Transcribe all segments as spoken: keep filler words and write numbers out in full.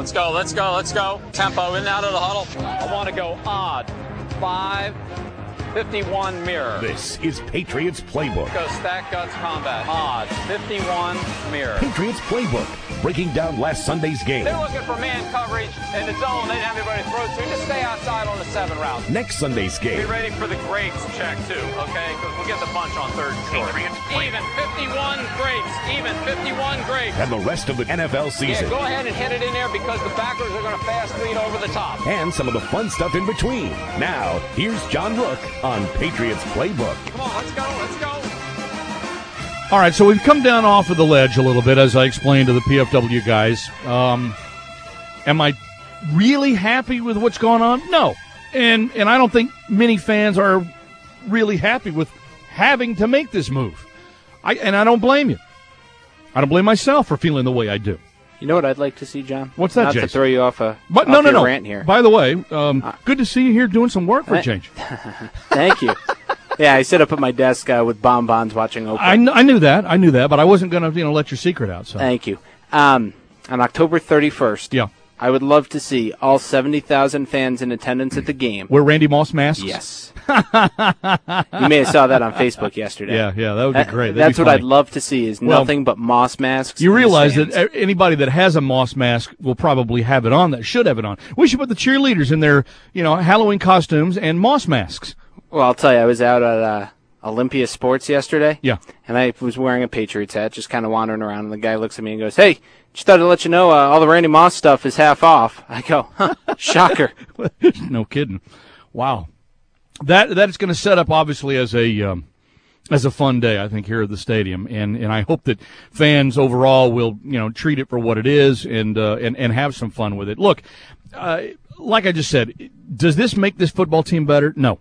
Let's go, let's go, let's go. Tempo in and out of the huddle. I want to go odd. Five, fifty-one mirror. This is Patriots Playbook. Go stack guts combat. Odd. fifty-one mirror. Patriots Playbook. Breaking down last Sunday's game. They're looking for man coverage in the zone. They didn't have anybody to throw to. Just stay outside on the seven route. Next Sunday's game. Be ready for the grapes check, too, okay? Because we'll get the bunch on third and short. Even fifty-one grapes. Even fifty-one grapes. And the rest of the N F L season. Yeah, go ahead and hit it in there because the backers are going to fast lead over the top. And some of the fun stuff in between. Now, here's John Rook on Patriots Playbook. Come on, let's go, let's go. All right, so we've come down off of the ledge a little bit, as I explained to the P F W guys. Um, am I really happy with what's going on? No. And and I don't think many fans are really happy with having to make this move. I And I don't blame you. I don't blame myself for feeling the way I do. You know what I'd like to see, John? What's that, Not Jason? to throw you off a but, off no, no, your no. rant here. By the way, um, uh, good to see you here doing some work for a change. Thank you. Yeah, I sit up at my desk uh, with bonbons watching Oprah. I, kn- I knew that. I knew that, but I wasn't going to you know, let your secret out. So. Thank you. Um, on October thirty-first, yeah. I would love to see all seventy thousand fans in attendance at the game. Wear Randy Moss masks? Yes. You may have saw that on Facebook yesterday. Yeah, yeah, that would be great. That'd That's be what funny. I'd love to see is Well, nothing but Moss masks. You in the realize that stands. anybody that has a Moss mask will probably have it on, that should have it on. We should put the cheerleaders in their, you know, Halloween costumes and Moss masks. Well, I'll tell you, I was out at uh, Olympia Sports yesterday. Yeah. And I was wearing a Patriots hat, just kind of wandering around, and the guy looks at me and goes, "Hey, just thought to let you know uh, all the Randy Moss stuff is half off." I go, huh, shocker. No kidding. Wow. That That's going to set up, obviously, as a um, as a fun day, I think, here at the stadium. And, and I hope that fans overall will, you know, treat it for what it is and, uh, and, and have some fun with it. Look, uh, like I just said, does this make this football team better? No.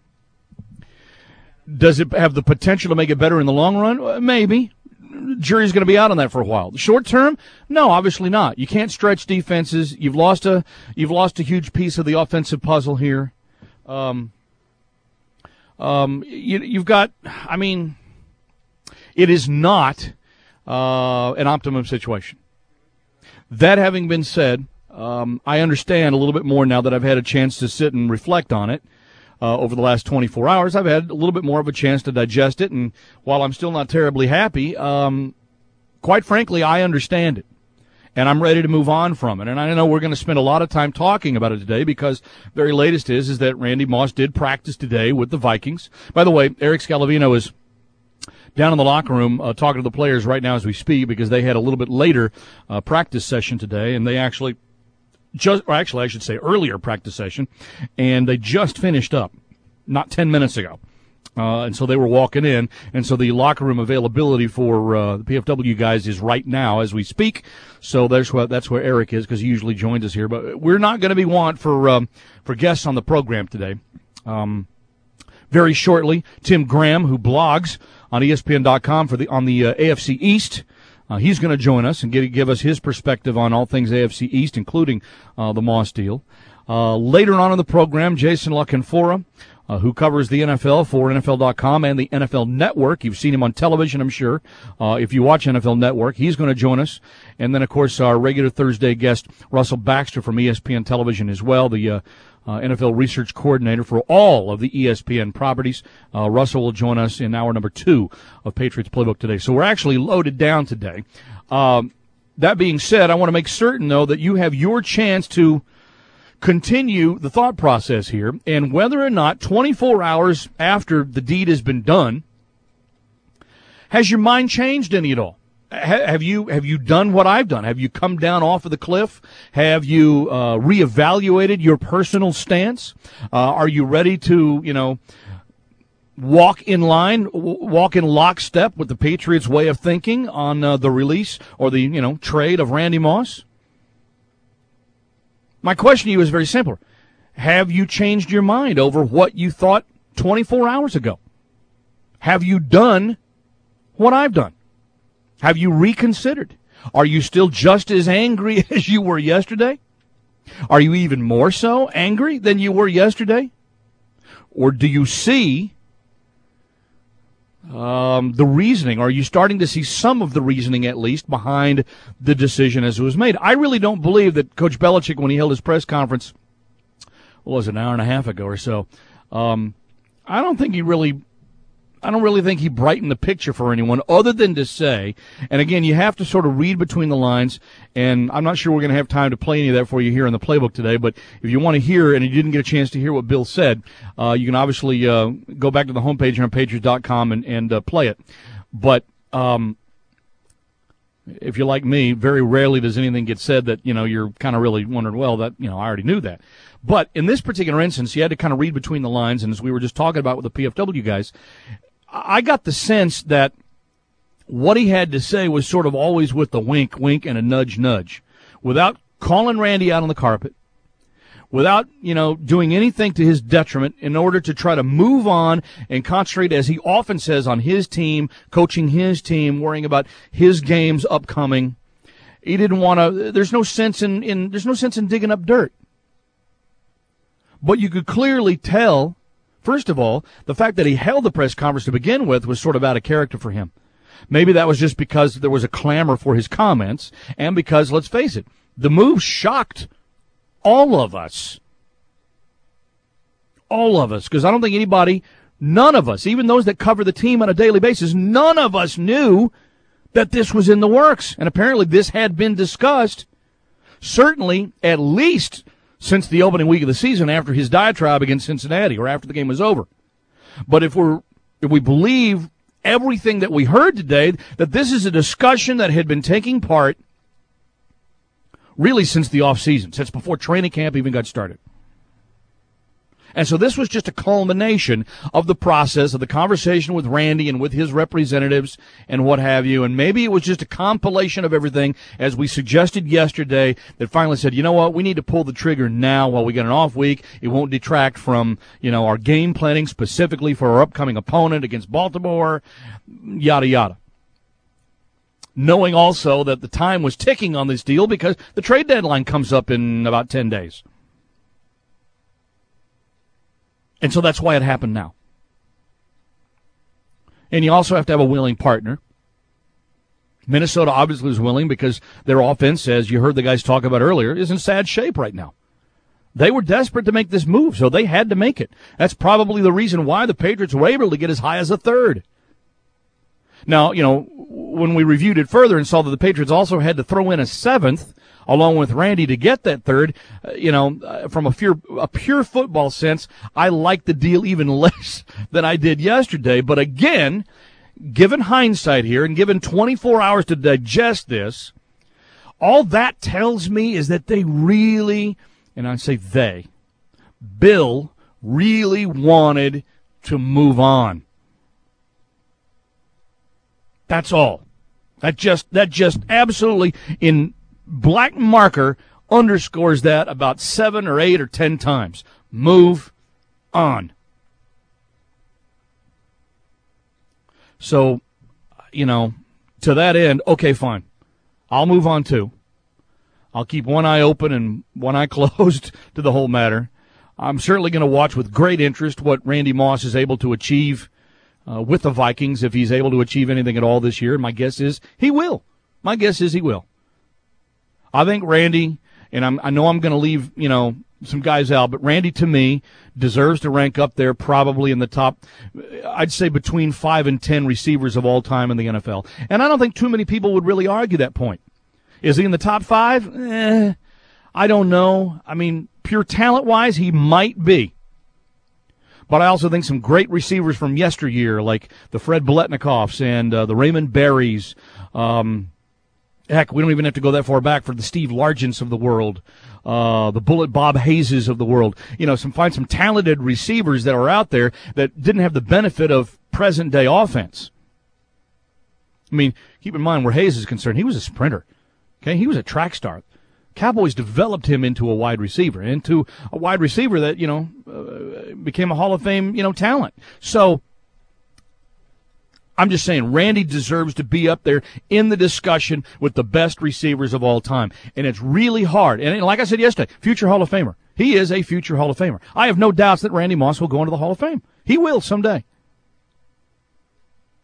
Does it have the potential to make it better in the long run? Maybe. Jury's going to be out on that for a while. The short term? No, obviously not. You can't stretch defenses. You've lost a you've lost a huge piece of the offensive puzzle here. Um, um, you, you've got. I mean, it is not uh, an optimum situation. That having been said, um, I understand a little bit more now that I've had a chance to sit and reflect on it. Uh, over the last twenty-four hours, I've had a little bit more of a chance to digest it, and while I'm still not terribly happy, um, quite frankly, I understand it, and I'm ready to move on from it. And I know we're going to spend a lot of time talking about it today because very latest is is that Randy Moss did practice today with the Vikings. By the way, Eric Scalavino is down in the locker room uh, talking to the players right now as we speak because they had a little bit later uh, practice session today, and they actually – Just, or actually, I should say earlier practice session, and they just finished up not ten minutes ago. Uh, and so they were walking in, and so the locker room availability for uh, the P F W guys is right now as we speak. So that's where, that's where Eric is because he usually joins us here. But we're not going to be want for um, for guests on the program today. Um, very shortly, Tim Graham, who blogs on E S P N dot com for the on the uh, A F C East. Uh, he's going to join us and give, give us his perspective on all things A F C East, including uh, the Moss deal. Uh, later on in the program, Jason La Canfora, uh, who covers the N F L for N F L dot com and the N F L Network. You've seen him on television, I'm sure. Uh, if you watch N F L Network, he's going to join us. And then, of course, our regular Thursday guest, Russell Baxter from E S P N Television as well, the uh, uh, N F L research coordinator for all of the E S P N properties. Uh, Russell will join us in hour number two of Patriots Playbook today. So we're actually loaded down today. Um, that being said, I want to make certain, though, that you have your chance to continue the thought process here, and whether or not twenty-four hours after the deed has been done, has your mind changed any at all? Ha- have you have you done what I've done? Have you come down off of the cliff? Have you uh, reevaluated your personal stance? Uh, are you ready to, you know, walk in line, w- walk in lockstep with the Patriots' way of thinking on uh, the release or the, you know, trade of Randy Moss? My question to you is very simple. Have you changed your mind over what you thought twenty-four hours ago? Have you done what I've done? Have you reconsidered? Are you still just as angry as you were yesterday? Are you even more so angry than you were yesterday? Or do you see um, the reasoning? Are you starting to see some of the reasoning, at least, behind the decision as it was made? I really don't believe that Coach Belichick, when he held his press conference, what was it, an hour and a half ago or so, um, I don't think he really I don't really think he brightened the picture for anyone other than to say, and again, you have to sort of read between the lines, and I'm not sure we're going to have time to play any of that for you here in the playbook today, but if you want to hear, and you didn't get a chance to hear what Bill said, uh, you can obviously uh, go back to the homepage here on Patriots dot com and, and uh, play it. But um, if you're like me, very rarely does anything get said that, you know, you're kind of really wondering, well, that, you know, I already knew that. But in this particular instance, you had to kind of read between the lines, and as we were just talking about with the P F W guys, I got the sense that what he had to say was sort of always with the wink, wink, and a nudge, nudge, without calling Randy out on the carpet, without, you know, doing anything to his detriment in order to try to move on and concentrate, as he often says, on his team, coaching his team, worrying about his games upcoming. He didn't want to, there's no sense in, in, there's no sense in digging up dirt. But you could clearly tell, first of all, the fact that he held the press conference to begin with was sort of out of character for him. Maybe that was just because there was a clamor for his comments, and because, let's face it, the move shocked all of us. All of us, because I don't think anybody, none of us, even those that cover the team on a daily basis, none of us knew that this was in the works. And apparently this had been discussed, certainly at least since the opening week of the season, after his diatribe against Cincinnati, or after the game was over. But if we're if we believe everything that we heard today, that this is a discussion that had been taking part really since the offseason, since before training camp even got started. And so this was just a culmination of the process of the conversation with Randy and with his representatives and what have you. And maybe it was just a compilation of everything, as we suggested yesterday, that finally said, you know what, we need to pull the trigger now while we get an off week. It won't detract from, you know, our game planning specifically for our upcoming opponent against Baltimore, yada, yada. Knowing also that the time was ticking on this deal because the trade deadline comes up in about ten days. And so that's why it happened now. And you also have to have a willing partner. Minnesota obviously is willing because their offense, as you heard the guys talk about earlier, is in sad shape right now. They were desperate to make this move, so they had to make it. That's probably the reason why the Patriots were able to get as high as a third. Now, you know, when we reviewed it further and saw that the Patriots also had to throw in a seventh, along with Randy, to get that third, uh, you know, uh, from a pure, a pure football sense, I like the deal even less than I did yesterday. But again, given hindsight here and given twenty-four hours to digest this, all that tells me is that they really, and I say they, Bill really wanted to move on. That's all. That just, that just absolutely in black marker underscores that about seven or eight or ten times. Move on. So, you know, to that end, okay, fine. I'll move on too. I'll keep one eye open and one eye closed to the whole matter. I'm certainly going to watch with great interest what Randy Moss is able to achieve uh, with the Vikings, if he's able to achieve anything at all this year. My guess is he will. My guess is he will. I think Randy, and I'm, I know I'm going to leave, you know, some guys out, but Randy, to me, deserves to rank up there probably in the top, I'd say between five and ten receivers of all time in the N F L. And I don't think too many people would really argue that point. Is he in the top five? Eh, I don't know. I mean, pure talent-wise, he might be. But I also think some great receivers from yesteryear, like the Fred Biletnikoffs and uh, the Raymond Berries. Um, heck, we don't even have to go that far back for the Steve Largents of the world, uh, the Bullet Bob Hayeses of the world. You know, some find some talented receivers that are out there that didn't have the benefit of present-day offense. I mean, keep in mind where Hayes is concerned, he was a sprinter. Okay, he was a track star. Cowboys developed him into a wide receiver, into a wide receiver that, you know, uh, became a Hall of Fame, you know, talent. So I'm just saying Randy deserves to be up there in the discussion with the best receivers of all time. And it's really hard. And like I said yesterday, future Hall of Famer. He is a future Hall of Famer. I have no doubts that Randy Moss will go into the Hall of Fame. He will someday.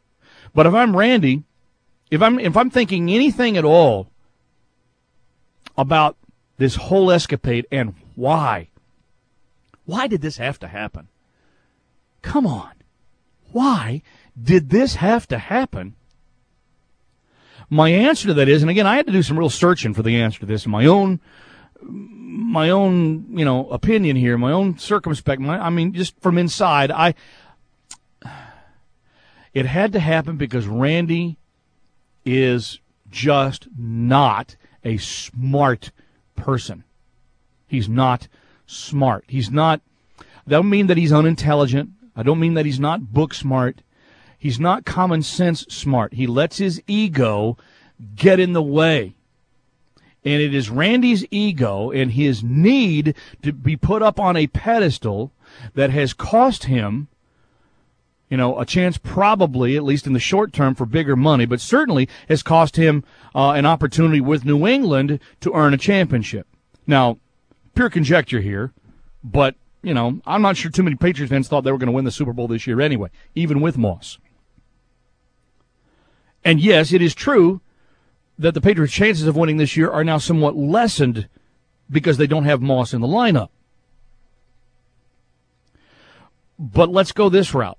But if I'm Randy, if I'm if I'm thinking anything at all about this whole escapade and why, why did this have to happen? Come on. Why did this have to happen? My answer to that is, and again, I had to do some real searching for the answer to this, my own, my own, you know, opinion here, my own circumspect. My, I mean, just from inside, I. It had to happen because Randy is just not a smart person. He's not smart. He's not. I don't mean that he's unintelligent. I don't mean that he's not book smart. He's not common sense smart. He lets his ego get in the way. And it is Randy's ego and his need to be put up on a pedestal that has cost him, you know, a chance probably, at least in the short term, for bigger money, but certainly has cost him uh, an opportunity with New England to earn a championship. Now, pure conjecture here, but, you know, I'm not sure too many Patriots fans thought they were going to win the Super Bowl this year anyway, even with Moss. And yes, it is true that the Patriots' chances of winning this year are now somewhat lessened because they don't have Moss in the lineup. But let's go this route.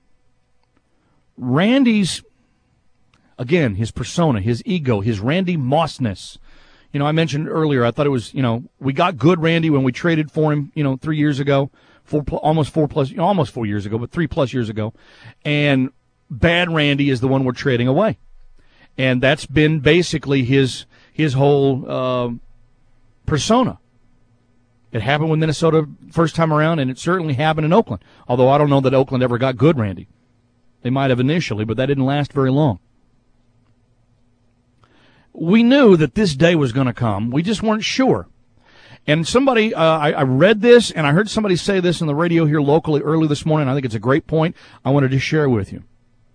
Randy's, again, his persona, his ego, his Randy Mossness. You know, I mentioned earlier, I thought it was, you know, we got good Randy when we traded for him, you know, three years ago, four, almost four plus, you know, almost four years ago, but three plus years ago. And bad Randy is the one we're trading away. And that's been basically his his whole uh, persona. It happened with Minnesota first time around, and it certainly happened in Oakland. Although I don't know that Oakland ever got good Randy. They might have initially, but that didn't last very long. We knew that this day was going to come. We just weren't sure. And somebody, uh, I, I read this, and I heard somebody say this on the radio here locally early this morning. I think it's a great point. I wanted to share with you.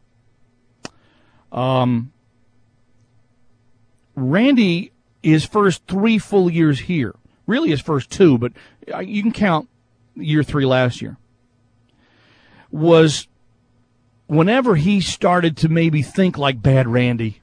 Um, Randy, his first three full years here, really his first two, but you can count year three last year, was whenever he started to maybe think like bad Randy,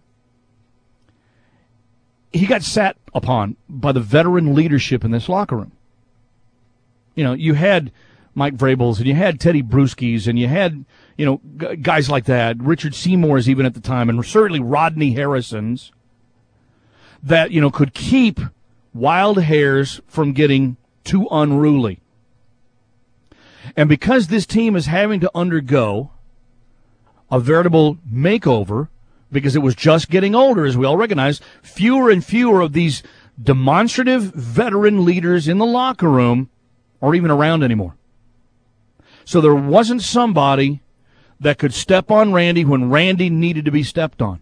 he got sat upon by the veteran leadership in this locker room. You know, you had Mike Vrabels and you had Teddy Bruschi's and you had, you know, g- guys like that, Richard Seymour's even at the time, and certainly Rodney Harrison's, that, you know, could keep wild hairs from getting too unruly. And because this team is having to undergo a veritable makeover, because it was just getting older, as we all recognize, fewer and fewer of these demonstrative veteran leaders in the locker room are even around anymore. So there wasn't somebody that could step on Randy when Randy needed to be stepped on.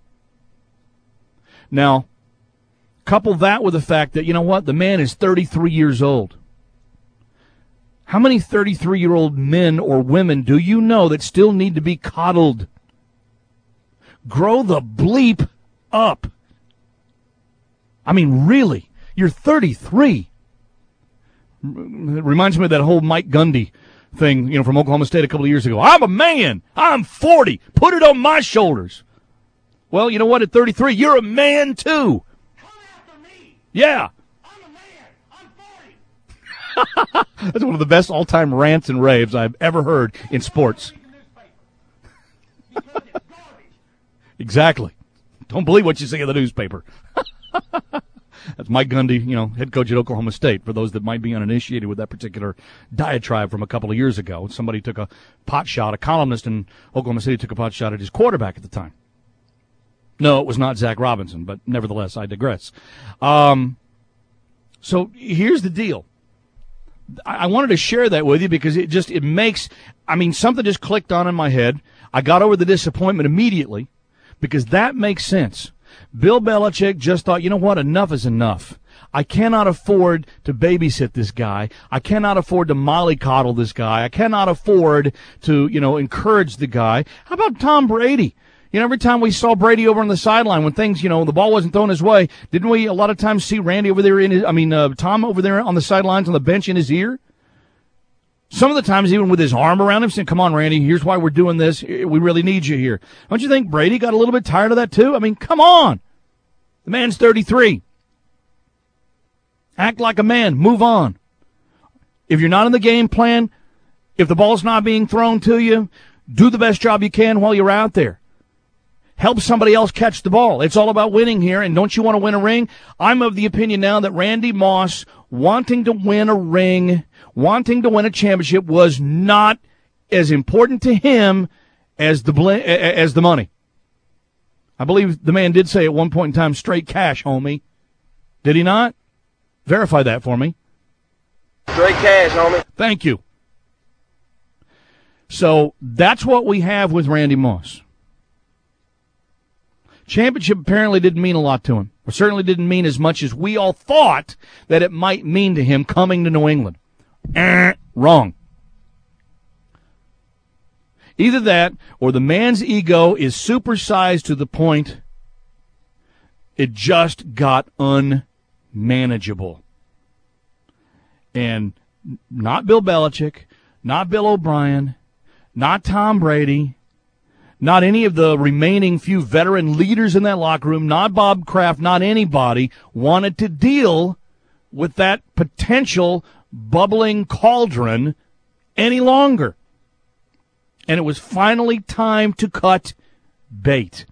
Now, couple that with the fact that, you know what, the man is thirty-three years old. How many thirty-three-year-old men or women do you know that still need to be coddled? Grow the bleep up. I mean, really, you're thirty-three. It reminds me of that whole Mike Gundy thing, you know, from Oklahoma State a couple of years ago. I'm a man. I'm forty. Put it on my shoulders. Well, you know what? At thirty-three, you're a man too. Come after me. Yeah. I'm a man. I'm forty. That's one of the best all-time rants and raves I've ever heard in sports. Exactly. Don't believe what you see in the newspaper. That's Mike Gundy, you know, head coach at Oklahoma State, for those that might be uninitiated with that particular diatribe from a couple of years ago. Somebody took a pot shot, a columnist in Oklahoma City took a pot shot at his quarterback at the time. No, it was not Zach Robinson, but nevertheless, I digress. Um, so here's the deal. I, I wanted to share that with you because it just, it makes, I mean, something just clicked on in my head. I got over the disappointment immediately, because that makes sense. Bill Belichick just thought, you know what, enough is enough. I cannot afford to babysit this guy. I cannot afford to mollycoddle this guy. I cannot afford to, you know, encourage the guy. How about Tom Brady? You know, every time we saw Brady over on the sideline when things, you know, the ball wasn't thrown his way, didn't we a lot of times see Randy over there in his, I mean, uh, Tom over there on the sidelines on the bench in his ear? Some of the times even with his arm around him saying, come on, Randy, here's why we're doing this. We really need you here. Don't you think Brady got a little bit tired of that too? I mean, come on. The man's thirty-three. Act like a man. Move on. If you're not in the game plan, if the ball's not being thrown to you, do the best job you can while you're out there. Help somebody else catch the ball. It's all about winning here, and don't you want to win a ring? I'm of the opinion now that Randy Moss wanting to win a ring, wanting to win a championship was not as important to him as the as the money. I believe the man did say at one point in time, straight cash, homie. Did he not? Verify that for me. Straight cash, homie. Thank you. So that's what we have with Randy Moss. Championship apparently didn't mean a lot to him, or certainly didn't mean as much as we all thought that it might mean to him coming to New England. Eh, wrong. Either that, or the man's ego is supersized to the point it just got unmanageable. And not Bill Belichick, not Bill O'Brien, not Tom Brady, not any of the remaining few veteran leaders in that locker room, not Bob Kraft, not anybody wanted to deal with that potential bubbling cauldron any longer. And it was finally time to cut bait.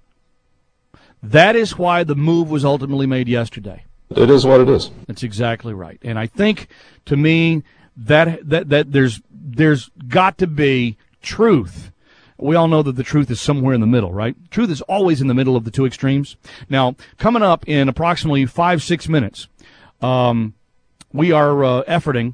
That is why the move was ultimately made yesterday. It is what it is. That's exactly right. And I think, to me, that that that there's there's got to be truth. We all know that the truth is somewhere in the middle, right? Truth is always in the middle of the two extremes. Now, coming up in approximately five, six minutes, um, we are uh, efforting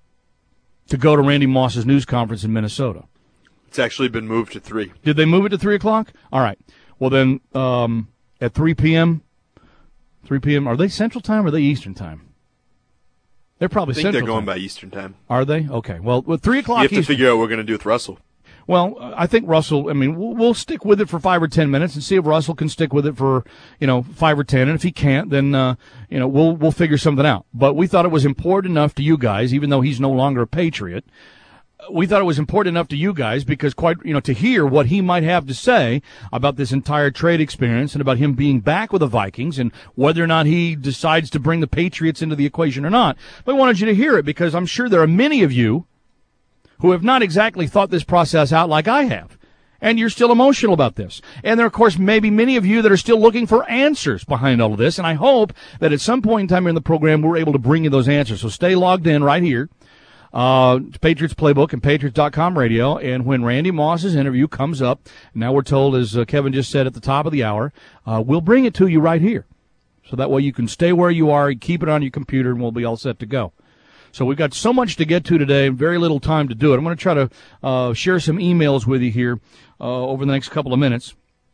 to go to Randy Moss's news conference in Minnesota. It's actually been moved to three. Did they move it to three o'clock? All right. Well, then um, at three p.m., three p.m., are they Central Time or are they Eastern Time? They're probably I think Central they're going time. by Eastern Time. Are they? Okay. Well, with three o'clock You have to Eastern. figure out what we're going to do with Russell. Well, I think Russell, I mean, we'll, we'll stick with it for five or ten minutes and see if Russell can stick with it for, you know, five or ten. And if he can't, then, uh, you know, we'll we'll figure something out. But we thought it was important enough to you guys, even though he's no longer a Patriot. We thought it was important enough to you guys because quite, you know, to hear what he might have to say about this entire trade experience and about him being back with the Vikings and whether or not he decides to bring the Patriots into the equation or not. But I wanted you to hear it because I'm sure there are many of you who have not exactly thought this process out like I have. And you're still emotional about this. And there are, of course, maybe many of you that are still looking for answers behind all of this. And I hope that at some point in time in the program, we're able to bring you those answers. So stay logged in right here. Uh, Patriots Playbook and Patriots dot com radio. And when Randy Moss's interview comes up, now we're told, as uh, Kevin just said at the top of the hour, uh, we'll bring it to you right here. So that way you can stay where you are, keep it on your computer, and we'll be all set to go. So we've got so much to get to today and very little time to do it. I'm going to try to uh, share some emails with you here uh, over the next couple of minutes.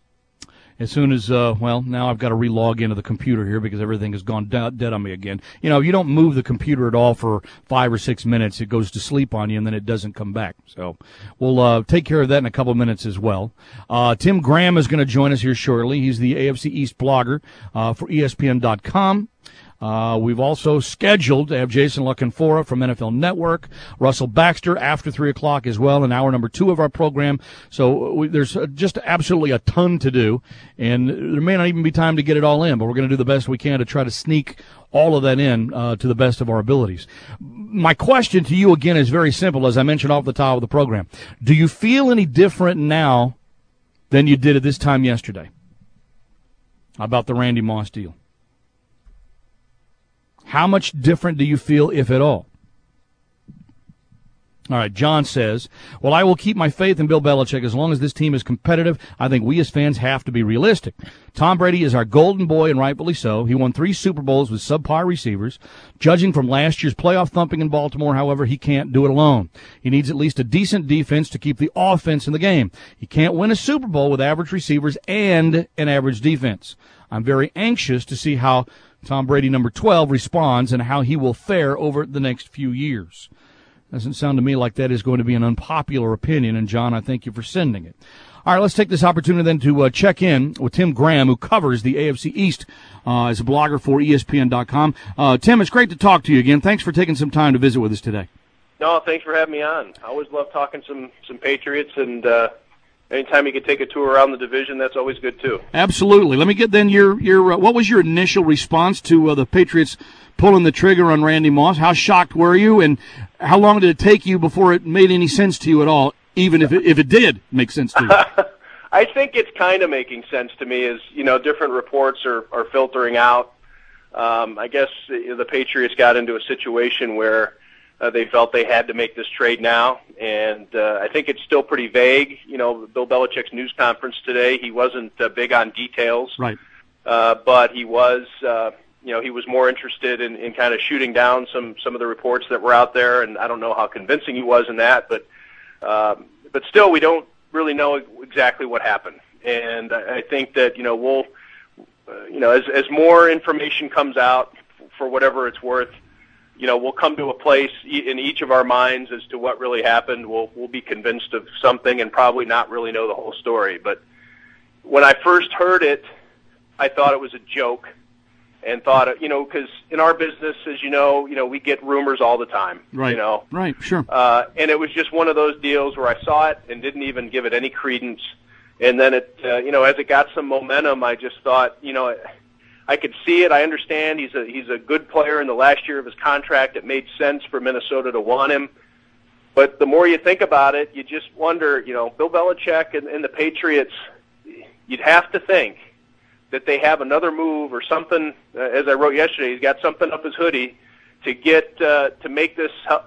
As soon as, uh, well, now I've got to re-log into the computer here because everything has gone de- dead on me again. You know, if you don't move the computer at all for five or six minutes, it goes to sleep on you and then it doesn't come back. So we'll uh, take care of that in a couple of minutes as well. Uh, Tim Graham is going to join us here shortly. He's the A F C East blogger uh, for E S P N dot com. Uh, we've also scheduled to have Jason LaCanfora from N F L Network, Russell Baxter after three o'clock as well, in hour number two of our program. So we, there's just absolutely a ton to do, and there may not even be time to get it all in, but we're going to do the best we can to try to sneak all of that in uh, to the best of our abilities. My question to you, again, is very simple, as I mentioned off the top of the program. Do you feel any different now than you did at this time yesterday about the Randy Moss deal? How much different do you feel, if at all? All right, John says, well, I will keep my faith in Bill Belichick as long as this team is competitive. I think we as fans have to be realistic. Tom Brady is our golden boy, and rightfully so. He won three Super Bowls with subpar receivers. Judging from last year's playoff thumping in Baltimore, however, he can't do it alone. He needs at least a decent defense to keep the offense in the game. He can't win a Super Bowl with average receivers and an average defense. I'm very anxious to see how Tom Brady, number twelve, responds and how he will fare over the next few years. Doesn't sound to me like that is going to be an unpopular opinion, and John, I thank you for sending it. All right, let's take this opportunity then to uh, check in with Tim Graham, who covers the A F C East uh, as a blogger for E S P N dot com. Uh, Tim, it's great to talk to you again. Thanks for taking some time to visit with us today. No, thanks for having me on. I always love talking some, some Patriots, and uh, anytime you can take a tour around the division, that's always good too. Absolutely. Let me get then your your uh, what was your initial response to uh, the Patriots pulling the trigger on Randy Moss? How shocked were you, and how long did it take you before it made any sense to you at all, even if it, if it did make sense to you? I think it's kind of making sense to me as, you know, different reports are, are filtering out. Um, I guess the Patriots got into a situation where uh, they felt they had to make this trade now, and uh, I think it's still pretty vague. You know, Bill Belichick's news conference today, he wasn't uh, big on details, right? Uh, but he was, uh, you know, he was more interested in, in kind of shooting down some some of the reports that were out there, and I don't know how convincing he was in that, but um, but still, we don't really know exactly what happened, and I, I think that you know we'll, uh, you know, as as more information comes out, for whatever it's worth, you know, we'll come to a place in each of our minds as to what really happened. We'll we'll be convinced of something and probably not really know the whole story. But when I first heard it, I thought it was a joke, and thought, you know, because in our business, as you know, you know, we get rumors all the time. Right. You know. Right. Sure. Uh, and it was just one of those deals where I saw it and didn't even give it any credence. And then it, uh, you know, as it got some momentum, I just thought, you know, I could see it. I understand he's a he's a good player in the last year of his contract. It made sense for Minnesota to want him. But the more you think about it, you just wonder, you know, Bill Belichick and, and the Patriots, you'd have to think that they have another move or something. Uh, as I wrote yesterday, he's got something up his hoodie to get uh, to make this uh,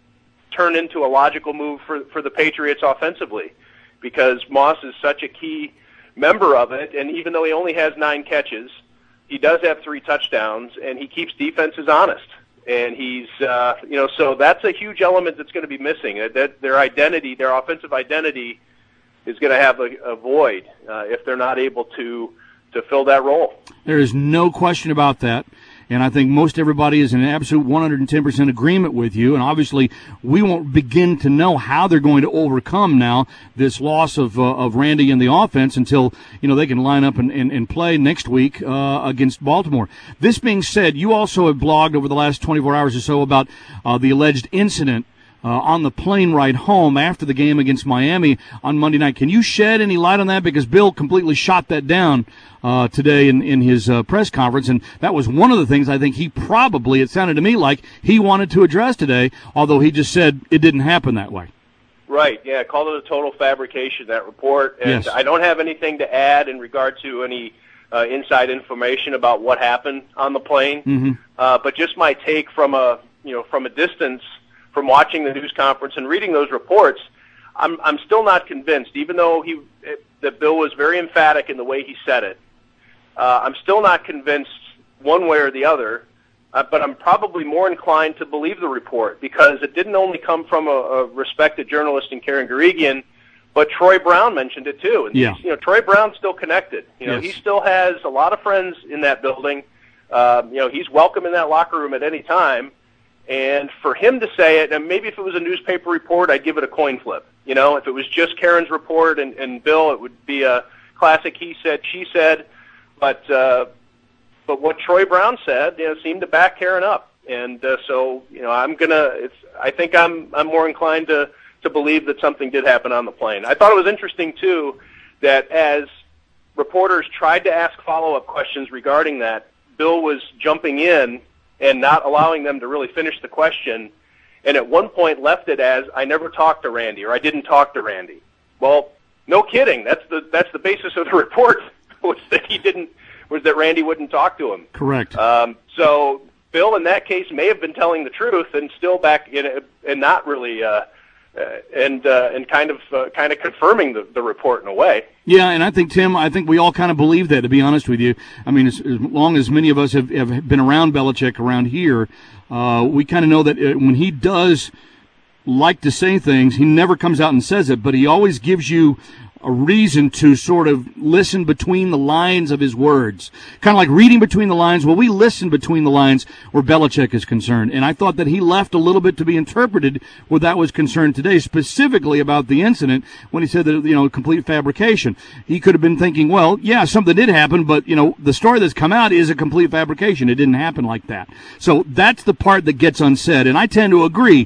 turn into a logical move for for the Patriots offensively, because Moss is such a key member of it. And even though he only has nine catches, he does have three touchdowns, and he keeps defenses honest. And he's, uh, you know, so that's a huge element that's going to be missing. That their identity, their offensive identity, is going to have a, a void uh, if they're not able to to fill that role. There is no question about that. And I think most everybody is in absolute one hundred ten percent agreement with you. And obviously, we won't begin to know how they're going to overcome now this loss of uh, of Randy in the offense until, you know, they can line up and, and, and play next week uh, against Baltimore. This being said, you also have blogged over the last twenty-four hours or so about uh, the alleged incident uh, on the plane ride home after the game against Miami on Monday night. Can you shed any light on that? Because Bill completely shot that down Uh, today in, in his uh, press conference, and that was one of the things I think he probably, it sounded to me like he wanted to address today, although he just said it didn't happen that way. Right, yeah, called it a total fabrication, that report, and yes. I don't have anything to add in regard to any uh, inside information about what happened on the plane, mm-hmm. uh, but just my take from a, you know, from a distance, from watching the news conference and reading those reports, I'm, I'm still not convinced, even though he, that Bill was very emphatic in the way he said it. Uh, I'm still not convinced one way or the other, uh, but I'm probably more inclined to believe the report because it didn't only come from a, a respected journalist in Karen Guregian, but Troy Brown mentioned it too. And yeah. you know, Troy Brown's still connected. You know, yes. he still has a lot of friends in that building. Um, you know, he's welcome in that locker room at any time. And for him to say it, and maybe if it was a newspaper report, I'd give it a coin flip. You know, if it was just Karen's report and, and Bill, it would be a classic he said, she said. But uh, but what Troy Brown said, you know, seemed to back Karen up, and uh, so you know, I'm gonna. It's. I think I'm. I'm more inclined to to believe that something did happen on the plane. I thought it was interesting too that as reporters tried to ask follow-up questions regarding that, Bill was jumping in and not allowing them to really finish the question, and at one point left it as, "I never talked to Randy," or "I didn't talk to Randy." Well, no kidding. That's the that's the basis of the report. Was that he didn't? Was that Randy wouldn't talk to him? Correct. Um, so Bill, in that case, may have been telling the truth and still back in, and not really, uh, uh, and uh, and kind of uh, kind of confirming the, the report in a way. Yeah, and I think Tim, I think we all kind of believe that. To be honest with you, I mean, as, as long as many of us have, have been around Belichick around here, uh, we kind of know that when he does like to say things, he never comes out and says it, but he always gives you a reason to sort of listen between the lines of his words. Kind of like reading between the lines. Well, we listen between the lines where Belichick is concerned. And I thought that he left a little bit to be interpreted where that was concerned today, specifically about the incident when he said that, you know, complete fabrication. He could have been thinking, well, yeah, something did happen, but, you know, the story that's come out is a complete fabrication. It didn't happen like that. So that's the part that gets unsaid. And I tend to agree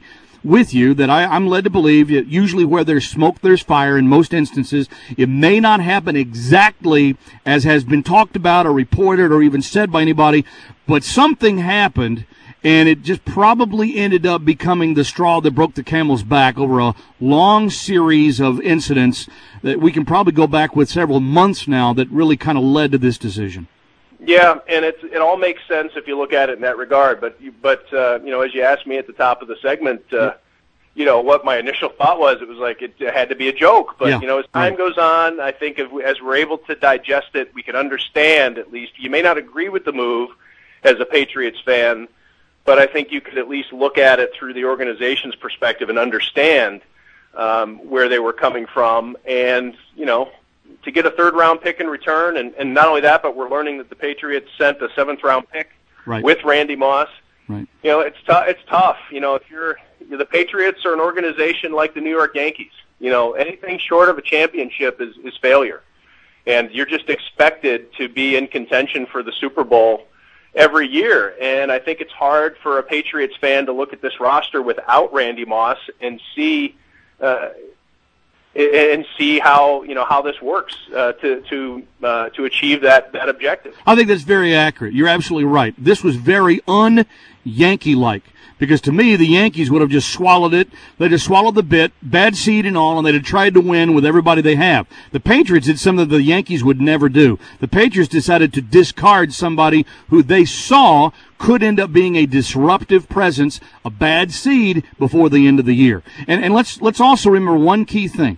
with you that I, I'm led to believe that usually where there's smoke, there's fire. In most instances, it may not happen exactly as has been talked about or reported or even said by anybody, but something happened, and it just probably ended up becoming the straw that broke the camel's back over a long series of incidents that we can probably go back with several months now that really kind of led to this decision. Yeah, and it's, it all makes sense if you look at it in that regard. But, you, but uh, you know, as you asked me at the top of the segment, uh, yeah. you know, what my initial thought was, it was like it had to be a joke. But, yeah. you know, as time right. goes on, I think if we, as we're able to digest it, we can understand at least. You may not agree with the move as a Patriots fan, but I think you could at least look at it through the organization's perspective and understand um, where they were coming from. And, you know, to get a third-round pick in return, and, and not only that, but we're learning that the Patriots sent a seventh-round pick right. with Randy Moss. Right. You know, it's tough. It's tough. You know, if you're, you're the Patriots are an organization like the New York Yankees. You know, anything short of a championship is, is failure, and you're just expected to be in contention for the Super Bowl every year. And I think it's hard for a Patriots fan to look at this roster without Randy Moss and see. Uh, and see how you know how this works uh, to to uh, to achieve that, that objective. I think that's very accurate. You're absolutely right. This was very un-Yankee-like because to me the Yankees would have just swallowed it. They just swallowed the bit, bad seed and all, and they'd have tried to win with everybody they have. The Patriots did something the Yankees would never do. The Patriots decided to discard somebody who they saw could end up being a disruptive presence, a bad seed before the end of the year. And and let's let's also remember one key thing.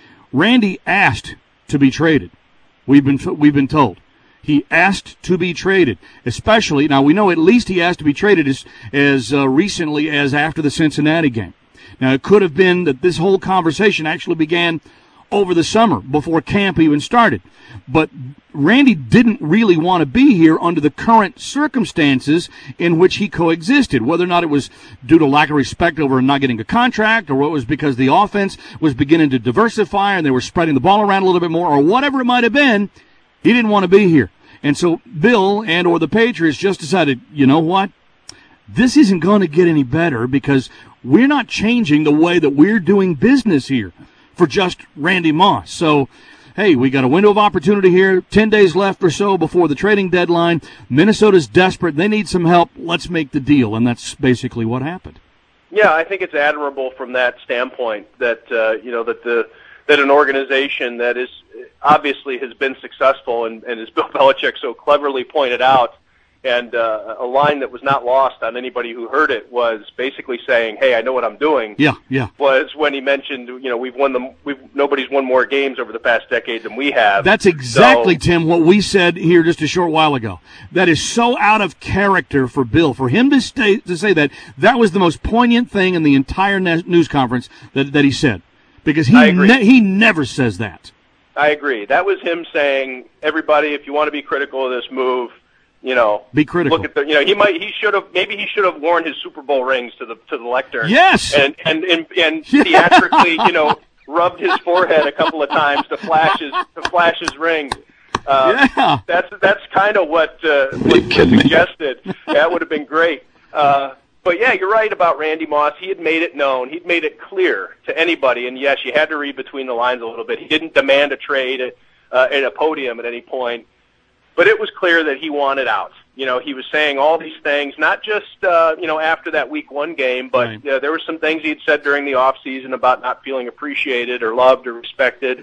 Randy asked to be traded. We've been we've been told he asked to be traded. Especially now, we know at least he asked to be traded as as uh, recently as after the Cincinnati game. Now, it could have been that this whole conversation actually began over the summer before camp even started. But Randy didn't really want to be here under the current circumstances in which he coexisted, whether or not it was due to lack of respect over not getting a contract, or what was because the offense was beginning to diversify and they were spreading the ball around a little bit more, or whatever it might have been. He didn't want to be here. And so Bill and or the Patriots just decided, you know what? This isn't going to get any better because we're not changing the way that we're doing business here for just Randy Moss. So, hey, we got a window of opportunity here, ten days left or so before the trading deadline. Minnesota's desperate. They need some help. Let's make the deal. And that's basically what happened. Yeah, I think it's admirable from that standpoint that, uh, you know, that the that an organization that is obviously has been successful and, and as Bill Belichick so cleverly pointed out, and uh, a line that was not lost on anybody who heard it was basically saying, "Hey, I know what I'm doing." Yeah, yeah. Was when he mentioned, you know, we've won the we've nobody's won more games over the past decade than we have. That's exactly, so, Tim, what we said here just a short while ago. That is so out of character for Bill. For him to stay to say that, that was the most poignant thing in the entire news conference that that he said, because he ne- he never says that. I agree. That was him saying, "Everybody, if you want to be critical of this move, you know, be critical. Look at the, you know, he might, he should have, maybe he should have worn his Super Bowl rings to the to the lectern. Yes, and and and, and theatrically, you know, rubbed his forehead a couple of times to flash his to flash his ring. Uh, yeah, that's that's kind of what uh, was suggested. That would have been great. Uh, but yeah, you're right about Randy Moss. He had made it known. He'd made it clear to anybody. And yes, you had to read between the lines a little bit. He didn't demand a trade at, uh, at a podium at any point. But it was clear that he wanted out. You know, he was saying all these things, not just, uh, you know, after that week one game, but right. uh, there were some things he'd said during the off season about not feeling appreciated or loved or respected.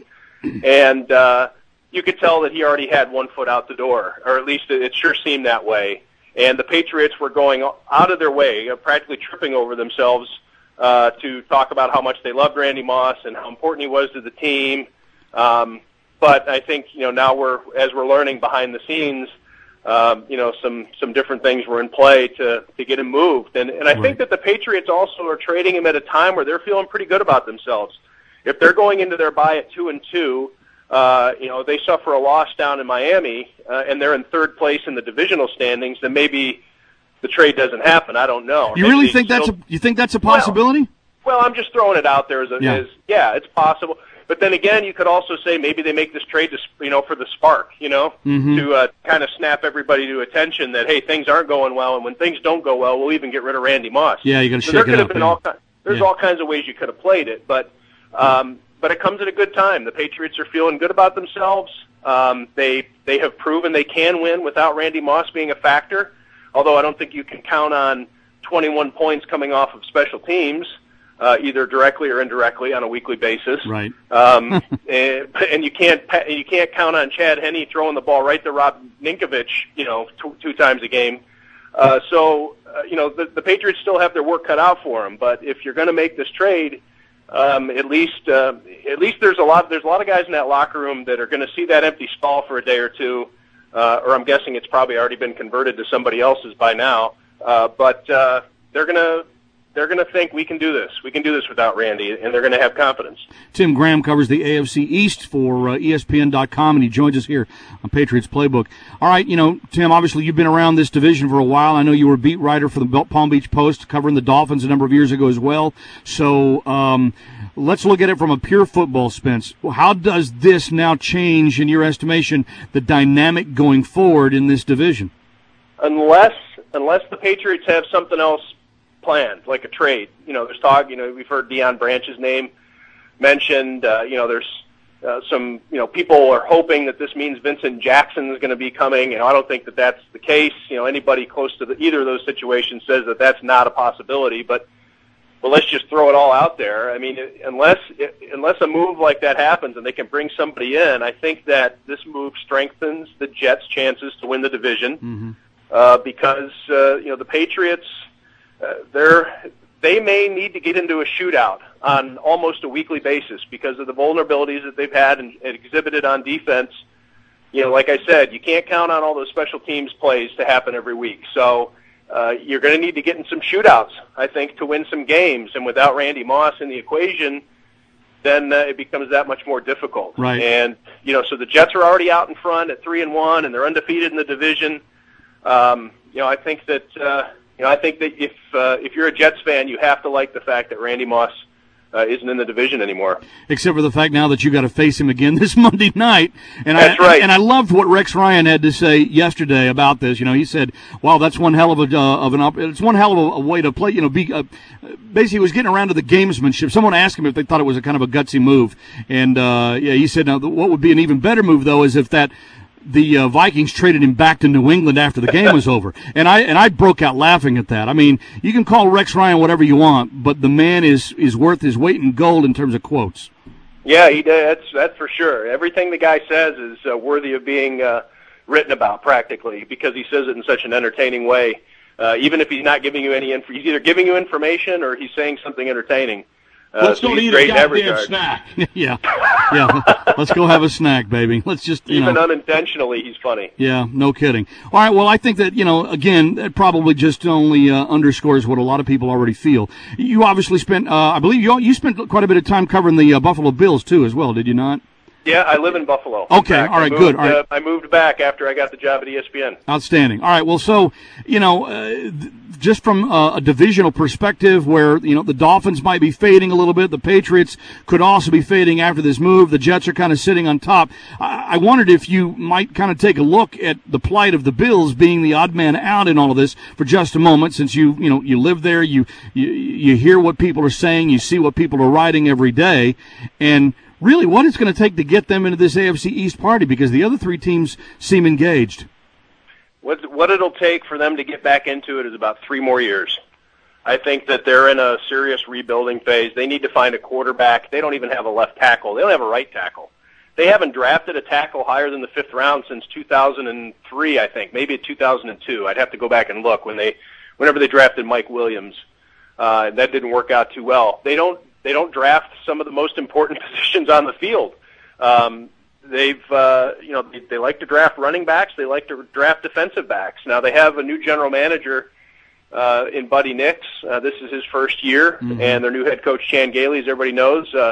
And uh, you could tell that he already had one foot out the door, or at least it, it sure seemed that way. And the Patriots were going out of their way, uh, practically tripping over themselves uh, to talk about how much they loved Randy Moss and how important he was to the team. Um But I think, you know, now we're, as we're learning behind the scenes, um, you know, some, some different things were in play to, to get him moved. And, and I right. think that the Patriots also are trading him at a time where they're feeling pretty good about themselves. If they're going into their bye at two and two, uh, you know, they suffer a loss down in Miami, uh, and they're in third place in the divisional standings, then maybe the trade doesn't happen. I don't know. You maybe really think that's still, a, you think that's a possibility? Well, well, I'm just throwing it out there as, a, yeah. as yeah, it's possible. But then again, you could also say maybe they make this trade to, you know, for the spark, you know, mm-hmm. to uh, kind of snap everybody to attention that, hey, things aren't going well, and when things don't go well, we'll even get rid of Randy Moss. Yeah, you got to so shake there it could up. have been Yeah. all There's Yeah. all kinds of ways you could have played it, but um, but it comes at a good time. The Patriots are feeling good about themselves. Um, they they have proven they can win without Randy Moss being a factor, although I don't think you can count on twenty-one points coming off of special teams, uh, either directly or indirectly on a weekly basis. Right. Um, and, and you can't you can't count on Chad Henne throwing the ball right to Rob Ninkovich, you know, two, two times a game. Uh, so, uh, you know, the, the Patriots still have their work cut out for them. But if you're going to make this trade, um, at least uh, at least there's a lot there's a lot of guys in that locker room that are going to see that empty stall for a day or two, uh, or I'm guessing it's probably already been converted to somebody else's by now. Uh, but uh, they're gonna they're gonna think we can do this. We can do this without Randy, and they're gonna have confidence. Tim Graham covers the A F C East for uh, E S P N dot com, and he joins us here on Patriots Playbook. All right, you know, Tim, obviously you've been around this division for a while. I know you were a beat writer for the Palm Beach Post, covering the Dolphins a number of years ago as well. So um, let's look at it from a pure football sense. How does this now change, in your estimation, the dynamic going forward in this division? Unless unless the Patriots have something else planned, like a trade. You know, there's talk, you know, we've heard Deion Branch's name mentioned. Uh, you know, there's uh, some, you know, people are hoping that this means Vincent Jackson is going to be coming. You know, I don't think that that's the case. You know, anybody close to the, either of those situations says that that's not a possibility. But, but let's just throw it all out there. I mean, unless unless a move like that happens and they can bring somebody in, I think that this move strengthens the Jets' chances to win the division. Mm-hmm. Uh, because uh, you know the Patriots, uh, they're they may need to get into a shootout on almost a weekly basis because of the vulnerabilities that they've had and, and exhibited on defense. You know, like I said, you can't count on all those special teams plays to happen every week. So uh, you're going to need to get in some shootouts, I think, to win some games. And without Randy Moss in the equation, then uh, it becomes that much more difficult. Right. And you know, so the Jets are already out in front at three and one, and they're undefeated in the division. Um, you know, I think that uh, you know, I think that if uh, if you're a Jets fan, you have to like the fact that Randy Moss uh, isn't in the division anymore. Except for the fact now that you got to face him again this Monday night. And that's I, right. And I loved what Rex Ryan had to say yesterday about this. You know, he said, "Wow, that's one hell of a uh, of an op- it's one hell of a, a way to play." You know, be uh, basically he was getting around to the gamesmanship. Someone asked him if they thought it was a kind of a gutsy move, and uh, yeah, he said, "Now, what would be an even better move though is if that." The uh, Vikings traded him back to New England after the game was over, and I and I broke out laughing at that. I mean, you can call Rex Ryan whatever you want, but the man is is worth his weight in gold in terms of quotes. Yeah, he did. That's that's for sure. Everything the guy says is uh, worthy of being uh, written about, practically, because he says it in such an entertaining way. Uh, even if he's not giving you any info, he's either giving you information or he's saying something entertaining. Uh, Let's so go he's eat great a in every goddamn regard. snack. yeah, yeah. Let's go have a snack, baby. Let's just you Even know. unintentionally, he's funny. Yeah, no kidding. All right, well, I think that, you know, again, that probably just only uh, underscores what a lot of people already feel. You obviously spent, uh, I believe you you spent quite a bit of time covering the uh, Buffalo Bills, too, as well, did you not? Yeah, I live in Buffalo. Okay, In fact, all right, I moved, good, all right. Uh, I moved back after I got the job at E S P N. Outstanding. All right, well, so, you know, uh, th- just from uh, a divisional perspective where, you know, the Dolphins might be fading a little bit, the Patriots could also be fading after this move, the Jets are kind of sitting on top. I, I wondered if you might kind of take a look at the plight of the Bills being the odd man out in all of this for just a moment, since you, you know, you live there, you, you, you hear what people are saying, you see what people are writing every day, and really what it's going to take to get them into this A F C East party, because the other three teams seem engaged. What what it'll take for them to get back into it is about three more years. I think that they're in a serious rebuilding phase. They need to find a quarterback. They don't even have a left tackle. They don't have a right tackle. They haven't drafted a tackle higher than the fifth round since two thousand three, I think, maybe two thousand two. I'd have to go back and look when they, whenever they drafted Mike Williams. Uh, that didn't work out too well. They don't they don't draft some of the most important positions on the field. Um, They've, uh, you know, they, they like to draft running backs. They like to draft defensive backs. Now they have a new general manager uh, in Buddy Nix. Uh, this is his first year, mm-hmm. and their new head coach Chan Gailey, as everybody knows. Uh,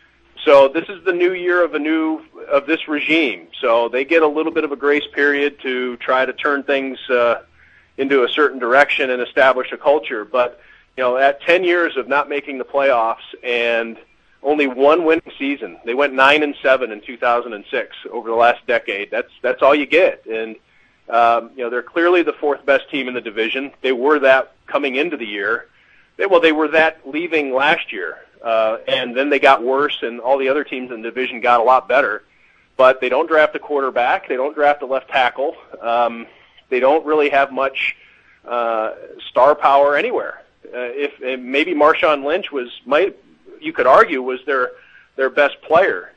so this is the new year of a new of this regime. So they get a little bit of a grace period to try to turn things uh, into a certain direction and establish a culture. But you know, at ten years of not making the playoffs and only one winning season. They went nine and seven in two thousand six over the last decade. That's that's all you get, and um, you know they're clearly the fourth best team in the division. They were that coming into the year, they, well, they were that leaving last year, uh, and then they got worse, and all the other teams in the division got a lot better. But they don't draft a quarterback. They don't draft a left tackle. Um, they don't really have much uh, star power anywhere. Uh, if, if maybe Marshawn Lynch was, might you could argue, was their their best player.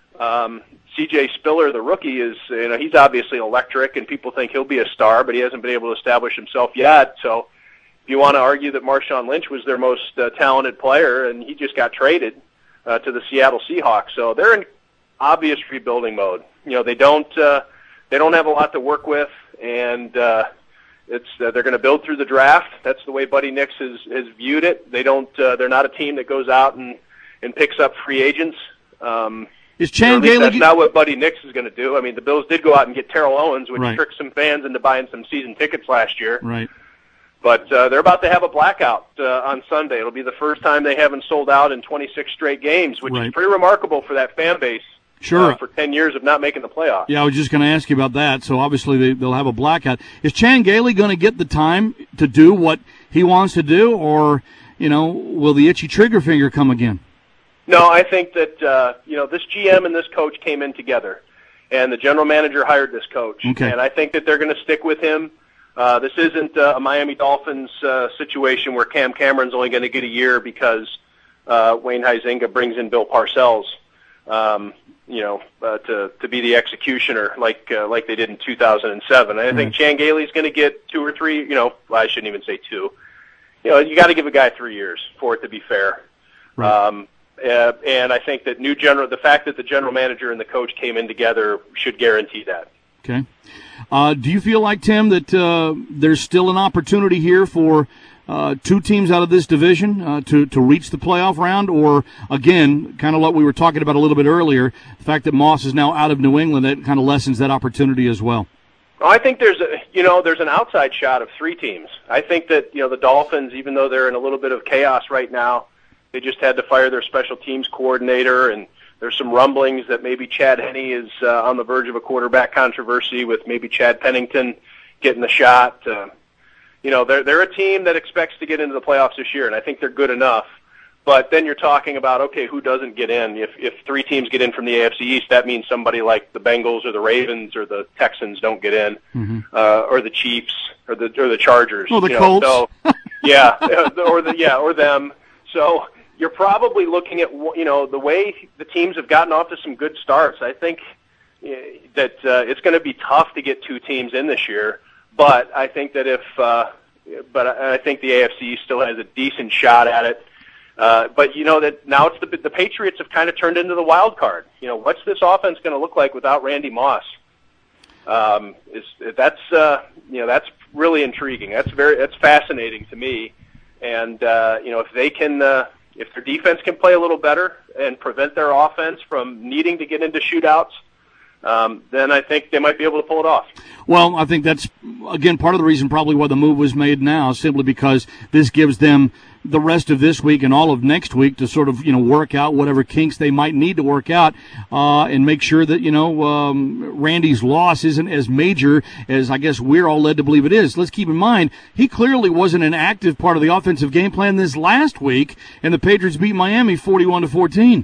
Um, C J Spiller, the rookie, is you know he's obviously electric, and people think he'll be a star, but he hasn't been able to establish himself yet. So, if you want to argue that Marshawn Lynch was their most uh, talented player, and he just got traded uh, to the Seattle Seahawks, so they're in obvious rebuilding mode. You know, they don't uh, they don't have a lot to work with, and uh, it's uh, they're going to build through the draft. That's the way Buddy Nix has, has viewed it. They don't uh, they're not a team that goes out and, and picks up free agents. Um, Is Chan Gailey? That's get... not what Buddy Nix is going to do. I mean, the Bills did go out and get Terrell Owens, which right. tricked some fans into buying some season tickets last year. Right. But uh, they're about to have a blackout uh, on Sunday. It'll be the first time they haven't sold out in twenty-six straight games, which right. is pretty remarkable for that fan base. Sure. Uh, for ten years of not making the playoffs. Yeah, I was just going to ask you about that. So obviously they, they'll have a blackout. Is Chan Gailey going to get the time to do what he wants to do, or you know, will the itchy trigger finger come again? No, I think that uh, you know this G M and this coach came in together, and the general manager hired this coach, okay. and I think that they're going to stick with him. Uh, this isn't uh, a Miami Dolphins uh, situation where Cam Cameron's only going to get a year because uh, Wayne Huizenga brings in Bill Parcells, um, you know, uh, to to be the executioner like uh, like they did in two thousand seven. I mm-hmm. think Chan Gailey's going to get two or three. You know, well, I shouldn't even say two. You know, you got to give a guy three years for it to be fair. Right. Um, uh, and I think that new general, the fact that the general manager and the coach came in together should guarantee that. Okay. Uh, do you feel like, Tim, that uh, there's still an opportunity here for uh, two teams out of this division uh, to, to reach the playoff round? Or, again, kind of what we were talking about a little bit earlier, the fact that Moss is now out of New England, that kind of lessens that opportunity as well? Well, I think there's a, you know, there's an outside shot of three teams. I think that, you know, the Dolphins, even though they're in a little bit of chaos right now, they just had to fire their special teams coordinator, and there's some rumblings that maybe Chad Henne is uh, on the verge of a quarterback controversy with maybe Chad Pennington getting the shot. Uh, you know, they're they're a team that expects to get into the playoffs this year, and I think they're good enough. But then you're talking about, okay, who doesn't get in? If if three teams get in from the A F C East, that means somebody like the Bengals or the Ravens or the Texans don't get in, mm-hmm. uh, or the Chiefs or the or the Chargers. Or the you Colts. Know, so, yeah, or the yeah, or them. So you're probably looking at, you know, the way the teams have gotten off to some good starts. I think that uh, it's going to be tough to get two teams in this year, but I think that if, uh, but I think the A F C still has a decent shot at it. Uh, but you know that now it's the the Patriots have kind of turned into the wild card. You know, what's this offense going to look like without Randy Moss? Um, is that's uh, you know that's really intriguing. That's very that's fascinating to me. And uh, you know, if they can. Uh, If their defense can play a little better and prevent their offense from needing to get into shootouts, um, then I think they might be able to pull it off. Well, I think that's, again, part of the reason probably why the move was made now, simply because this gives them the rest of this week and all of next week to sort of, you know, work out whatever kinks they might need to work out uh, and make sure that, you know, um, Randy's loss isn't as major as I guess we're all led to believe it is. Let's keep in mind, he clearly wasn't an active part of the offensive game plan this last week, and the Patriots beat Miami forty-one to fourteen.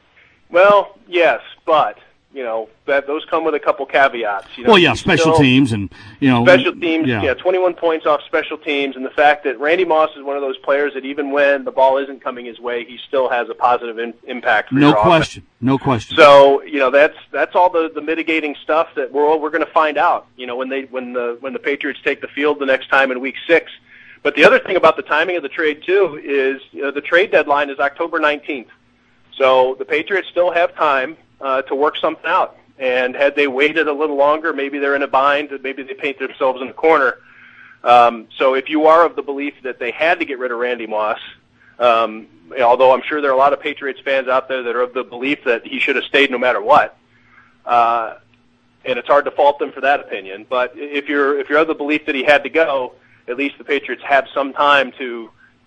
Well, yes, but you know, that those come with a couple caveats. You know, well, yeah, special still, teams and, you know. Special teams, yeah. yeah, twenty-one points off special teams, and the fact that Randy Moss is one of those players that even when the ball isn't coming his way, he still has a positive in, impact for No your question, offense. no question. So, you know, that's that's all the, the mitigating stuff that we're we're going to find out, you know, when they when the when the Patriots take the field the next time in week six. But the other thing about the timing of the trade, too, is you know, the trade deadline is October nineteenth. So the Patriots still have time uh, to work something out. And had they waited a little longer, maybe they're in a bind, maybe they paint themselves in a corner. Um, so if you are of the belief that they had to get rid of Randy Moss, um, although I'm sure there are a lot of Patriots fans out there that are of the belief that he should have stayed no matter what, uh, and it's hard to fault them for that opinion. But if you're if you're of the belief that he had to go, at least the Patriots have some time to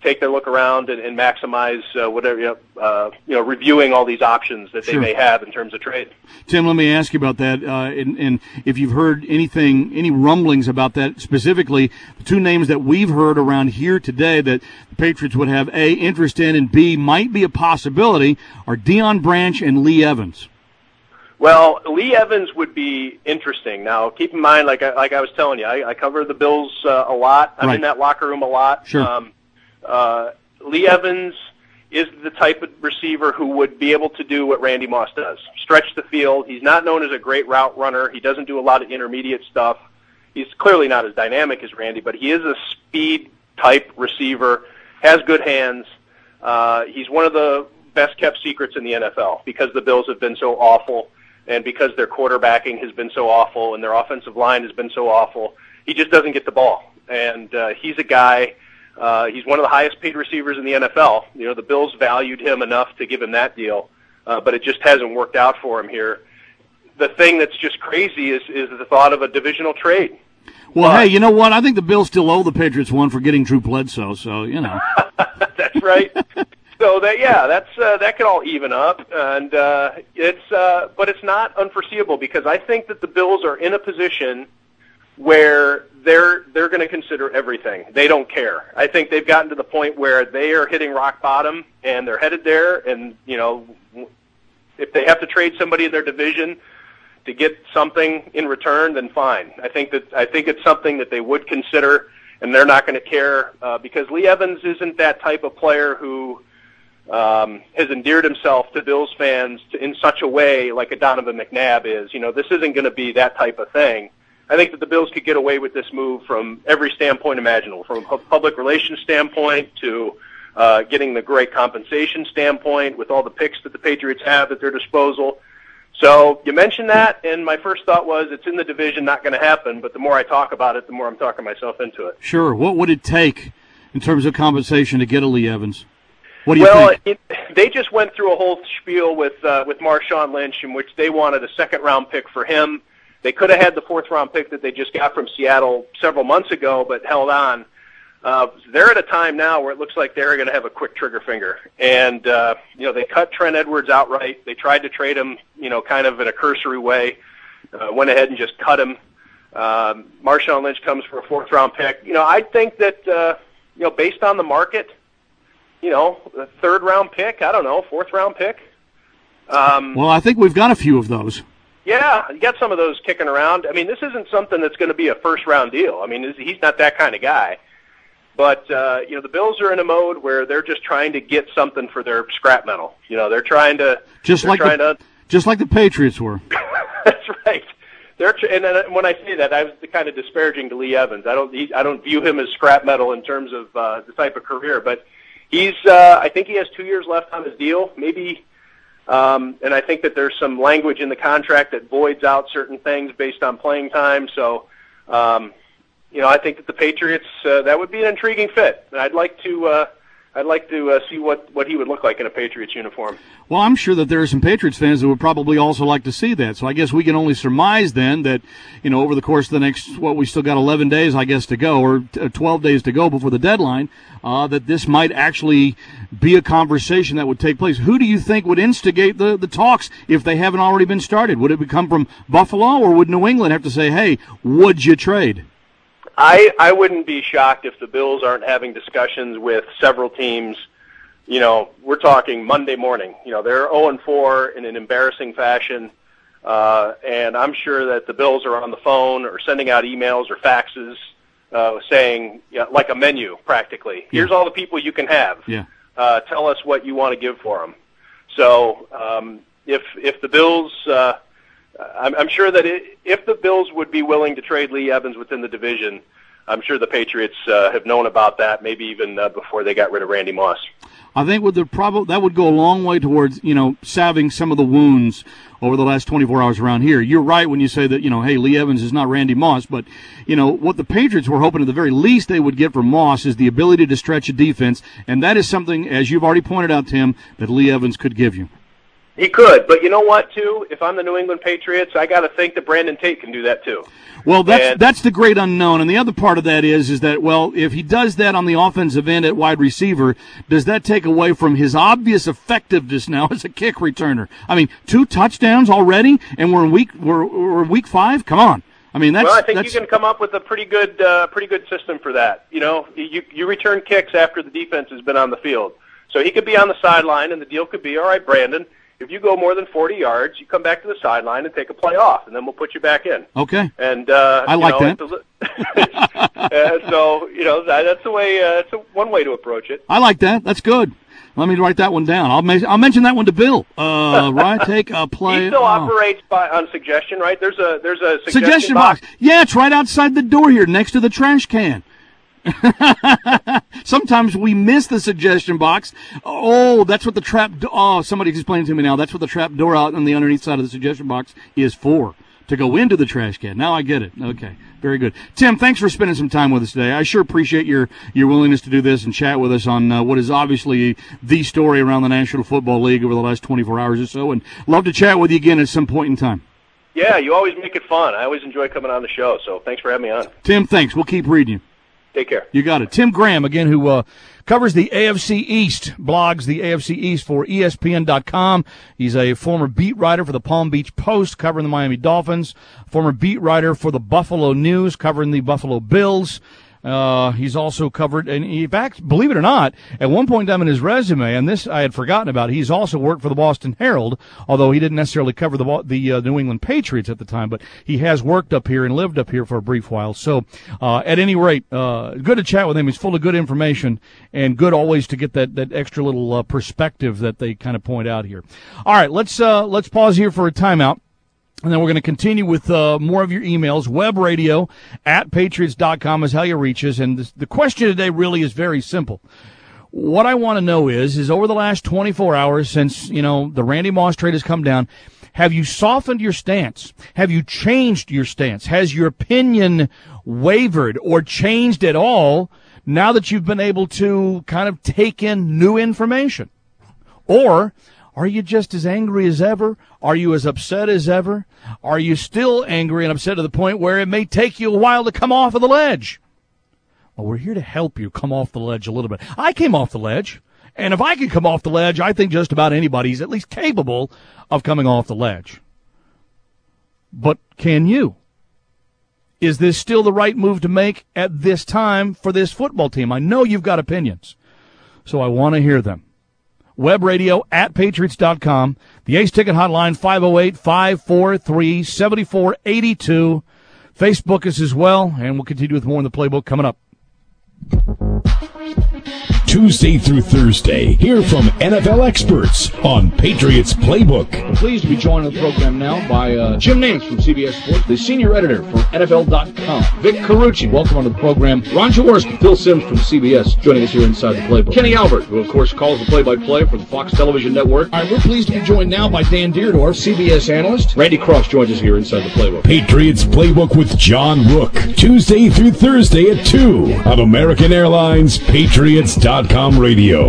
take their look around and, and maximize uh, whatever, you know, uh, you know, reviewing all these options that they Sure. may have in terms of trade. Tim, let me ask you about that, uh, and, and if you've heard anything, any rumblings about that specifically, the two names that we've heard around here today that the Patriots would have A, interest in, and B, might be a possibility are Deion Branch and Lee Evans. Well, Lee Evans would be interesting. Now, keep in mind, like I, like I was telling you, I, I cover the Bills uh, a lot. I'm Right. in that locker room a lot. Sure. Um, uh, Lee Evans is the type of receiver who would be able to do what Randy Moss does, stretch the field. He's not known as a great route runner. He doesn't do a lot of intermediate stuff. He's clearly not as dynamic as Randy, but he is a speed-type receiver, has good hands. Uh, he's one of the best-kept secrets in the N F L because the Bills have been so awful and because their quarterbacking has been so awful and their offensive line has been so awful. He just doesn't get the ball. And uh, he's a guy, uh, he's one of the highest-paid receivers in the N F L. You know, the Bills valued him enough to give him that deal, uh, but it just hasn't worked out for him here. The thing that's just crazy is, is the thought of a divisional trade. Well, But- hey, you know what? I think the Bills still owe the Patriots one for getting Drew Bledsoe, so, you know. That's right. So that yeah, that's uh, that could all even up, and uh, it's uh, but it's not unforeseeable because I think that the Bills are in a position where they're they're going to consider everything. They don't care. I think they've gotten to the point where they are hitting rock bottom and they're headed there. And you know, if they have to trade somebody in their division to get something in return, then fine. I think that I think it's something that they would consider, and they're not going to care uh, because Lee Evans isn't that type of player who um, has endeared himself to Bills fans to, in such a way like a Donovan McNabb is. You know, this isn't going to be that type of thing. I think that the Bills could get away with this move from every standpoint imaginable, from a public relations standpoint to uh, getting the great compensation standpoint with all the picks that the Patriots have at their disposal. So you mentioned that, and my first thought was it's in the division, not going to happen. But the more I talk about it, the more I'm talking myself into it. Sure. What would it take in terms of compensation to get a Lee Evans? What do you well, think? It, they just went through a whole spiel with uh, with Marshawn Lynch in which they wanted a second-round pick for him. They could have had the fourth-round pick that they just got from Seattle several months ago, but held on. Uh, they're at a time now where it looks like they're going to have a quick trigger finger. And, uh, you know, they cut Trent Edwards outright. They tried to trade him, you know, kind of in a cursory way, uh, went ahead and just cut him. Um, Marshawn Lynch comes for a fourth-round pick. You know, I think that, uh, you know, based on the market, you know, a third-round pick, I don't know, fourth-round pick. Um, Well, I think we've got a few of those. Yeah, you got some of those kicking around. I mean, this isn't something that's going to be a first-round deal. I mean, he's not that kind of guy. But, uh, you know, the Bills are in a mode where they're just trying to get something for their scrap metal. You know, they're trying to Just they're like trying the, to, just like the Patriots were. That's right. They're tr- and then when I say that, I was kind of disparaging to Lee Evans. I don't he, I don't view him as scrap metal in terms of uh, the type of career, but he's uh, I think he has two years left on his deal, maybe. Um, and I think that there's some language in the contract that voids out certain things based on playing time. So, um, you know, I think that the Patriots uh, that would be an intriguing fit. And I'd like to uh, I'd like to uh, see what, what he would look like in a Patriots uniform. Well, I'm sure that there are some Patriots fans that would probably also like to see that. So I guess we can only surmise then that, you know, over the course of the next, what, we still got eleven days, I guess, to go, or twelve days to go before the deadline, uh, that this might actually be a conversation that would take place. Who do you think would instigate the, the talks if they haven't already been started? Would it come from Buffalo, or would New England have to say, hey, would you trade? I, I wouldn't be shocked if the Bills aren't having discussions with several teams. You know, we're talking Monday morning. You know, they're oh and four in an embarrassing fashion, uh, and I'm sure that the Bills are on the phone or sending out emails or faxes uh, saying, you know, like a menu practically. Here's all the people you can have. Yeah. Uh, tell us what you want to give for them. So um, if if the Bills uh, I'm, I'm sure that it, if the Bills would be willing to trade Lee Evans within the division, I'm sure the Patriots uh, have known about that, maybe even uh, before they got rid of Randy Moss. I think with the prob- that would go a long way towards, you know, salving some of the wounds over the last twenty-four hours around here. You're right when you say that, you know, hey, Lee Evans is not Randy Moss, but, you know, what the Patriots were hoping at the very least they would get from Moss is the ability to stretch a defense, and that is something, as you've already pointed out, Tim, that Lee Evans could give you. He could, but you know what, too? If I'm the New England Patriots, I got to think that Brandon Tate can do that, too. Well, that's and, that's the great unknown. And the other part of that is, is that, well, if he does that on the offensive end at wide receiver, does that take away from his obvious effectiveness now as a kick returner? I mean, two touchdowns already, and we're in week we're, we're week five? Come on. I mean, that's, well, I think that's, you can come up with a pretty good, uh, pretty good system for that. You know, you you return kicks after the defense has been on the field, so he could be on the sideline, and the deal could be, all right, Brandon, if you go more than forty yards, you come back to the sideline and take a play off, and then we'll put you back in. Okay. And uh, I like you know, that. uh, so you know that, that's the way. Uh, that's a, one way to approach it. I like that. That's good. Let me write that one down. I'll ma- I'll mention that one to Bill. Uh, right, take a play. He still oh. operates by on suggestion, right? There's a there's a suggestion, suggestion box. box. Yeah, it's right outside the door here, next to the trash can. Sometimes we miss the suggestion box. Oh, that's what the trap. Do- oh, somebody explained to me now. That's what the trap door out on the underneath side of the suggestion box is for. To go into the trash can. Now I get it. Okay, very good. Tim, thanks for spending some time with us today. I sure appreciate your, your willingness to do this and chat with us on uh, what is obviously the story around the National Football League over the last twenty-four hours or so, and love to chat with you again at some point in time. Yeah, you always make it fun. I always enjoy coming on the show, so thanks for having me on. Tim, thanks. We'll keep reading you. Take care. You got it. Tim Graham, again, who uh, covers the A F C East, blogs the A F C East for E S P N dot com. He's a former beat writer for the Palm Beach Post, covering the Miami Dolphins, former beat writer for the Buffalo News, covering the Buffalo Bills. Uh, he's also covered, and in fact, believe it or not, at one point in time in his resume, and this I had forgotten about, he's also worked for the Boston Herald, although he didn't necessarily cover the the uh, New England Patriots at the time, but he has worked up here and lived up here for a brief while. So, uh, at any rate, uh, good to chat with him. He's full of good information, and good always to get that, that extra little uh, perspective that they kind of point out here. All right, let's uh, let's pause here for a timeout. And then we're going to continue with uh, more of your emails. Web radio at patriots dot com is how you reach us. And this, the question today really is very simple. What I want to know is, is over the last twenty-four hours since, you know, the Randy Moss trade has come down, have you softened your stance? Have you changed your stance? Has your opinion wavered or changed at all now that you've been able to kind of take in new information? Or are you just as angry as ever? Are you as upset as ever? Are you still angry and upset to the point where it may take you a while to come off of the ledge? Well, we're here to help you come off the ledge a little bit. I came off the ledge, and if I can come off the ledge, I think just about anybody's at least capable of coming off the ledge. But can you? Is this still the right move to make at this time for this football team? I know you've got opinions, so I want to hear them. Web radio at patriots dot com. The Ace Ticket Hotline, five oh eight, five four three, seven four eight two. Facebook us as well, and we'll continue with more in the playbook coming up. Tuesday through Thursday, hear from N F L experts on Patriots Playbook. I'm pleased to be joined on the program now by uh, Jim Nance from C B S Sports, the senior editor for N F L dot com. Vic Carucci, welcome onto the program. Ron Jaworski, Phil Simms from C B S, joining us here inside the Playbook. Kenny Albert, who of course calls the play-by-play for the Fox Television Network. All right, we're pleased to be joined now by Dan Deerdorf, C B S analyst. Randy Cross joins us here inside the Playbook. Patriots Playbook with John Rook, Tuesday through Thursday at two on American Airlines Patriots dot com radio.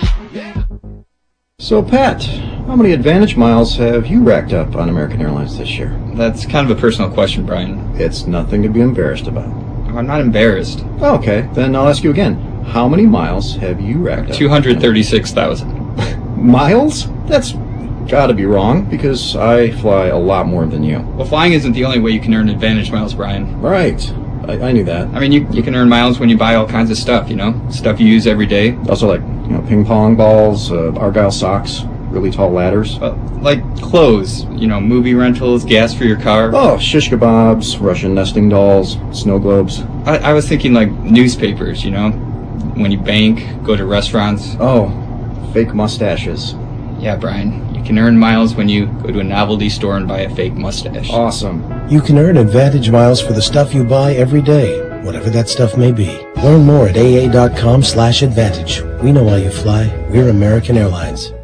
So, Pat, how many Advantage miles have you racked up on American Airlines this year? That's kind of a personal question, Brian. It's nothing to be embarrassed about. I'm not embarrassed. Okay, then I'll ask you again. How many miles have you racked up? two hundred thirty-six thousand. Miles? That's gotta be wrong, because I fly a lot more than you. Well, flying isn't the only way you can earn Advantage miles, Brian. Right. I, I knew that. I mean, you you can earn miles when you buy all kinds of stuff, you know? Stuff you use every day. Also, like, you know, ping pong balls, uh, Argyle socks, really tall ladders. Uh, like clothes, you know, movie rentals, gas for your car. Oh, shish kebabs, Russian nesting dolls, snow globes. I, I was thinking like newspapers, you know? When you bank, go to restaurants. Oh, fake mustaches. Yeah, Brian. You can earn miles when you go to a novelty store and buy a fake mustache. Awesome. You can earn Advantage miles for the stuff you buy every day, whatever that stuff may be. Learn more at A A dot com slash advantage. We know why you fly. We're American Airlines.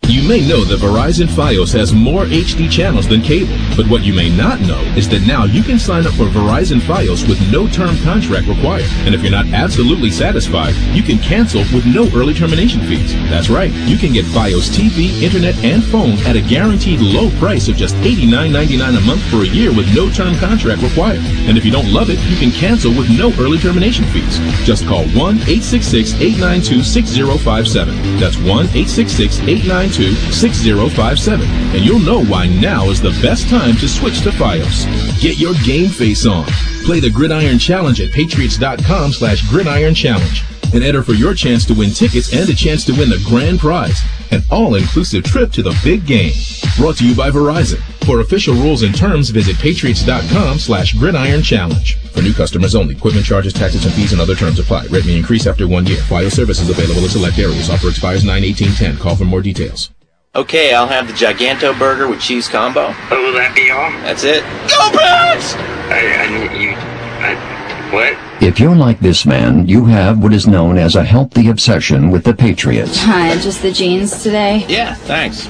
You may know that Verizon Fios has more H D channels than cable, but what you may not know is that now you can sign up for Verizon Fios with no term contract required. And if you're not absolutely satisfied, you can cancel with no early termination fees. That's right, you can get Fios T V, internet, and phone at a guaranteed low price of just eighty-nine ninety-nine a month for a year with no term contract required. And if you don't love it, you can cancel with no early termination fees. Just call one eight six six, eight nine two, six zero five seven. That's one eight six six, eight nine two, six zero five seven. And you'll know why now is the best time to switch to Fios. Get your game face on. Play the Gridiron Challenge at patriots.com slash gridiron challenge. And enter for your chance to win tickets and a chance to win the grand prize, an all-inclusive trip to the big game. Brought to you by Verizon. For official rules and terms, visit patriots.com slash gridiron challenge. For new customers only. Equipment charges, taxes, and fees and other terms apply. Rate may increase after one year. Fios service is available in select areas. Offer expires nine eighteen ten. Call for more details. Okay, I'll have the Giganto burger with cheese combo. Oh, will that be all? That's it. Go Pats! I, I need you. I, what? If you're like this man, you have what is known as a healthy obsession with the Patriots. Hi, just the jeans today? Yeah, thanks.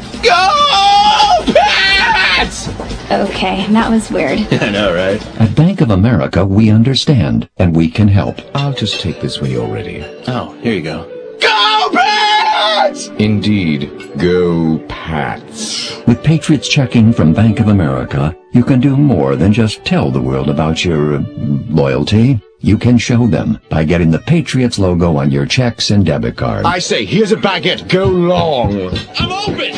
Go Pats! Okay, that was weird. I know, right? At Bank of America, we understand, and we can help. I'll just take this when you're ready. Oh, here you go. Go Pats! Indeed, go Pats. With Patriots checking from Bank of America, you can do more than just tell the world about your uh, loyalty. You can show them by getting the Patriots logo on your checks and debit cards. I say, here's a baguette. Go long. I'm open!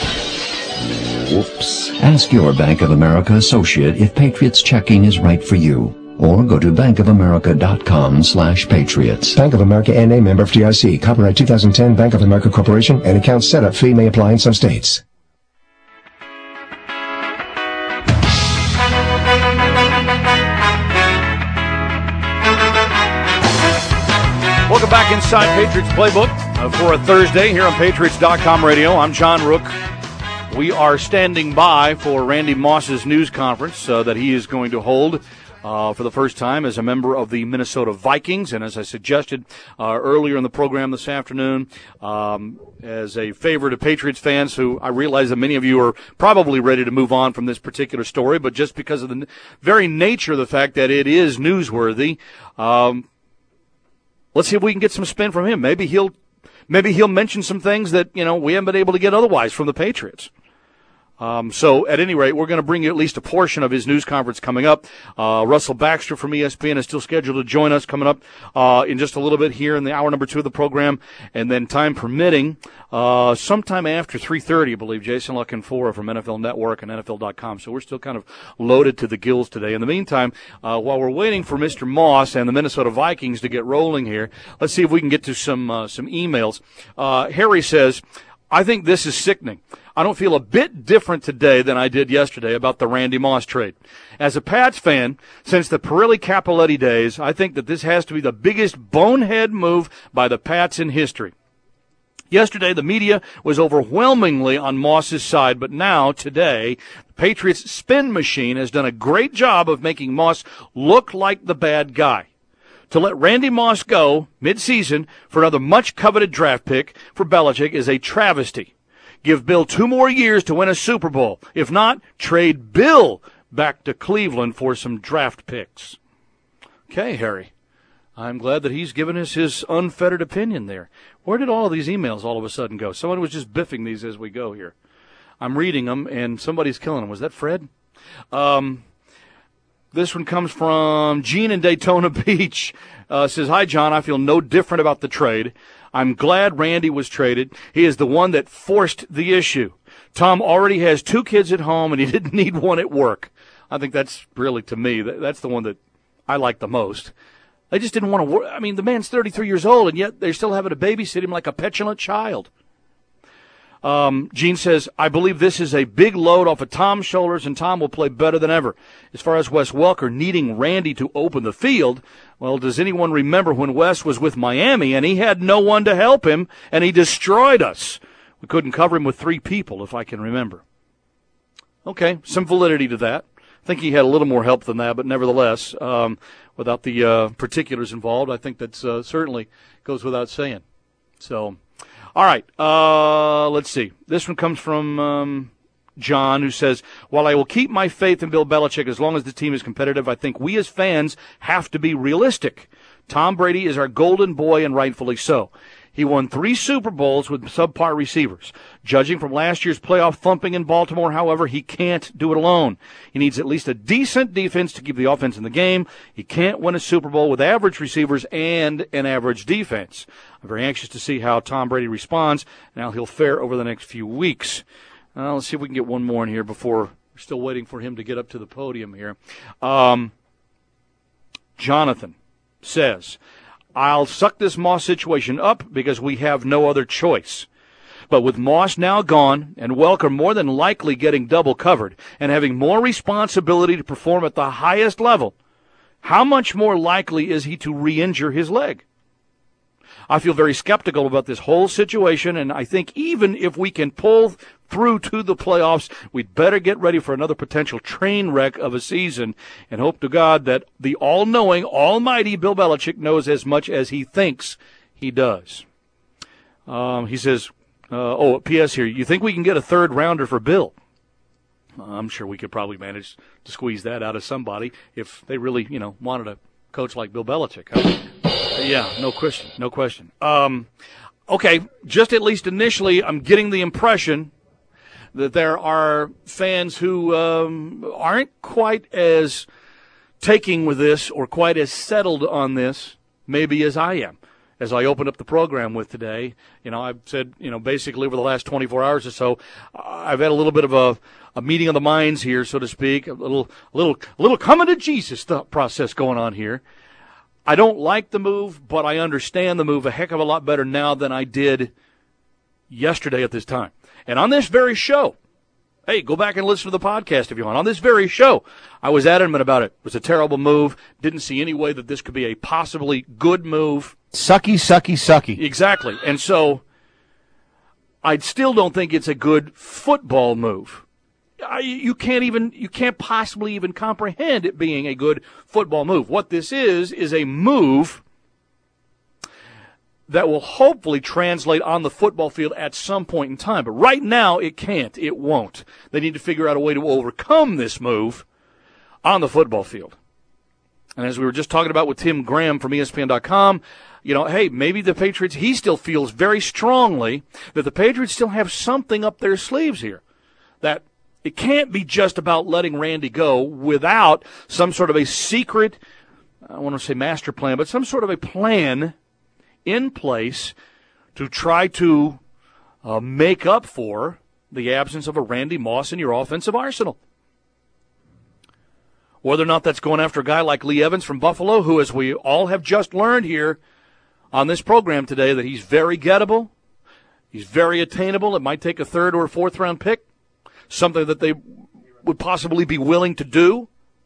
Whoops. Ask your Bank of America associate if Patriots checking is right for you. Or go to bankofamerica.com slash patriots. Bank of America N A, member F D I C. Copyright two thousand ten, Bank of America Corporation. An account setup fee may apply in some states. Welcome back inside Patriots Playbook uh, for a Thursday here on Patriots dot com radio. I'm John Rook. We are standing by for Randy Moss's news conference uh, that he is going to hold uh, for the first time as a member of the Minnesota Vikings. And as I suggested uh, earlier in the program this afternoon, um, as a favorite of Patriots fans who I realize that many of you are probably ready to move on from this particular story, but just because of the very nature of the fact that it is newsworthy, um, let's see if we can get some spin from him. Maybe he'll maybe he'll mention some things that, you know, we haven't been able to get otherwise from the Patriots. Um, so, at any rate, we're going to bring you at least a portion of his news conference coming up. Uh, Russell Baxter from E S P N is still scheduled to join us coming up uh, in just a little bit here in the hour number two of the program. And then, time permitting, uh, sometime after three thirty, I believe, Jason La Canfora from N F L Network and N F L dot com. So we're still kind of loaded to the gills today. In the meantime, uh, while we're waiting for Mister Moss and the Minnesota Vikings to get rolling here, let's see if we can get to some uh, some emails. Uh, Harry says, I think this is sickening. I don't feel a bit different today than I did yesterday about the Randy Moss trade. As a Pats fan, since the Perilli-Capoletti days, I think that this has to be the biggest bonehead move by the Pats in history. Yesterday, the media was overwhelmingly on Moss's side, but now, today, the Patriots' spin machine has done a great job of making Moss look like the bad guy. To let Randy Moss go mid-season for another much-coveted draft pick for Belichick is a travesty. Give Bill two more years to win a Super Bowl. If not, trade Bill back to Cleveland for some draft picks. Okay, Harry. I'm glad that he's given us his unfettered opinion there. Where did all of these emails all of a sudden go? Someone was just biffing these as we go here. I'm reading them, and somebody's killing them. Was that Fred? Um, this one comes from Gene in Daytona Beach. Uh, says, hi, John. I feel no different about the trade. I'm glad Randy was traded. He is the one that forced the issue. Tom already has two kids at home, and he didn't need one at work. I think that's really, to me, that's the one that I like the most. They just didn't want to work. I mean, the man's thirty-three years old, and yet they're still having to babysit him like a petulant child. Um, Gene says, I believe this is a big load off of Tom's shoulders, and Tom will play better than ever. As far as Wes Welker needing Randy to open the field, well, does anyone remember when Wes was with Miami and he had no one to help him, and he destroyed us? We couldn't cover him with three people, if I can remember. Okay, some validity to that. I think he had a little more help than that, but nevertheless, um, without the uh, particulars involved, I think that's uh, certainly goes without saying. So, All right, uh, let's see. This one comes from um, John, who says, while I will keep my faith in Bill Belichick as long as the team is competitive, I think we as fans have to be realistic. Tom Brady is our golden boy, and rightfully so. He won three Super Bowls with subpar receivers. Judging from last year's playoff thumping in Baltimore, however, he can't do it alone. He needs at least a decent defense to keep the offense in the game. He can't win a Super Bowl with average receivers and an average defense. I'm very anxious to see how Tom Brady responds and how he'll fare over the next few weeks. Uh, let's see if we can get one more in here before we're still waiting for him to get up to the podium here. Um, Jonathan says, I'll suck this Moss situation up because we have no other choice. But with Moss now gone and Welker more than likely getting double covered and having more responsibility to perform at the highest level, how much more likely is he to re-injure his leg? I feel very skeptical about this whole situation, and I think even if we can pull through to the playoffs, we'd better get ready for another potential train wreck of a season and hope to God that the all-knowing, almighty Bill Belichick knows as much as he thinks he does. Um, he says, uh, oh, P S here, you think we can get a third rounder for Bill? I'm sure we could probably manage to squeeze that out of somebody if they really, you know, wanted a coach like Bill Belichick. Huh? Yeah, no question, no question. Um, okay, just at least initially, I'm getting the impression that there are fans who um, aren't quite as taking with this or quite as settled on this, maybe as I am. As I opened up the program with today, you know, I've said, you know, basically over the last twenty-four hours or so, I've had a little bit of a, a meeting of the minds here, so to speak, a little, a little, a little coming to Jesus thought process going on here. I don't like the move, but I understand the move a heck of a lot better now than I did yesterday at this time. And on this very show, hey, go back and listen to the podcast if you want. On this very show, I was adamant about it. It was a terrible move. Didn't see any way that this could be a possibly good move. Sucky, sucky, sucky. Exactly. And so I still don't think it's a good football move. I, you can't even, you can't possibly even comprehend it being a good football move. What this is, is a move that will hopefully translate on the football field at some point in time. But right now, it can't. It won't. They need to figure out a way to overcome this move on the football field. And as we were just talking about with Tim Graham from E S P N dot com, you know, hey, maybe the Patriots, he still feels very strongly that the Patriots still have something up their sleeves here. That it can't be just about letting Randy go without some sort of a secret, I don't want to say master plan, but some sort of a plan in place to try to uh, make up for the absence of a Randy Moss in your offensive arsenal. Whether or not that's going after a guy like Lee Evans from Buffalo, who, as we all have just learned here on this program today, that he's very gettable, he's very attainable. It might take a third or a fourth round pick, something that they would possibly be willing to do.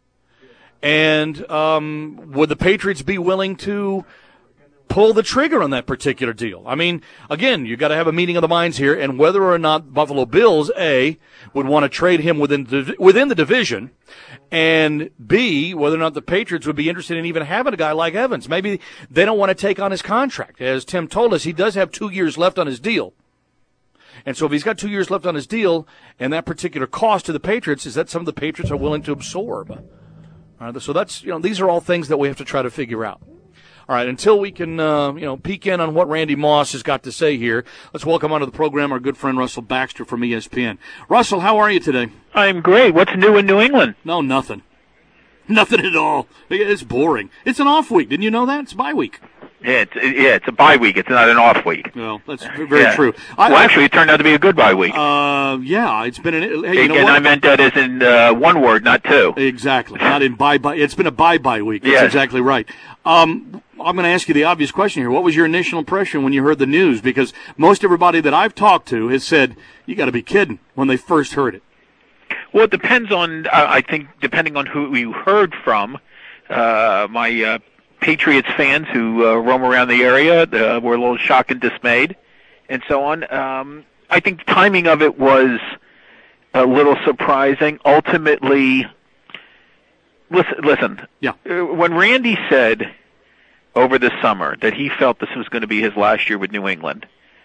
And um, would the Patriots be willing to pull the trigger on that particular deal? I mean, again, you got to have a meeting of the minds here, and whether or not Buffalo Bills, A, would want to trade him within the, within the division, and B, whether or not the Patriots would be interested in even having a guy like Evans. Maybe they don't want to take on his contract. As Tim told us, he does have two years left on his deal. And so if he's got two years left on his deal, and that particular cost to the Patriots, is that something the Patriots are willing to absorb? All right, so that's, you know, these are all things that we have to try to figure out. All right, until we can, uh, you know, peek in on what Randy Moss has got to say here, let's welcome onto the program our good friend Russell Baxter from E S P N. Russell, how are you today? I'm great. What's new in New England? No, nothing. Nothing at all. It's boring. It's an off week. Didn't you know that? It's bye week. Yeah, it's, yeah, it's a bye week. It's not an off week. Well, that's very yeah. true. I, well, actually, it turned out to be a good bye week. Uh, yeah, it's been an. Hey, you know and what? I meant that as in uh, one word, not two. Exactly, not in bye bye. It's been a bye bye week. That's yes. exactly right. Um, I'm going to ask you the obvious question here. What was your initial impression when you heard the news? Because most everybody that I've talked to has said, "You got to be kidding," when they first heard it. Well, it depends on. Uh, I think depending on who you heard from. Uh, my. Uh, Patriots fans who uh, roam around the area uh, were a little shocked and dismayed, and so on. Um, I think the timing of it was a little surprising. Ultimately, listen, listen. Yeah. Uh, when Randy said over the summer that he felt this was going to be his last year with New England,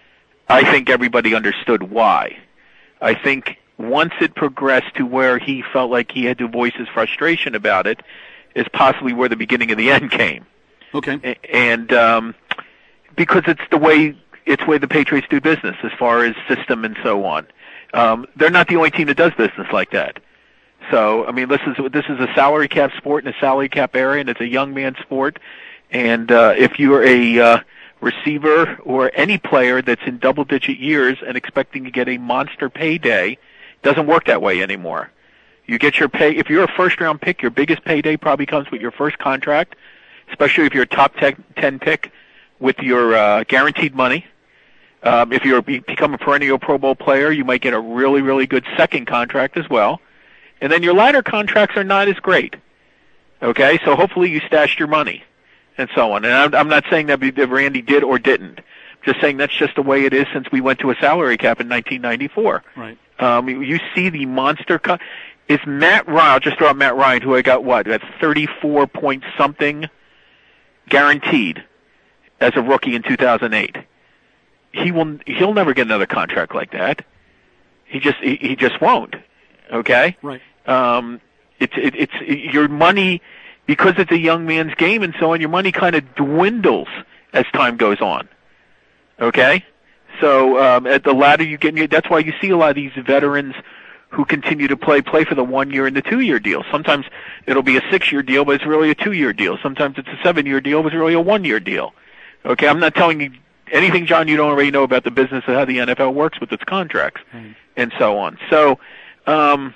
I think everybody understood why. I think once it progressed to where he felt like he had to voice his frustration about it, is possibly where the beginning of the end came. Okay. And um, because it's the way it's the way the Patriots do business as far as system and so on. Um, they're not the only team that does business like that. So, I mean, this is this is a salary cap sport in a salary cap area, and it's a young man sport. And uh, if you're a uh, receiver or any player that's in double-digit years and expecting to get a monster payday, it doesn't work that way anymore. You get your pay if you're a first-round pick. Your biggest payday probably comes with your first contract, especially if you're a top ten pick with your uh, guaranteed money. Um, if you become a perennial Pro Bowl player, you might get a really, really good second contract as well. And then your latter contracts are not as great. Okay, so hopefully you stashed your money and so on. And I'm, I'm not saying that Randy did or didn't. I'm just saying that's just the way it is since we went to a salary cap in nineteen ninety-four. Right. Um, you, you see the monster cut. Is Matt Ryan, I'll just throw out Matt Ryan, who I got what? That's thirty-four point something guaranteed as a rookie in two thousand eight. He will, he'll never get another contract like that. He just, he, he just won't. Okay? Right. Um, it's, it, it's, it, your money, because it's a young man's game and so on, your money kind of dwindles as time goes on. Okay? So, um, at the latter you get, that's why you see a lot of these veterans who continue to play, play for the one-year and the two-year deal. Sometimes it'll be a six-year deal, but it's really a two-year deal. Sometimes it's a seven-year deal, but it's really a one-year deal. Okay, I'm not telling you anything, John, you don't already know about the business of how the N F L works with its contracts mm. and so on. So, um,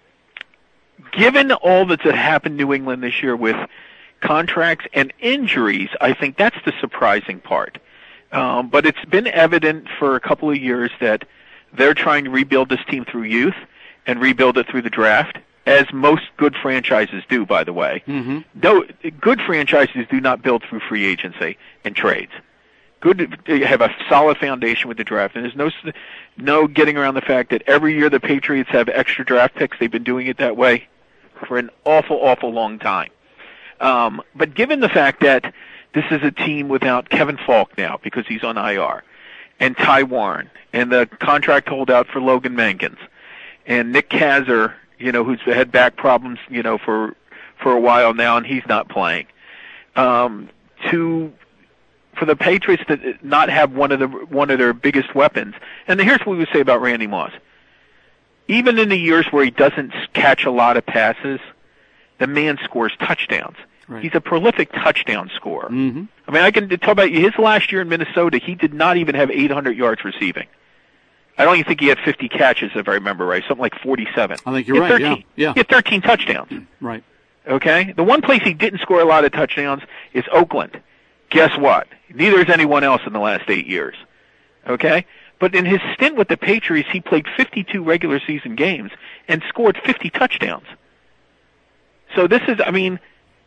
given all that's happened in New England this year with contracts and injuries, I think that's the surprising part. Um, but it's been evident for a couple of years that they're trying to rebuild this team through youth and rebuild it through the draft, as most good franchises do, by the way. Mm-hmm. Though good franchises do not build through free agency and trades. Good, they have a solid foundation with the draft, and there's no no getting around the fact that every year the Patriots have extra draft picks. They've been doing it that way for an awful, awful long time. Um, but given the fact that this is a team without Kevin Falk now because he's on I R, and Ty Warren, and the contract holdout for Logan Mankins, and Nick Kazar, you know, who's had back problems, you know, for for a while now, and he's not playing. Um, to for the Patriots to not have one of the one of their biggest weapons, and here's what we would say about Randy Moss. Even in the years where he doesn't catch a lot of passes, the man scores touchdowns. Right. He's a prolific touchdown scorer. Mm-hmm. I mean, I can talk about his last year in Minnesota. He did not even have eight hundred yards receiving. I don't even think he had fifty catches, if I remember right, something like forty-seven. I think you're right, yeah. yeah. He had thirteen touchdowns. Right. Okay? The one place he didn't score a lot of touchdowns is Oakland. Guess what? Neither has anyone else in the last eight years. Okay? But in his stint with the Patriots, he played fifty-two regular season games and scored fifty touchdowns. So this is, I mean,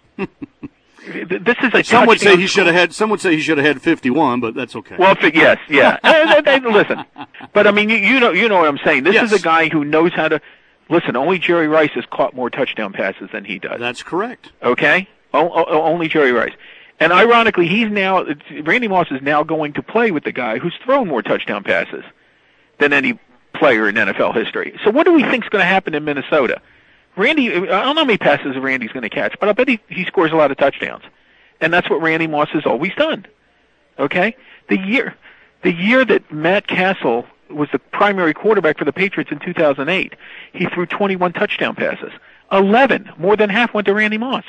this is a some would say he score. should have had. Some would say he should have had fifty-one, but that's okay. Well, if it, yes, yeah. uh, they, they, listen, but I mean, you, you know, you know what I'm saying. This yes. is a guy who knows how to listen. Only Jerry Rice has caught more touchdown passes than he does. That's correct. Okay, o- o- only Jerry Rice. And ironically, he's now Randy Moss is now going to play with the guy who's thrown more touchdown passes than any player in N F L history. So, what do we think is going to happen in Minnesota? Randy, I don't know how many passes Randy's going to catch, but I bet he, he scores a lot of touchdowns. And that's what Randy Moss has always done. Okay? The year the year that Matt Castle was the primary quarterback for the Patriots in two thousand eight, he threw twenty-one touchdown passes. eleven, more than half went to Randy Moss.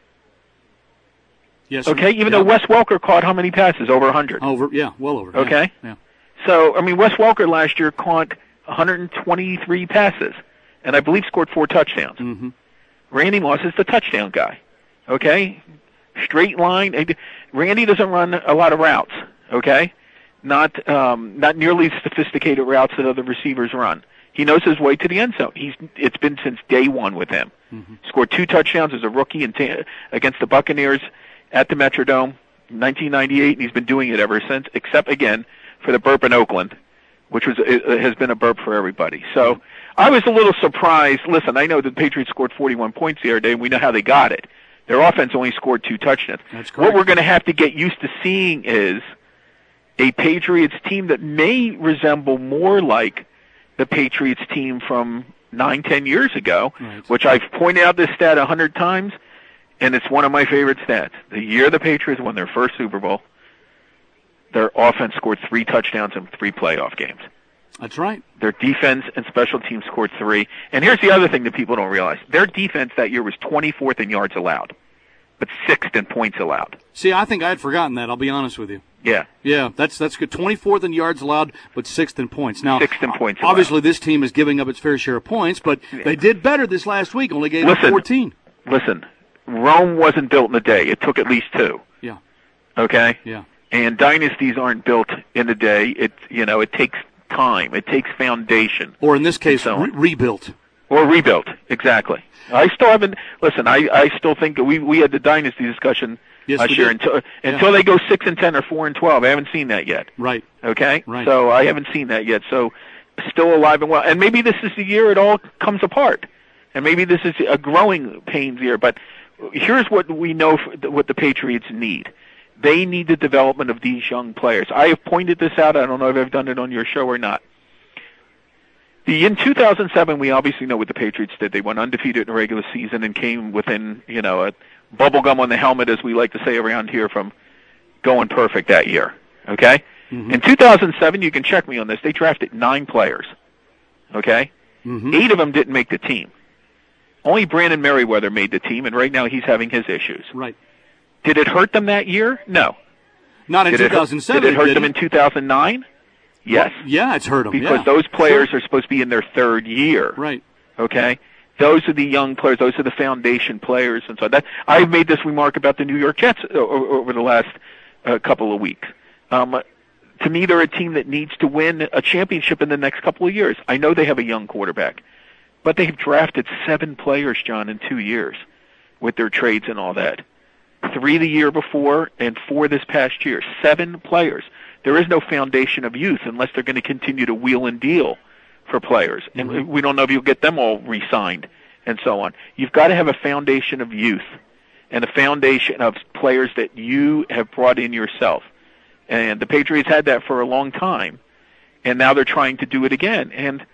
Yes. Okay, even yeah. though Wes Welker caught how many passes? Over one hundred. Over, yeah, well over. Okay? Yeah. yeah. So, I mean, Wes Welker last year caught one hundred twenty-three passes, and I believe scored four touchdowns. Mm-hmm. Randy Moss is the touchdown guy. Okay? Straight line. Randy doesn't run a lot of routes. Okay? Not um, not nearly as sophisticated routes that other receivers run. He knows his way to the end zone. He's it's been since day one with him. Mm-hmm. Scored two touchdowns as a rookie in ta- against the Buccaneers at the Metrodome in nineteen ninety-eight, and he's been doing it ever since, except, again, for the burp in Oakland, which was it has been a burp for everybody. So I was a little surprised. Listen, I know the Patriots scored forty-one points the other day, and we know how they got it. Their offense only scored two touchdowns. That's correct. What we're going to have to get used to seeing is a Patriots team that may resemble more like the Patriots team from nine, ten years ago, right. which I've pointed out this stat a hundred times, and it's one of my favorite stats. The year the Patriots won their first Super Bowl, their offense scored three touchdowns in three playoff games. That's right. Their defense and special teams scored three. And here's the other thing that people don't realize. Their defense that year was twenty-fourth in yards allowed, but sixth in points allowed. See, I think I had forgotten that. I'll be honest with you. Yeah. Yeah, that's that's good. twenty-fourth in yards allowed, but sixth in points. Now, sixth in points allowed. Obviously, this team is giving up its fair share of points, but they did better this last week. Only gave listen, up fourteen. Listen, Rome wasn't built in a day. It took at least two. Yeah. Okay? Yeah. And dynasties aren't built in a day. It, you know, it takes time. It takes foundation. Or in this case, so re- rebuilt. Or rebuilt, exactly. I still haven't, listen, I, I still think that we, we had the dynasty discussion yes, last year until, until yeah. they go six and ten or four and twelve. I haven't seen that yet. Right. Okay? Right. So I haven't seen that yet. So still alive and well. And maybe this is the year it all comes apart. And maybe this is a growing pains year. But here's what we know what the Patriots need. They need the development of these young players. I have pointed this out. I don't know if I've done it on your show or not. The, in two thousand seven, we obviously know what the Patriots did. They went undefeated in the regular season and came within, you know, a bubble gum on the helmet, as we like to say around here, from going perfect that year. Okay? Mm-hmm. In two thousand seven, you can check me on this, they drafted nine players. Okay? Mm-hmm. Eight of them didn't make the team. Only Brandon Merriweather made the team, and right now he's having his issues. Right. Did it hurt them that year? No. Not in did two thousand seven. It hurt, did it hurt did them it? in two thousand nine? Yes. Well, yeah, it's hurt them. Because yeah. those players sure. are supposed to be in their third year. Right. Okay? Those are the young players. Those are the foundation players. And so that I've made this remark about the New York Jets over the last uh, couple of weeks. Um, to me, they're a team that needs to win a championship in the next couple of years. I know they have a young quarterback, but they've drafted seven players, John, in two years with their trades and all that. Three the year before and four this past year. Seven players. There is no foundation of youth unless they're going to continue to wheel and deal for players. And Mm-hmm. we don't know if you'll get them all re-signed and so on. You've got to have a foundation of youth and a foundation of players that you have brought in yourself. And the Patriots had that for a long time, and now they're trying to do it again. And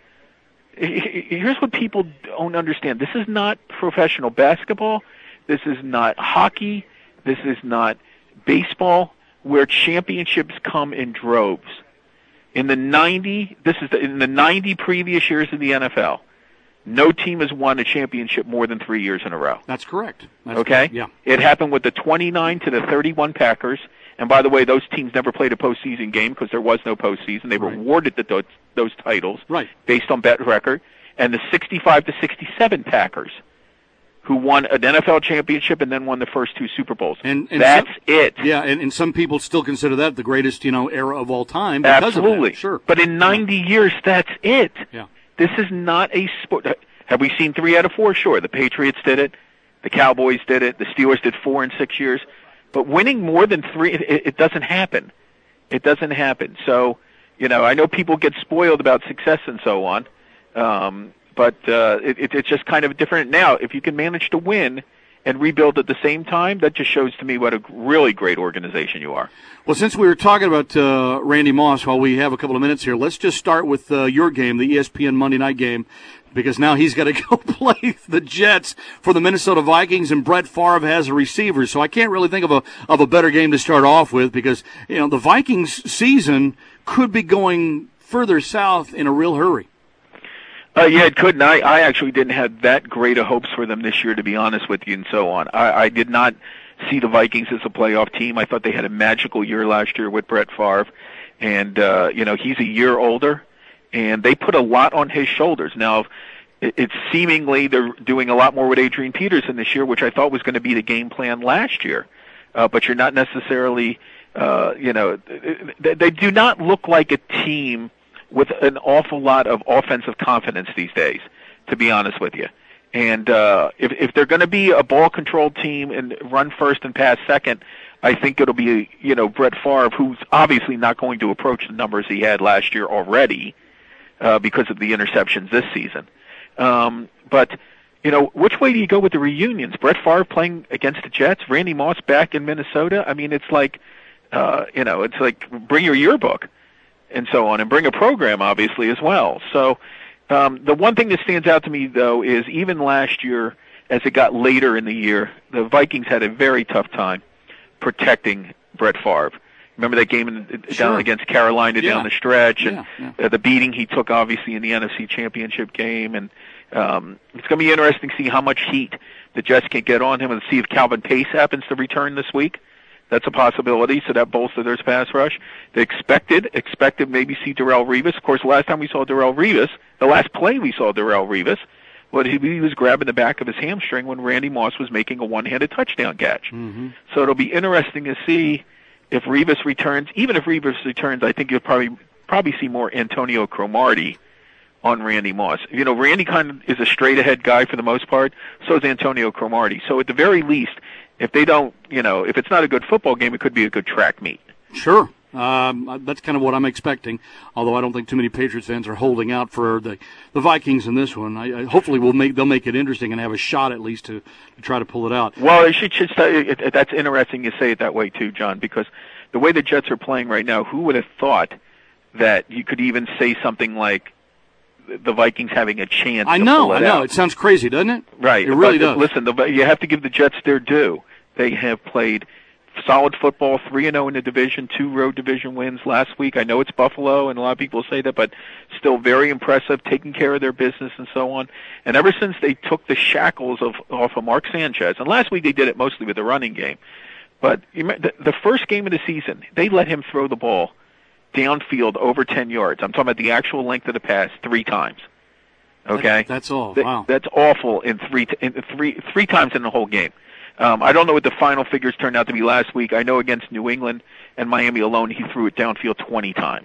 here's what people don't understand. This is not professional basketball. This is not hockey. This is not baseball, where championships come in droves. In the ninety, this is the, in the ninety previous years of the N F L, no team has won a championship more than three years in a row. That's correct. That's okay? correct. Yeah. It happened with the twenty-nine to the thirty-one Packers. And by the way, those teams never played a postseason game because there was no postseason. They were Right. awarded the, those, those titles Right. based on bet record. And the sixty-five to sixty-seven Packers, who won an N F L championship and then won the first two Super Bowls. And, and That's some, it. Yeah, and, and some people still consider that the greatest, you know, era of all time. Because Absolutely. Of that. Sure. But in ninety years, that's it. Yeah. This is not a sport. Have we seen three out of four? Sure. The Patriots did it. The Cowboys did it. The Steelers did four in six years. But winning more than three, it, it doesn't happen. It doesn't happen. So, you know, I know people get spoiled about success and so on. Um, but uh, it, it's just kind of different now. If you can manage to win and rebuild at the same time, that just shows to me what a really great organization you are. Well, since we were talking about uh, Randy Moss, while we have a couple of minutes here, let's just start with uh, your game, the E S P N Monday night game, because now he's got to go play the Jets for the Minnesota Vikings, and Brett Favre has a receiver. So I can't really think of a of a better game to start off with, because you know the Vikings season could be going further south in a real hurry. Uh, yeah, it could. And I, I actually didn't have that great of hopes for them this year, to be honest with you, and so on. I, I did not see the Vikings as a playoff team. I thought they had a magical year last year with Brett Favre, and uh, you know he's a year older, and they put a lot on his shoulders. Now, it, it's seemingly they're doing a lot more with Adrian Peterson this year, which I thought was going to be the game plan last year, uh, but you're not necessarily, uh, you know, they, they do not look like a team with an awful lot of offensive confidence these days, to be honest with you. And uh, if, if they're going to be a ball-controlled team and run first and pass second, I think it'll be, you know, Brett Favre, who's obviously not going to approach the numbers he had last year already uh, because of the interceptions this season. Um, but, you know, which way do you go with the reunions? Brett Favre playing against the Jets, Randy Moss back in Minnesota? I mean, it's like Uh, you know, it's like bring your yearbook and so on, and bring a program, obviously, as well. So um, the one thing that stands out to me, though, is even last year, as it got later in the year, the Vikings had a very tough time protecting Brett Favre. Remember that game in, Sure. down against Carolina Yeah. down the stretch, and Yeah, yeah. Uh, the beating he took, obviously, in the N F C Championship game. And um, it's going to be interesting to see how much heat the Jets can get on him, and see if Calvin Pace happens to return this week. That's a possibility, so that bolsters their pass rush. They expected, expected maybe see Darrelle Revis. Of course, the last time we saw Darrelle Revis, the last play we saw Darrelle Revis, well, he, he was grabbing the back of his hamstring when Randy Moss was making a one-handed touchdown catch. Mm-hmm. So it'll be interesting to see if Revis returns. Even if Revis returns, I think you'll probably probably see more Antonio Cromartie on Randy Moss. You know, Randy kind of is a straight-ahead guy for the most part. So is Antonio Cromartie. So at the very least, if they don't, you know, if it's not a good football game, it could be a good track meet. Sure. Um, that's kind of what I'm expecting, although I don't think too many Patriots fans are holding out for the, the Vikings in this one. I, I, hopefully we'll make, they'll make it interesting and have a shot at least to, to try to pull it out. Well, it should, should start, it, it, that's interesting you say it that way too, John, because the way the Jets are playing right now, who would have thought that you could even say something like the Vikings having a chance I to know, pull it I know. out? It sounds crazy, doesn't it? Right. It really but, does. Listen, the, you have to give the Jets their due. They have played solid football, three and oh in the division, two road division wins last week. I know it's Buffalo, and a lot of people say that, but still very impressive, taking care of their business and so on. And ever since they took the shackles of off of Mark Sanchez, and last week they did it mostly with the running game, but you remember, the, the first game of the season, they let him throw the ball downfield over ten yards. I'm talking about the actual length of the pass three times. Okay, That, that's all. Th- Wow. That's awful in three t- in three three times in the whole game. Um, I don't know what the final figures turned out to be last week. I know against New England and Miami alone, he threw it downfield twenty times.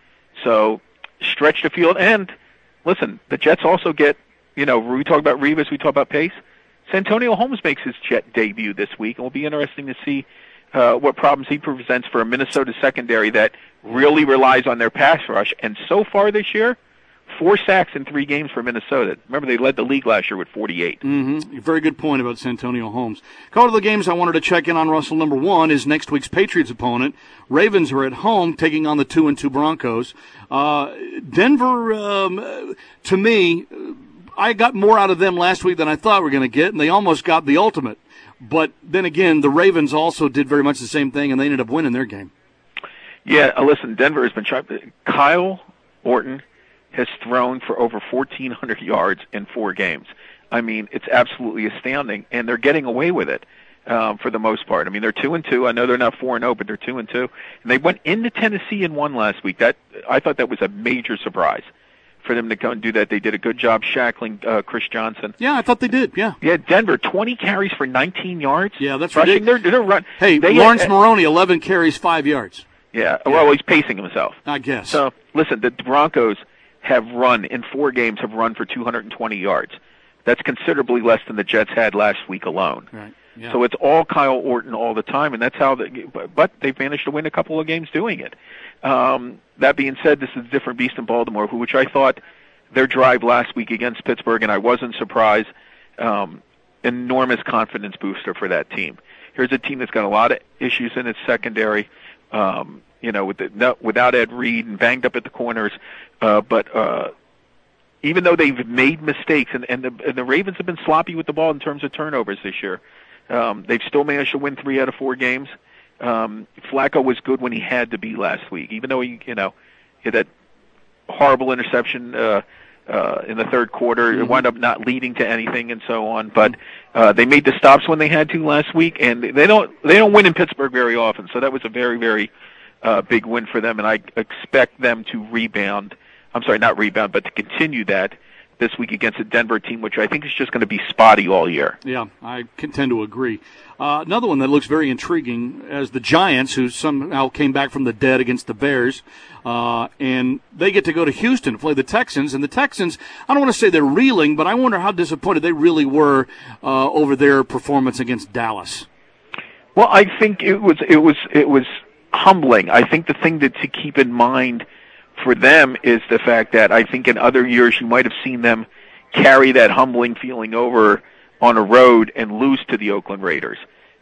So stretch the field. And listen, the Jets also get, you know, we talk about Revis, we talk about Pace. Santonio Holmes makes his Jet debut this week, and it will be interesting to see uh, what problems he presents for a Minnesota secondary that really relies on their pass rush. And so far this year, four sacks in three games for Minnesota. Remember, they led the league last year with forty-eight. Mm-hmm. Very good point about Santonio Holmes. Couple of the games I wanted to check in on, Russell. Number one is next week's Patriots opponent. Ravens are at home taking on the two and two Broncos. Uh, Denver, um, to me, I got more out of them last week than I thought we were going to get, and they almost got the ultimate. But then again, the Ravens also did very much the same thing, and they ended up winning their game. Yeah, uh, listen, Denver has been trying. Kyle Orton has thrown for over fourteen hundred yards in four games. I mean, it's absolutely astounding, and they're getting away with it um, for the most part. I mean, they're two and two. I know they're not four and zero, but they're two and two. And they went into Tennessee and won last week. That I thought that was a major surprise for them to go and do that. They did a good job shackling uh, Chris Johnson. Yeah, I thought they did. Yeah, yeah. Denver twenty carries for nineteen yards. Yeah, that's rushing. ridiculous. They're, they're run. Hey, they, Lawrence uh, Maroney, eleven carries, five yards. Yeah. Well, he's pacing himself. I guess. So listen, the Broncos have run in four games have run for two hundred twenty yards. That's considerably less than the Jets had last week alone. Right. Yeah. So it's all Kyle Orton all the time, and that's how. The, but they've managed to win a couple of games doing it. Um, that being said, this is a different beast in Baltimore, who, which I thought their drive last week against Pittsburgh, and I wasn't surprised. Um, enormous confidence booster for that team. Here's a team that's got a lot of issues in its secondary. Um, you know, with the, no, without Ed Reed and banged up at the corners, uh, but uh, even though they've made mistakes, and, and, the, and the Ravens have been sloppy with the ball in terms of turnovers this year, um, they've still managed to win three out of four games. Um, Flacco was good when he had to be last week, even though he, you know, he had that horrible interception uh, uh, in the third quarter. Mm-hmm. It wound up not leading to anything and so on. But uh, they made the stops when they had to last week, and they don't they don't win in Pittsburgh very often. So that was a very very uh, big win for them, and I expect them to rebound. I'm sorry, not rebound, but to continue that this week against a Denver team, which I think is just going to be spotty all year. Yeah, I can tend to agree. Uh, another one that looks very intriguing as the Giants, who somehow came back from the dead against the Bears, uh, and they get to go to Houston to play the Texans. And the Texans, I don't want to say they're reeling, but I wonder how disappointed they really were uh, over their performance against Dallas. Well, I think it was it was it was humbling. I think the thing that to keep in mind for them is the fact that I think in other years you might have seen them carry that humbling feeling over on a road and lose to the Oakland Raiders.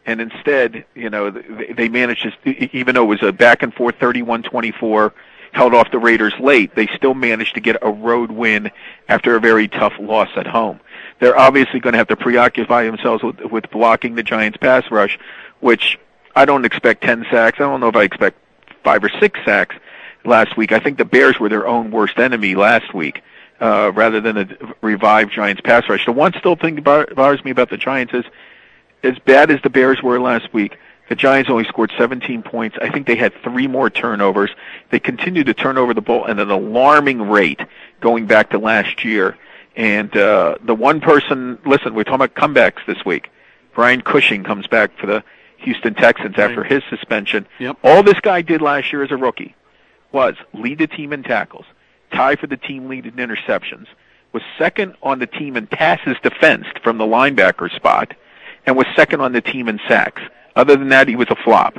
And instead, you know, they, they managed to, even though it was a back and forth thirty-one twenty-four, held off the Raiders late, they still managed to get a road win after a very tough loss at home. They're obviously going to have to preoccupy themselves with, with blocking the Giants' pass rush, which I don't expect ten sacks. I don't know if I expect five or six sacks last week. I think the Bears were their own worst enemy last week, uh, rather than a revived Giants pass rush. The one still thing that bothers me about the Giants is, as bad as the Bears were last week, the Giants only scored seventeen points. I think they had three more turnovers. They continued to turn over the ball at an alarming rate going back to last year. And uh, the one person, listen, we're talking about comebacks this week. Brian Cushing comes back for the Houston Texans after right. his suspension. Yep. All this guy did last year as a rookie was lead the team in tackles, tie for the team lead in interceptions, was second on the team in passes defensed from the linebacker spot, and was second on the team in sacks. Other than that, he was a flop.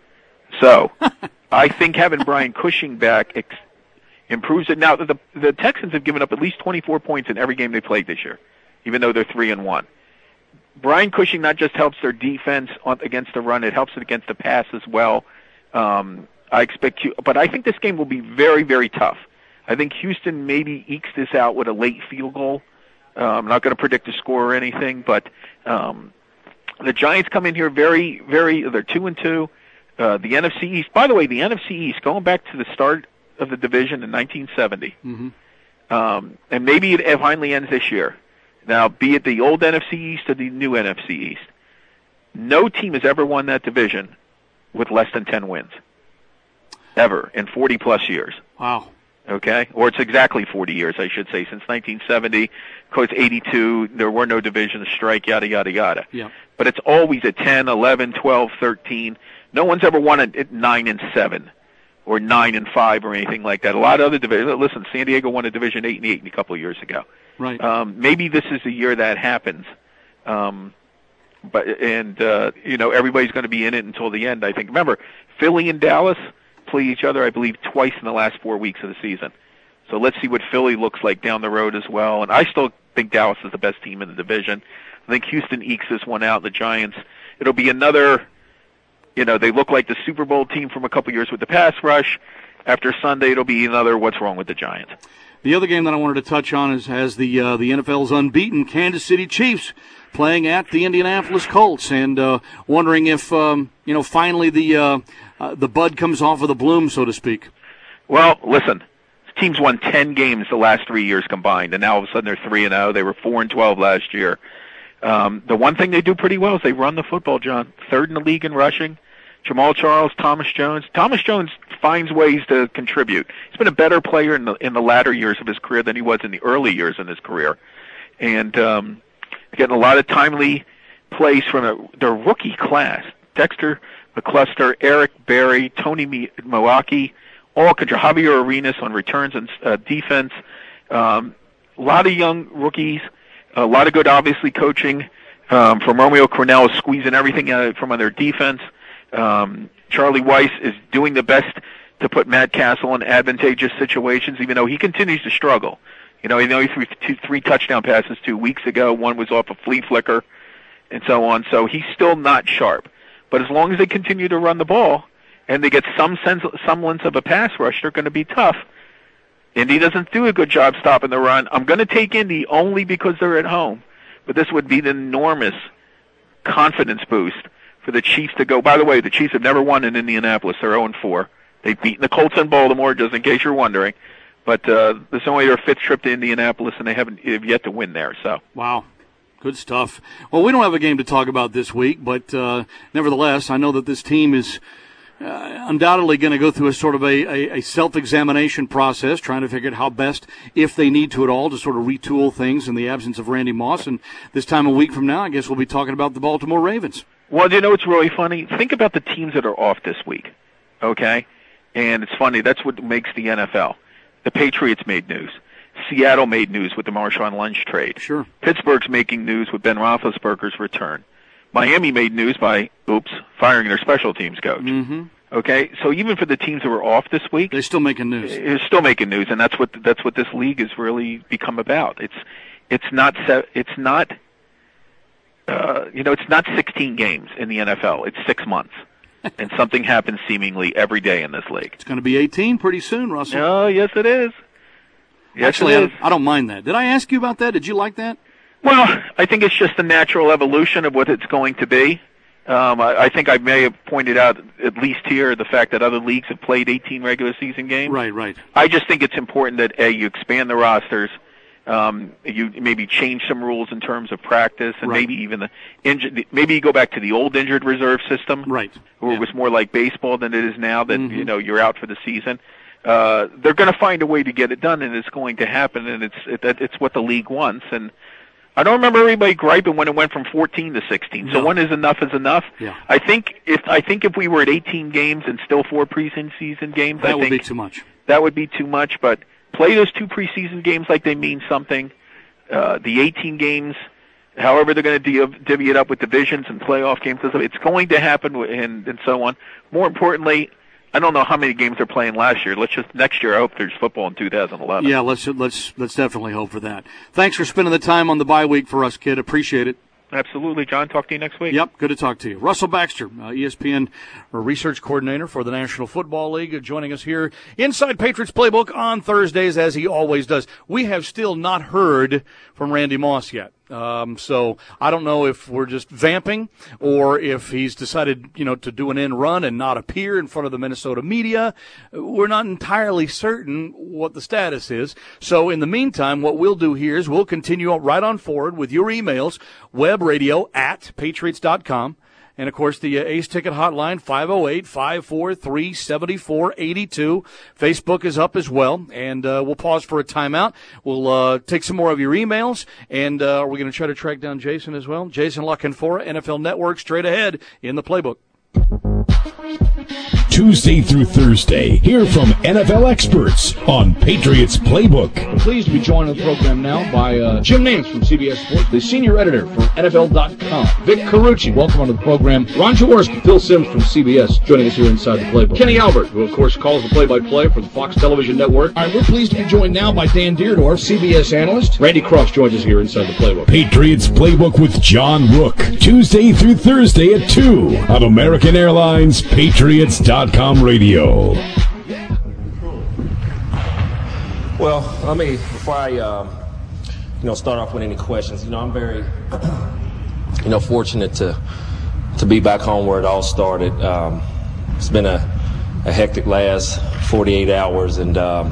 So I think having Brian Cushing back ex- improves it. Now, the, the Texans have given up at least twenty-four points in every game they played this year, even though they're three and one. Brian Cushing not just helps their defense on, against the run, it helps it against the pass as well. Um, I expect you, but I think this game will be very, very tough. I think Houston maybe ekes this out with a late field goal. Uh, I'm not going to predict a score or anything, but um, the Giants come in here very, very. They're two and two. Uh, the N F C East. By the way, the N F C East, going back to the start of the division in nineteen seventy, Mm-hmm. um, and maybe it finally ends this year. Now, be it the old N F C East or the new N F C East, no team has ever won that division with less than ten wins, ever, in forty plus years. Wow. Okay? Or it's exactly forty years, I should say, since nineteen seventy. Because eighty-two, there were no divisions, strike, yada, yada, yada. Yeah. But it's always a ten, eleven, twelve, thirteen. No one's ever won at nine and seven or nine and five or anything like that. A lot of other divisions. Listen, San Diego won a division eight and eight a couple of years ago. Right. Um, maybe this is the year that happens. Um, but and uh, you know, everybody's going to be in it until the end, I think. Remember, Philly and Dallas play each other, I believe, twice in the last four weeks of the season. So let's see what Philly looks like down the road as well. And I still think Dallas is the best team in the division. I think Houston ekes this one out. The Giants, it'll be another, you know, they look like the Super Bowl team from a couple years with the pass rush. After Sunday, it'll be another what's wrong with the Giants. The other game that I wanted to touch on is has the uh, the N F L's unbeaten Kansas City Chiefs playing at the Indianapolis Colts, and uh, wondering if um, you know finally the uh, uh, the bud comes off of the bloom, so to speak. Well, listen, this team's won ten games the last three years combined, and now all of a sudden they're three and zero. They were four and twelve last year. Um, the one thing they do pretty well is they run the football, John. Third in the league in rushing. Jamal Charles, Thomas Jones. Thomas Jones finds ways to contribute. He's been a better player in the in the latter years of his career than he was in the early years in his career, and um, getting a lot of timely plays from a, their rookie class. Dexter McCluster, Eric Berry, Tony Milwaukee, all control. Javier Arenas on returns and uh, defense. Um, a lot of young rookies. A lot of good, obviously, coaching um, from Romeo Crennel, squeezing everything out from on their defense. Um, Charlie Weiss is doing the best to put Matt Castle in advantageous situations, even though he continues to struggle. You know, you know, he threw two, three touchdown passes two weeks ago. One was off a flea flicker, and so on. So he's still not sharp. But as long as they continue to run the ball and they get some sense, semblance of a pass rush, they're going to be tough. Indy doesn't do a good job stopping the run. I'm going to take Indy only because they're at home, but this would be an enormous confidence boost for the Chiefs to go. By the way, the Chiefs have never won in Indianapolis. They're oh and four. They've beaten the Colts in Baltimore, just in case you're wondering. But uh, this is only their fifth trip to Indianapolis, and they haven't have yet to win there. So wow. Good stuff. Well, we don't have a game to talk about this week, but uh, nevertheless, I know that this team is uh, undoubtedly going to go through a sort of a, a, a self-examination process, trying to figure out how best, if they need to at all, to sort of retool things in the absence of Randy Moss. And this time a week from now, I guess we'll be talking about the Baltimore Ravens. Well, you know what's really funny? Think about the teams that are off this week, okay? And it's funny. That's what makes the N F L. The Patriots made news. Seattle made news with the Marshawn Lynch trade. Sure. Pittsburgh's making news with Ben Roethlisberger's return. Miami made news by, oops, firing their special teams coach. Mm-hmm. Okay, so even for the teams that were off this week, they're still making news. They're still making news, and that's what that's what this league has really become about. It's it's not it's not uh, you know, it's not sixteen games in the N F L. It's six months. And something happens seemingly every day in this league. It's going to be eighteen pretty soon, Russell. Oh, yes, it is. Yes, Actually, it is. I, I don't mind that. Did I ask you about that? Did you like that? Well, I think it's just the natural evolution of what it's going to be. Um, I, I think I may have pointed out, at least here, the fact that other leagues have played eighteen regular season games. Right, right. I just think it's important that, A, you expand the rosters, um, you maybe change some rules in terms of practice, and Right. maybe even the injured, maybe you go back to the old injured reserve system, right? Where it was more like baseball than it is now, that Mm-hmm. you know you're out for the season. Uh, they're going to find a way to get it done, and it's going to happen, and it's it, it's what the league wants. And I don't remember everybody griping when it went from fourteen to sixteen. So No. when is enough is enough. Yeah. I think if I think if we were at eighteen games and still four preseason games, That I would think be too much. that would be too much. But play those two preseason games like they mean something. Uh, the eighteen games, however they're going to divvy it up with divisions and playoff games, it's going to happen, and and so on. More importantly, I don't know how many games they're playing last year. Let's just next year. I hope there's football in two thousand eleven. Yeah, let's let's let's definitely hope for that. Thanks for spending the time on the bye week for us, kid. Appreciate it. Absolutely, John. Talk to you next week. Yep, good to talk to you. Russell Baxter, uh, E S P N research coordinator for the National Football League, uh, joining us here inside Patriots Playbook on Thursdays, as he always does. We have still not heard from Randy Moss yet. Um, so I don't know if we're just vamping or if he's decided, you know, to do an end run and not appear in front of the Minnesota media. We're not entirely certain what the status is. So in the meantime, what we'll do here is we'll continue right on forward with your emails, webradio at patriots dot com. And, of course, the uh, Ace Ticket hotline, five oh eight, five four three, seven four eight two. Facebook is up as well. And uh, we'll pause for a timeout. We'll uh, take some more of your emails. And uh, are we going to try to track down Jason as well? Jason La Canfora, N F L Network, straight ahead in the Playbook. Tuesday through Thursday, hear from N F L experts on Patriots Playbook. We're pleased to be joined on the program now by uh, Jim Nance from C B S Sports, the senior editor for N F L dot com. Vic Carucci, welcome onto the program. Ron Jaworski, Phil Simms from C B S, joining us here inside the Playbook. Kenny Albert, who of course calls the play-by-play for the Fox Television Network. All right, we're pleased to be joined now by Dan Deerdorf, C B S analyst. Randy Cross joins us here inside the Playbook. Patriots Playbook with John Rook, Tuesday through Thursday at two on American Airlines Patriots dot com radio. Well, let me, before I, um, you know, start off with any questions, you know, I'm very, you know, fortunate to to be back home where it all started. Um, it's been a, a hectic last forty-eight hours, and, um,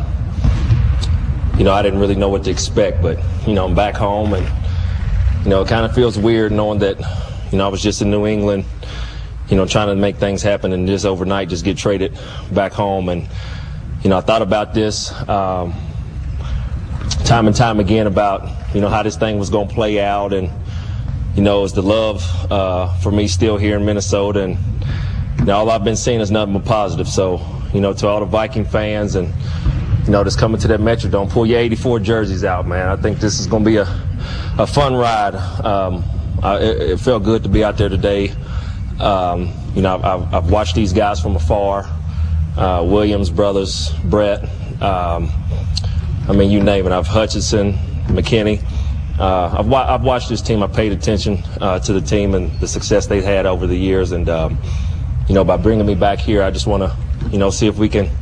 you know, I didn't really know what to expect, but, you know, I'm back home, and, you know, it kind of feels weird knowing that, you know, I was just in New England, you know, trying to make things happen and just overnight just get traded back home. And, you know, I thought about this um, time and time again about, you know, how this thing was going to play out. And, you know, is the love uh, for me still here in Minnesota. And, you know, all I've been seeing is nothing but positive. So, you know, to all the Viking fans and, you know, just coming to that Metrodome, pull your eighty-four jerseys out, man. I think this is going to be a, a fun ride. Um, I, it, it felt good to be out there today. Um, you know, I've, I've watched these guys from afar, uh, Williams brothers, Brett, um, I mean, you name it. I've Hutchinson, McKinney. Uh, I've, wa- I've watched this team. I paid attention uh, to the team and the success they've had over the years. And, um, you know, by bringing me back here, I just want to, you know, see if we can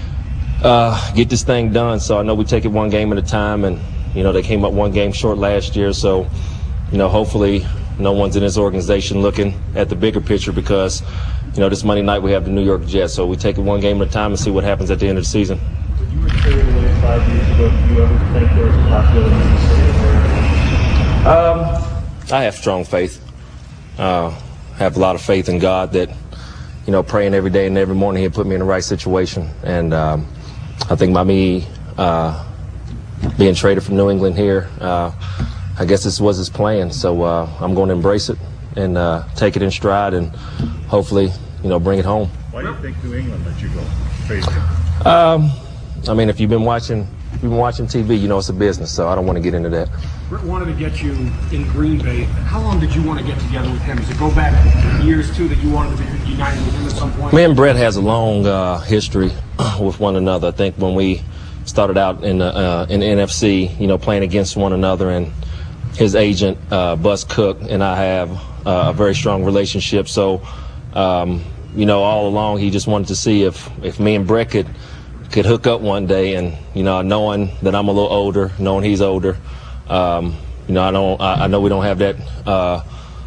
uh, get this thing done. So I know we take it one game at a time. And, you know, they came up one game short last year. So, you know, hopefully no one's in this organization looking at the bigger picture because, you know, this Monday night we have the New York Jets. So we take it one game at a time and see what happens at the end of the season. When you were traded away five years ago, did you ever think there was a possibility of staying there? Um, I have strong faith. Uh, have a lot of faith in God that, you know, praying every day and every morning He'll put me in the right situation. And um, I think by me uh, being traded from New England here, uh, I guess this was His plan. So uh, I'm going to embrace it and uh, take it in stride and hopefully, you know, bring it home. Why do you think New England let you go? Crazy. Um, I mean, if you've been watching, if you've been watching T V, you know it's a business. So I don't want to get into that. Brett wanted to get you in Green Bay. How long did you want to get together with him? Does it go back years too that you wanted to be united with him at some point? Me and Brett has a long uh, history with one another. I think when we started out in the uh, in the N F C, you know, playing against one another, and his agent, uh, Bus Cook, and I have uh, a very strong relationship. So, um, you know, all along he just wanted to see if, if me and Brett could, could hook up one day. And, you know, knowing that I'm a little older, knowing he's older, um, you know, I don't, I, I know we don't have that, uh,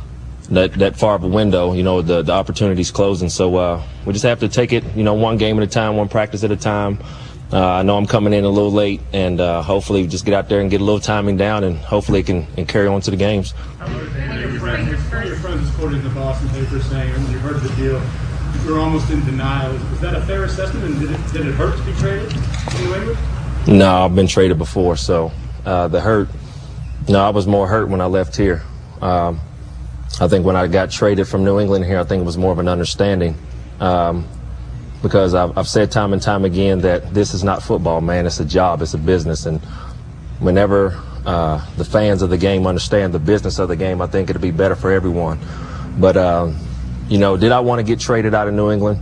that, that far of a window, you know, the, the opportunity's closing. So uh, we just have to take it, you know, one game at a time, one practice at a time. Uh, I know I'm coming in a little late, and uh, hopefully just get out there and get a little timing down, and hopefully it can and carry on to the games. One of your friends is quoted in the Boston paper saying when you heard the deal, you were almost in denial. Is that a fair assessment, and did it, did it hurt to be traded in New England? No, I've been traded before, so uh, the hurt, no, I was more hurt when I left here. Um, I think when I got traded from New England here, I think it was more of an understanding. Um, Because I've, I've said time and time again that this is not football, man. It's a job. It's a business. And whenever uh, the fans of the game understand the business of the game, I think it'll be better for everyone. But, um, you know, did I want to get traded out of New England?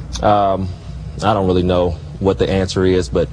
Um, I don't really know what the answer is. But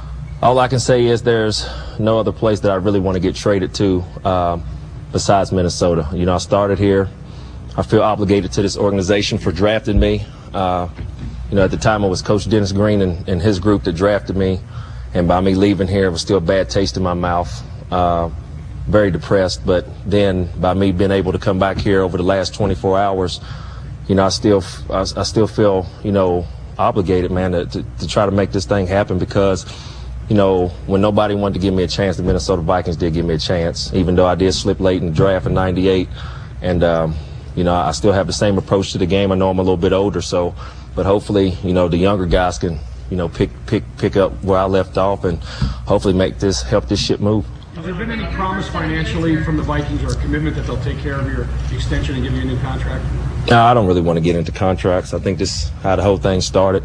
all I can say is there's no other place that I really want to get traded to uh, besides Minnesota. You know, I started here. I feel obligated to this organization for drafting me. Uh, You know, at the time it was Coach Dennis Green and, and his group that drafted me, and by me leaving here, it was still a bad taste in my mouth. Uh, very depressed, but then by me being able to come back here over the last twenty-four hours, you know, I still, I, I still feel, you know, obligated, man, to, to, to try to make this thing happen because, you know, when nobody wanted to give me a chance, the Minnesota Vikings did give me a chance, even though I did slip late in the draft in ninety-eight, and um, you know, I still have the same approach to the game. I know I'm a little bit older, so. But hopefully, you know, the younger guys can, you know, pick pick pick up where I left off and hopefully make this help this ship move. Has there been any promise financially from the Vikings or a commitment that they'll take care of your extension and give you a new contract? No, I don't really want to get into contracts. I think this is how the whole thing started.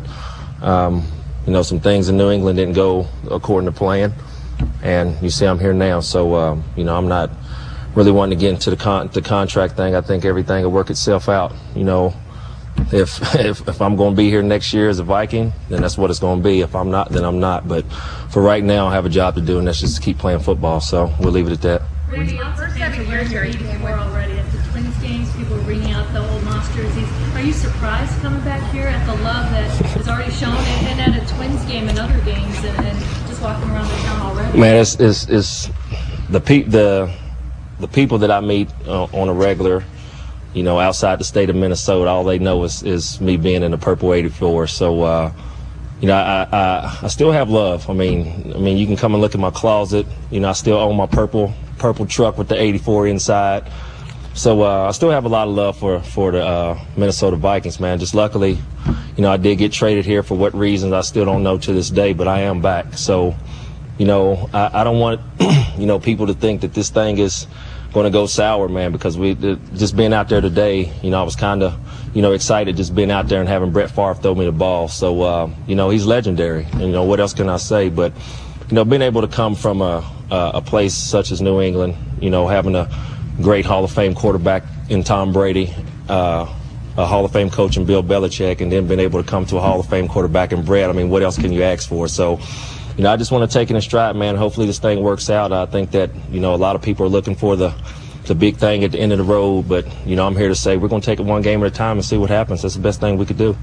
Um, you know, some things in New England didn't go according to plan, and you see I'm here now. So, um, you know, I'm not really wanting to get into the, con- the contract thing. I think everything will work itself out, you know. If, if if I'm going to be here next year as a Viking, then that's what it's going to be. If I'm not, then I'm not. But for right now, I have a job to do, and that's just to keep playing football. So we'll leave it at that. Randy, your first seven years here, before already at the Twins games, people were bringing out the old Moss jerseys. Are you surprised coming back here at the love that is already shown, and, and at a Twins game and other games, and, and just walking around the town already? Man, it's it's, it's the pe- the the people that I meet uh, on a regular. You know, outside the state of Minnesota, all they know is, is me being in the Purple eighty-four. So, uh, you know, I, I I still have love. I mean, I mean, you can come and look at my closet. You know, I still own my purple purple truck with the eighty-four inside. So uh, I still have a lot of love for for the uh, Minnesota Vikings, man. Just luckily, you know, I did get traded here for what reasons I still don't know to this day, but I am back. So, you know, I, I don't want you know people to think that this thing is going to go sour, man, because we just being out there today, you know, I was kind of, you know, excited just being out there and having Brett Favre throw me the ball. So, uh, you know, he's legendary. And, you know, what else can I say? But, you know, being able to come from a, a place such as New England, you know, having a great Hall of Fame quarterback in Tom Brady, uh, a Hall of Fame coach in Bill Belichick, and then being able to come to a Hall of Fame quarterback in Brett, I mean, what else can you ask for? So, you know, I just want to take it in stride, man. Hopefully this thing works out. I think that, you know, a lot of people are looking for the the big thing at the end of the road. But, you know, I'm here to say we're going to take it one game at a time and see what happens. That's the best thing we could do.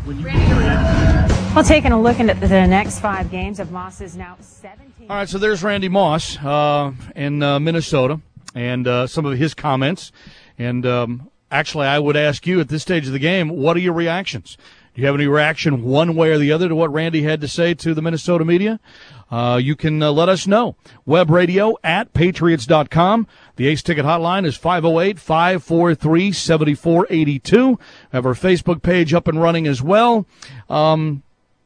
Well, taking a look at the next five games of Moss is now seventeen. All right, so there's Randy Moss uh, in uh, Minnesota and uh, some of his comments. And um, actually, I would ask you at this stage of the game, what are your reactions? Do you have any reaction one way or the other to what Randy had to say to the Minnesota media? Uh, you can uh, let us know. Web radio at patriots dot com. The Ace Ticket Hotline is five oh eight, five four three, seven four eight two. We have our Facebook page up and running as well. Um,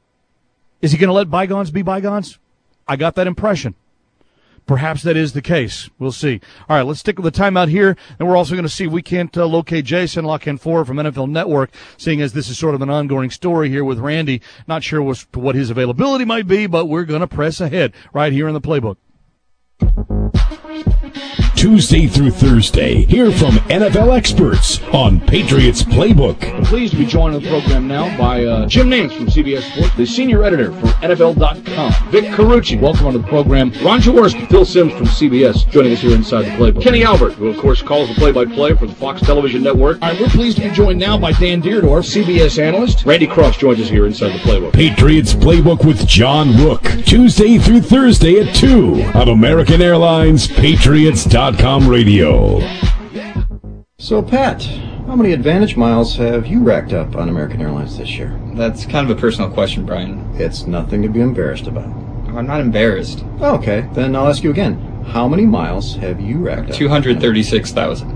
is he going to let bygones be bygones? I got that impression. Perhaps that is the case. We'll see. All right, let's stick with the timeout here, and we're also going to see if we can't uh, locate Jason La Canfora from N F L Network, seeing as this is sort of an ongoing story here with Randy. Not sure what, what his availability might be, but we're going to press ahead right here in the playbook. Tuesday through Thursday. Hear from N F L experts on Patriots Playbook. I'm pleased to be joined on the program now by uh, Jim Nance from C B S Sports, the senior editor for N F L dot com. Vic Carucci, welcome onto the program. Ron Jaworski, Phil Simms from C B S, joining us here inside the Playbook. Kenny Albert, who of course calls the play-by-play for the Fox Television Network. All right, we're pleased to be joined now by Dan Deerdorf, C B S analyst. Randy Cross joins us here inside the Playbook. Patriots Playbook with John Rook, Tuesday through Thursday at two on American Airlines Patriots dot com radio. So, Pat, how many Advantage miles have you racked up on American Airlines this year? That's kind of a personal question, Brian. It's nothing to be embarrassed about. Oh, I'm not embarrassed. Okay, then I'll ask you again. How many miles have you racked up? two hundred thirty-six thousand.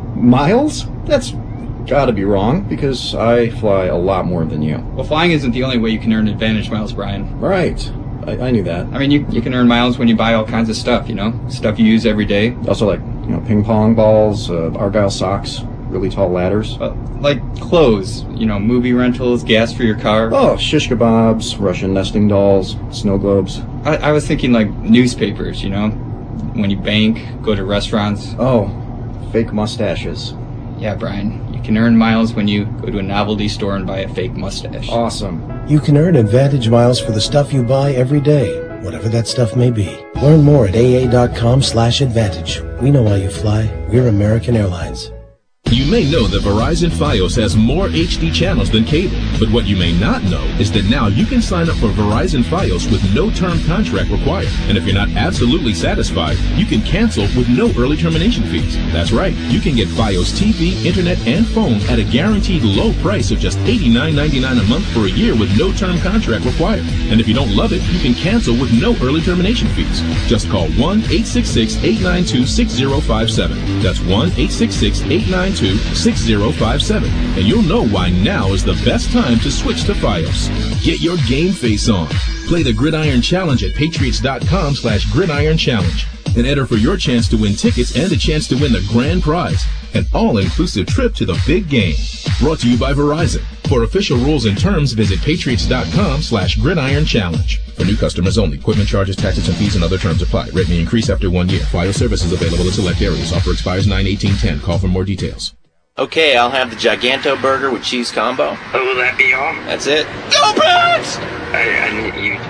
Miles? That's gotta be wrong, because I fly a lot more than you. Well, flying isn't the only way you can earn Advantage miles, Brian. Right. I, I knew that. I mean, you, you can earn miles when you buy all kinds of stuff, you know? Stuff you use every day. Also, like, you know, ping pong balls, uh, Argyle socks, really tall ladders. Uh, like clothes, you know, movie rentals, gas for your car. Oh, shish kebabs, Russian nesting dolls, snow globes. I, I was thinking like newspapers, you know? When you bank, go to restaurants. Oh, fake mustaches. Yeah, Brian. You can earn miles when you go to a novelty store and buy a fake mustache. Awesome. You can earn Advantage miles for the stuff you buy every day, whatever that stuff may be. Learn more at A A dot com slash advantage. We know why you fly. We're American Airlines. You may know that Verizon Fios has more H D channels than cable, but what you may not know is that now you can sign up for Verizon Fios with no term contract required. And if you're not absolutely satisfied, you can cancel with no early termination fees. That's right, you can get Fios T V, internet, and phone at a guaranteed low price of just eighty-nine ninety-nine a month for a year with no term contract required. And if you don't love it, you can cancel with no early termination fees. Just call one eight six six, eight nine two, six zero five seven. That's one eight six six, eight nine two, six zero five seven, and you'll know why now is the best time to switch to Fios. Get your game face on. Play the Gridiron Challenge at patriots dot com slash gridiron challenge and enter for your chance to win tickets and a chance to win the grand prize, an all-inclusive trip to the big game. Brought to you by Verizon. For official rules and terms, visit patriots dot com slash gridiron challenge. For new customers only. Equipment charges, taxes, and fees and other terms apply. Rate may increase after one year. Fios service is available in select areas. Offer expires nine eighteen ten. Call for more details. Okay, I'll have the Giganto burger with cheese combo. Oh, will that be all? That's it. Go Pats! I, I need you.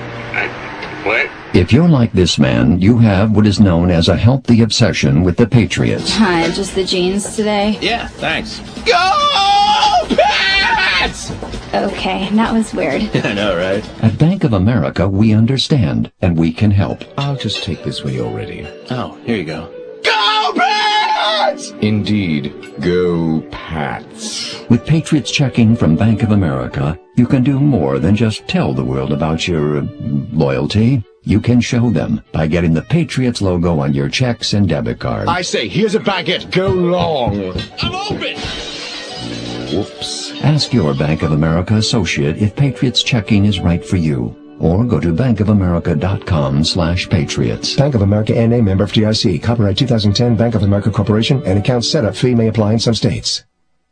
I, what? If you're like this man, you have what is known as a healthy obsession with the Patriots. Hi, just the jeans today? Yeah, thanks. Go Pats! Okay, that was weird. I know, right? At Bank of America, we understand, and we can help. I'll just take this when you're ready. Oh, here you go. Go Pats! Indeed, go Pats. With Patriots checking from Bank of America, you can do more than just tell the world about your uh, loyalty. You can show them by getting the Patriots logo on your checks and debit cards. I say, here's a baguette. Go long. I'm open! Whoops. Ask your Bank of America associate if Patriots checking is right for you. Or go to bank of america dot com slash patriots. Bank of America N A, member F D I C. Copyright two thousand ten, Bank of America Corporation. An account setup fee may apply in some states.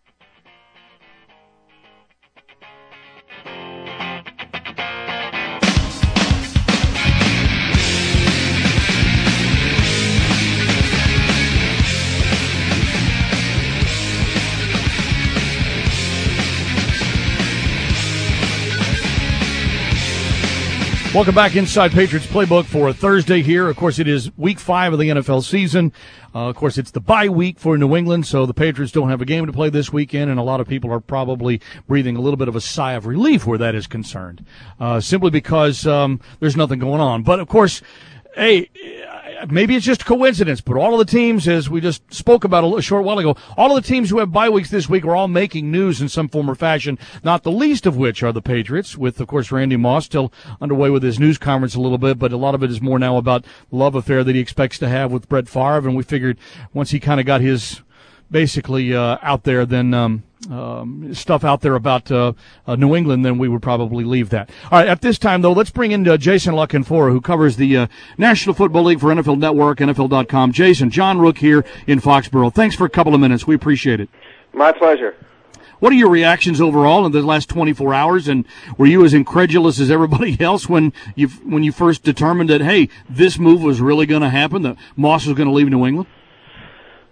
Welcome back inside Patriots Playbook for a Thursday here. Of course, it is week five of the N F L season. Uh, of course, it's the bye week for New England, so the Patriots don't have a game to play this weekend, and a lot of people are probably breathing a little bit of a sigh of relief where that is concerned, uh, simply because um, there's nothing going on. But, of course, hey, maybe it's just a coincidence, but all of the teams, as we just spoke about a short while ago, all of the teams who have bye weeks this week are all making news in some form or fashion, not the least of which are the Patriots, with, of course, Randy Moss still underway with his news conference a little bit, but a lot of it is more now about the love affair that he expects to have with Brett Favre, and we figured once he kind of got his basically uh, out there, then um, um, stuff out there about uh, uh, New England, then we would probably leave that. All right, at this time, though, let's bring in uh, Jason La Canfora, who covers the uh, National Football League for N F L Network, N F L dot com. Jason, John Rook here in Foxborough. Thanks for a couple of minutes. We appreciate it. My pleasure. What are your reactions overall in the last twenty-four hours, and were you as incredulous as everybody else when you when you first determined that, hey, this move was really going to happen, that Moss was going to leave New England?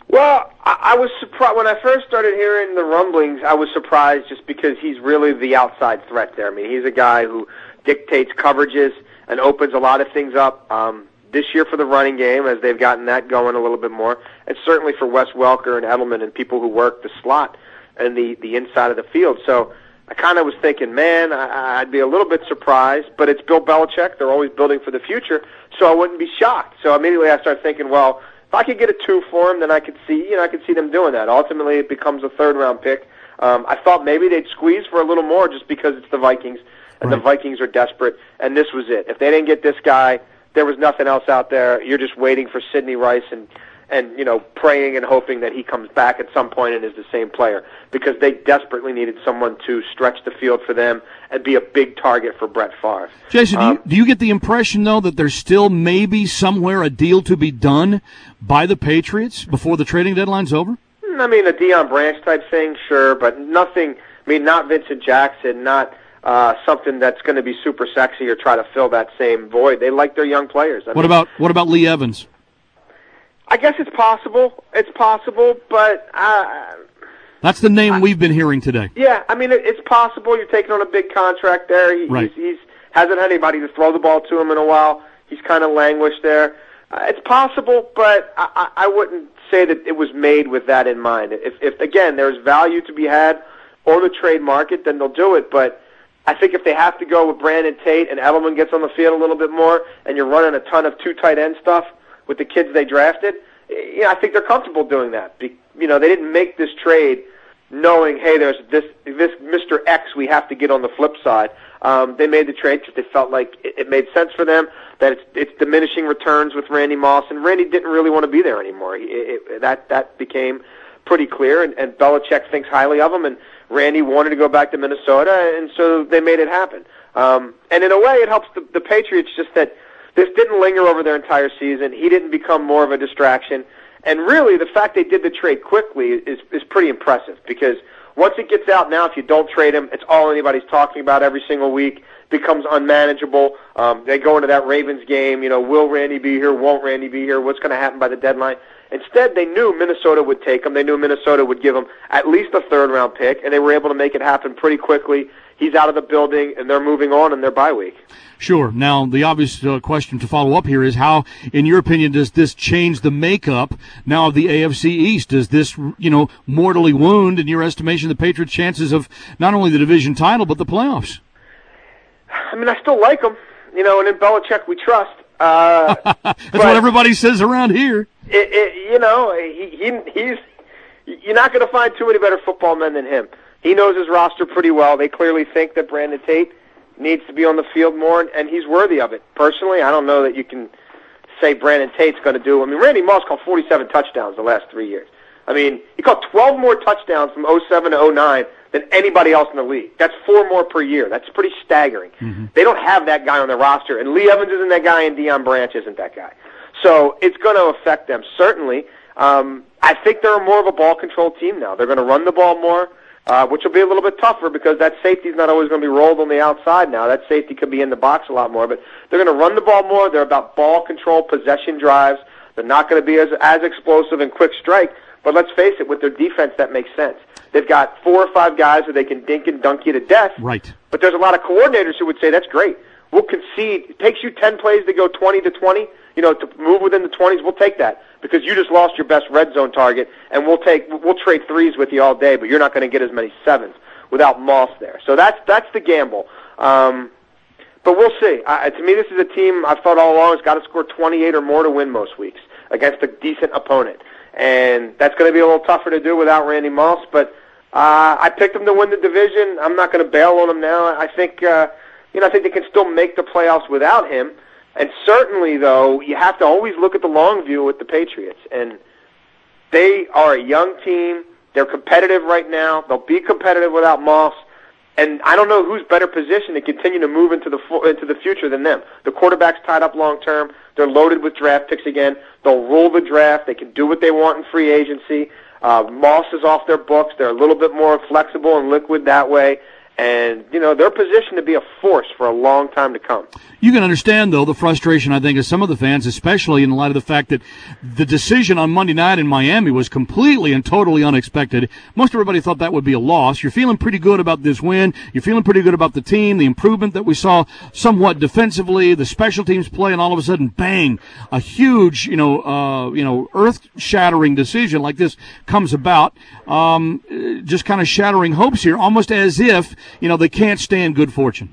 Well, I, I was surprised when I first started hearing the rumblings. I was surprised just because he's really the outside threat there. I mean, he's a guy who dictates coverages and opens a lot of things up. Um, this year for the running game, as they've gotten that going a little bit more, and certainly for Wes Welker and Edelman and people who work the slot and the the inside of the field. So I kind of was thinking, man, I, I'd be a little bit surprised, but it's Bill Belichick. They're always building for the future, so I wouldn't be shocked. So immediately I started thinking, well, if I could get a two for him, then I could see, you know, I could see them doing that. Ultimately, it becomes a third round pick. Um, I thought maybe they'd squeeze for a little more just because it's the Vikings, and right. the Vikings are desperate, and this was it. If they didn't get this guy, there was nothing else out there. You're just waiting for Sidney Rice and, and you know, praying and hoping that he comes back at some point and is the same player, because they desperately needed someone to stretch the field for them and be a big target for Brett Favre. Jason, um, do, you, do you get the impression, though, that there's still maybe somewhere a deal to be done by the Patriots before the trading deadline's over? I mean, a Deion Branch type thing, sure, but nothing, I mean, not Vincent Jackson, not uh, something that's going to be super sexy or try to fill that same void. They like their young players. I what mean, about what about Lee Evans? I guess it's possible. It's possible, but uh, that's the name I, we've been hearing today. Yeah, I mean, it, it's possible. You're taking on a big contract there. He, right. He's, he's hasn't had anybody to throw the ball to him in a while. He's kind of languished there. Uh, it's possible, but I, I wouldn't say that it was made with that in mind. If, if again, there's value to be had on the trade market, then they'll do it. But I think if they have to go with Brandon Tate and Edelman gets on the field a little bit more, and you're running a ton of two tight end stuff with the kids they drafted, you know, I think they're comfortable doing that. Be, you know, they didn't make this trade knowing, hey, there's this this Mister X we have to get on the flip side. Um, they made the trade because they felt like it, it made sense for them, that it's, it's diminishing returns with Randy Moss, and Randy didn't really want to be there anymore. It, it, that that became pretty clear, and, and Belichick thinks highly of him, and Randy wanted to go back to Minnesota, and so they made it happen. Um, and in a way, it helps the, the Patriots just that this didn't linger over their entire season. He didn't become more of a distraction. And really, the fact they did the trade quickly is, is pretty impressive, because once it gets out now, if you don't trade him, it's all anybody's talking about every single week. It becomes unmanageable. Um, they go into that Ravens game, you know, will Randy be here? Won't Randy be here? What's going to happen by the deadline? Instead, they knew Minnesota would take him. They knew Minnesota would give him at least a third-round pick, and they were able to make it happen pretty quickly. He's out of the building, and they're moving on in their bye week. Sure. Now, the obvious uh, question to follow up here is how, in your opinion, does this change the makeup now of the A F C East? Does this, you know, mortally wound, in your estimation, the Patriots' chances of not only the division title but the playoffs? I mean, I still like them, you know, and in Belichick we trust. Uh, That's what everybody says around here. It, it, you know, he, he he's you're not going to find too many better football men than him. He knows his roster pretty well. They clearly think that Brandon Tate needs to be on the field more, and he's worthy of it. Personally, I don't know that you can say Brandon Tate's going to do. I mean, Randy Moss caught forty-seven touchdowns the last three years. I mean, he caught twelve more touchdowns from oh seven to oh nine than anybody else in the league. That's four more per year. That's pretty staggering. Mm-hmm. They don't have that guy on their roster, and Lee Evans isn't that guy, and Deion Branch isn't that guy. So it's going to affect them, certainly. Um, I think they're more of a ball control team now. They're going to run the ball more, uh, which will be a little bit tougher because that safety's not always going to be rolled on the outside now. That safety could be in the box a lot more, but they're going to run the ball more. They're about ball control, possession drives. They're not going to be as, as explosive and quick strike, but let's face it, with their defense, that makes sense. They've got four or five guys who they can dink and dunk you to death. Right. But there's a lot of coordinators who would say, that's great. We'll concede. It takes you ten plays to go twenty to twenty, you know, to move within the twenties. We'll take that because you just lost your best red zone target, and we'll take we'll trade threes with you all day, but you're not going to get as many sevens without Moss there. So that's that's the gamble. Um, but we'll see. I, to me, this is a team I've thought all along has got to score twenty-eight or more to win most weeks against a decent opponent, and that's going to be a little tougher to do without Randy Moss. But uh, I picked them to win the division. I'm not going to bail on them now. I think. Uh, You know, I think they can still make the playoffs without him. And certainly, though, you have to always look at the long view with the Patriots. And they are a young team. They're competitive right now. They'll be competitive without Moss. And I don't know who's better positioned to continue to move into the into the future than them. The quarterback's tied up long term. They're loaded with draft picks again. They'll rule the draft. They can do what they want in free agency. Uh, Moss is off their books. They're a little bit more flexible and liquid that way. And, you know, they're positioned to be a force for a long time to come. You can understand, though, the frustration, I think, of some of the fans, especially in light of the fact that the decision on Monday night in Miami was completely and totally unexpected. Most everybody thought that would be a loss. You're feeling pretty good about this win. You're feeling pretty good about the team, the improvement that we saw somewhat defensively, the special teams play, and all of a sudden, bang, a huge, you know, uh, you know, earth-shattering decision like this comes about, um, just kind of shattering hopes here, almost as if, you know, they can't stand good fortune.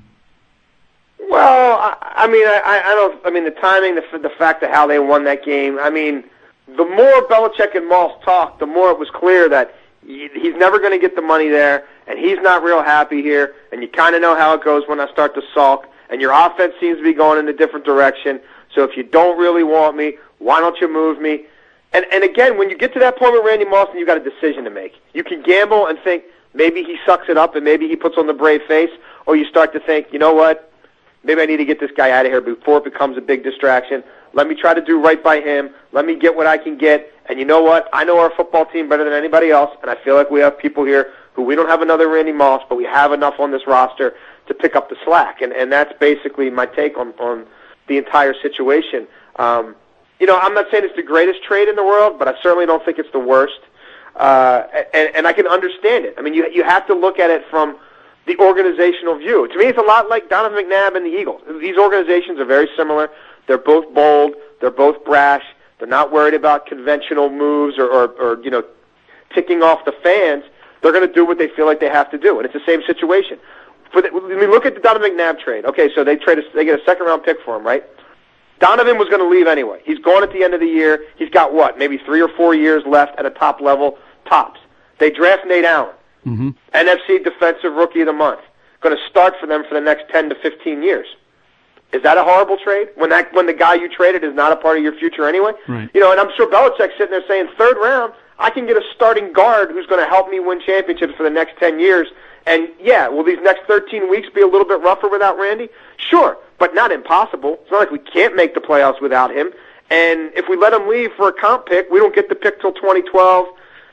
Well, I, I mean, I, I don't. I mean, the timing, the the fact of how they won that game. I mean, the more Belichick and Moss talked, the more it was clear that he, he's never going to get the money there, and he's not real happy here. And you kind of know how it goes when I start to sulk, and your offense seems to be going in a different direction. So if you don't really want me, why don't you move me? And and again, when you get to that point with Randy Moss, and you got a decision to make. You can gamble and think maybe he sucks it up, and maybe he puts on the brave face, or you start to think, you know what? Maybe I need to get this guy out of here before it becomes a big distraction. Let me try to do right by him. Let me get what I can get. And you know what? I know our football team better than anybody else, and I feel like we have people here who we don't have another Randy Moss, but we have enough on this roster to pick up the slack. And, and that's basically my take on, on the entire situation. Um, you know, I'm not saying it's the greatest trade in the world, but I certainly don't think it's the worst. Uh, and, and I can understand it. I mean, you, you have to look at it from the organizational view. To me, it's a lot like Donovan McNabb and the Eagles. These organizations are very similar. They're both bold. They're both brash. They're not worried about conventional moves or, or, or you know, ticking off the fans. They're going to do what they feel like they have to do, and it's the same situation. For the, I mean, look at the Donovan McNabb trade. Okay, so they trade, a, they get a second-round pick for him, right? Donovan was going to leave anyway. He's gone at the end of the year. He's got, what, maybe three or four years left at a top level, tops. They draft Nate Allen. Mm-hmm. N F C Defensive Rookie of the Month. Going to start for them for the next ten to fifteen years. Is that a horrible trade? When that when the guy you traded is not a part of your future anyway? Right. You know, and I'm sure Belichick's sitting there saying, third round, I can get a starting guard who's going to help me win championships for the next ten years. And, yeah, will these next thirteen weeks be a little bit rougher without Randy? Sure, but not impossible. It's not like we can't make the playoffs without him. And if we let him leave for a comp pick, we don't get the pick till twenty twelve.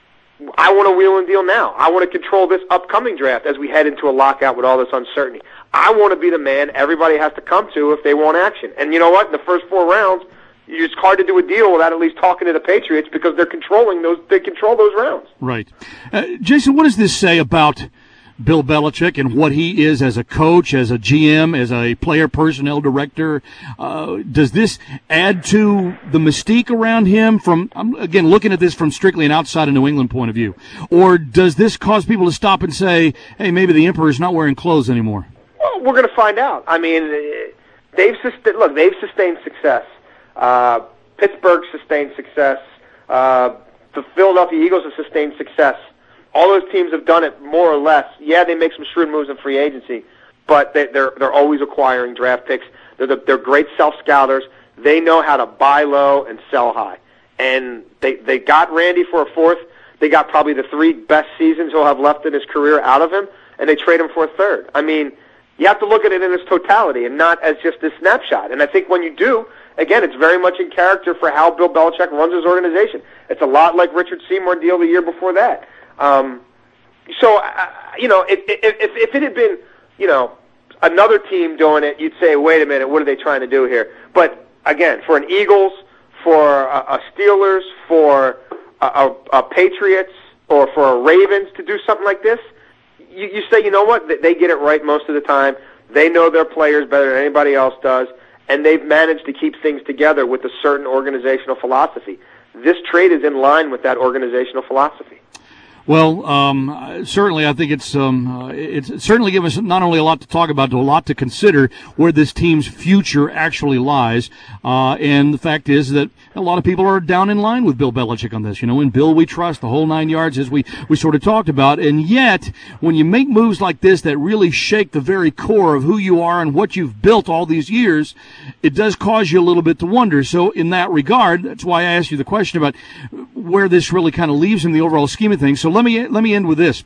I want to wheel and deal now. I want to control this upcoming draft as we head into a lockout with all this uncertainty. I want to be the man everybody has to come to if they want action. And you know what? In the first four rounds, it's hard to do a deal without at least talking to the Patriots because they're controlling those. They control those rounds. Right. Uh, Jason, what does this say about Bill Belichick and what he is as a coach, as a G M, as a player personnel director? Uh, does this add to the mystique around him from, I'm again looking at this from strictly an outside of New England point of view? Or does this cause people to stop and say, hey, maybe the Emperor's not wearing clothes anymore? Well, we're going to find out. I mean, they've sustained, look, they've sustained success. Uh, Pittsburgh sustained success. Uh, the Philadelphia Eagles have sustained success. All those teams have done it more or less. Yeah, they make some shrewd moves in free agency, but they, they're they're always acquiring draft picks. They're the, they're great self-scouters. They know how to buy low and sell high. And they they got Randy for a fourth. They got probably the three best seasons he'll have left in his career out of him, and they trade him for a third. I mean, you have to look at it in its totality and not as just this snapshot. And I think when you do, again, it's very much in character for how Bill Belichick runs his organization. It's a lot like Richard Seymour deal the year before that. Um, so, uh, you know, if, if, if it had been, you know, another team doing it, you'd say, wait a minute, what are they trying to do here? But, again, for an Eagles, for a, a Steelers, for a, a, a Patriots, or for a Ravens to do something like this, you, you say, you know what, they get it right most of the time. They know their players better than anybody else does, and they've managed to keep things together with a certain organizational philosophy. This trade is in line with that organizational philosophy. Well, um, certainly, I think it's um, uh, it's certainly given us not only a lot to talk about, but a lot to consider where this team's future actually lies. Uh, and the fact is that a lot of people are down in line with Bill Belichick on this. You know, in Bill we trust, the whole nine yards, as we we sort of talked about. And yet, when you make moves like this that really shake the very core of who you are and what you've built all these years, it does cause you a little bit to wonder. So, in that regard, that's why I asked you the question about where this really kind of leaves in the overall scheme of things. So let me let me end with this.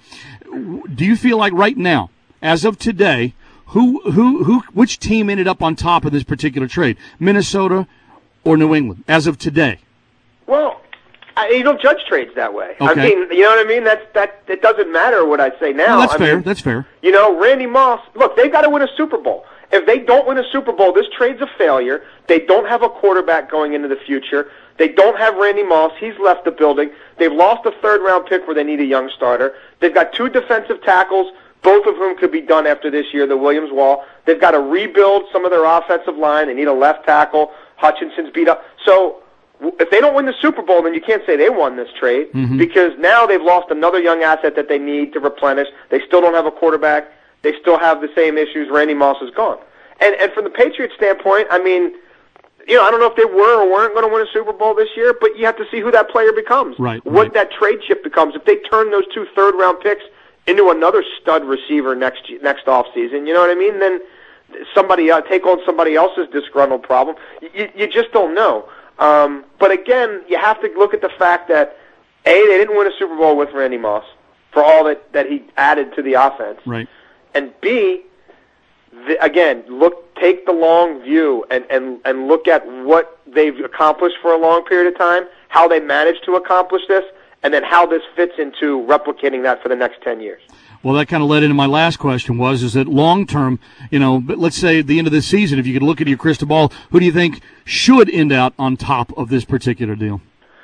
Do you feel like right now, as of today, who who who which team ended up on top of this particular trade? Minnesota or New England, as of today? Well, I, you don't judge trades that way. Okay. I mean, you know what I mean? That's that. It doesn't matter what I say now. Well, that's I fair. mean, That's fair. You know, Randy Moss. Look, they've got to win a Super Bowl. If they don't win a Super Bowl, this trade's a failure. They don't have a quarterback going into the future. They don't have Randy Moss. He's left the building. They've lost a third-round pick where they need a young starter. They've got two defensive tackles, both of whom could be done after this year, the Williams Wall. They've got to rebuild some of their offensive line. They need a left tackle. Hutchinson's beat up. So if they don't win the Super Bowl, then you can't say they won this trade Mhm. because now they've lost another young asset that they need to replenish. They still don't have a quarterback. They still have the same issues. Randy Moss is gone. And and from the Patriots standpoint, I mean, you know, I don't know if they were or weren't going to win a Super Bowl this year, but you have to see who that player becomes. Right. What right. that trade chip becomes. If they turn those two third-round picks into another stud receiver next next offseason, you know what I mean? Then somebody uh, take on somebody else's disgruntled problem. You, you just don't know. Um, but again, you have to look at the fact that A, they didn't win a Super Bowl with Randy Moss for all that, that he added to the offense. Right. And B, the, again, look, take the long view and, and, and look at what they've accomplished for a long period of time, how they managed to accomplish this, and then how this fits into replicating that for the next ten years. Well, that kind of led into my last question was, is that long-term, you know, but let's say at the end of this season, if you could look at your crystal ball, who do you think should end out on top of this particular deal?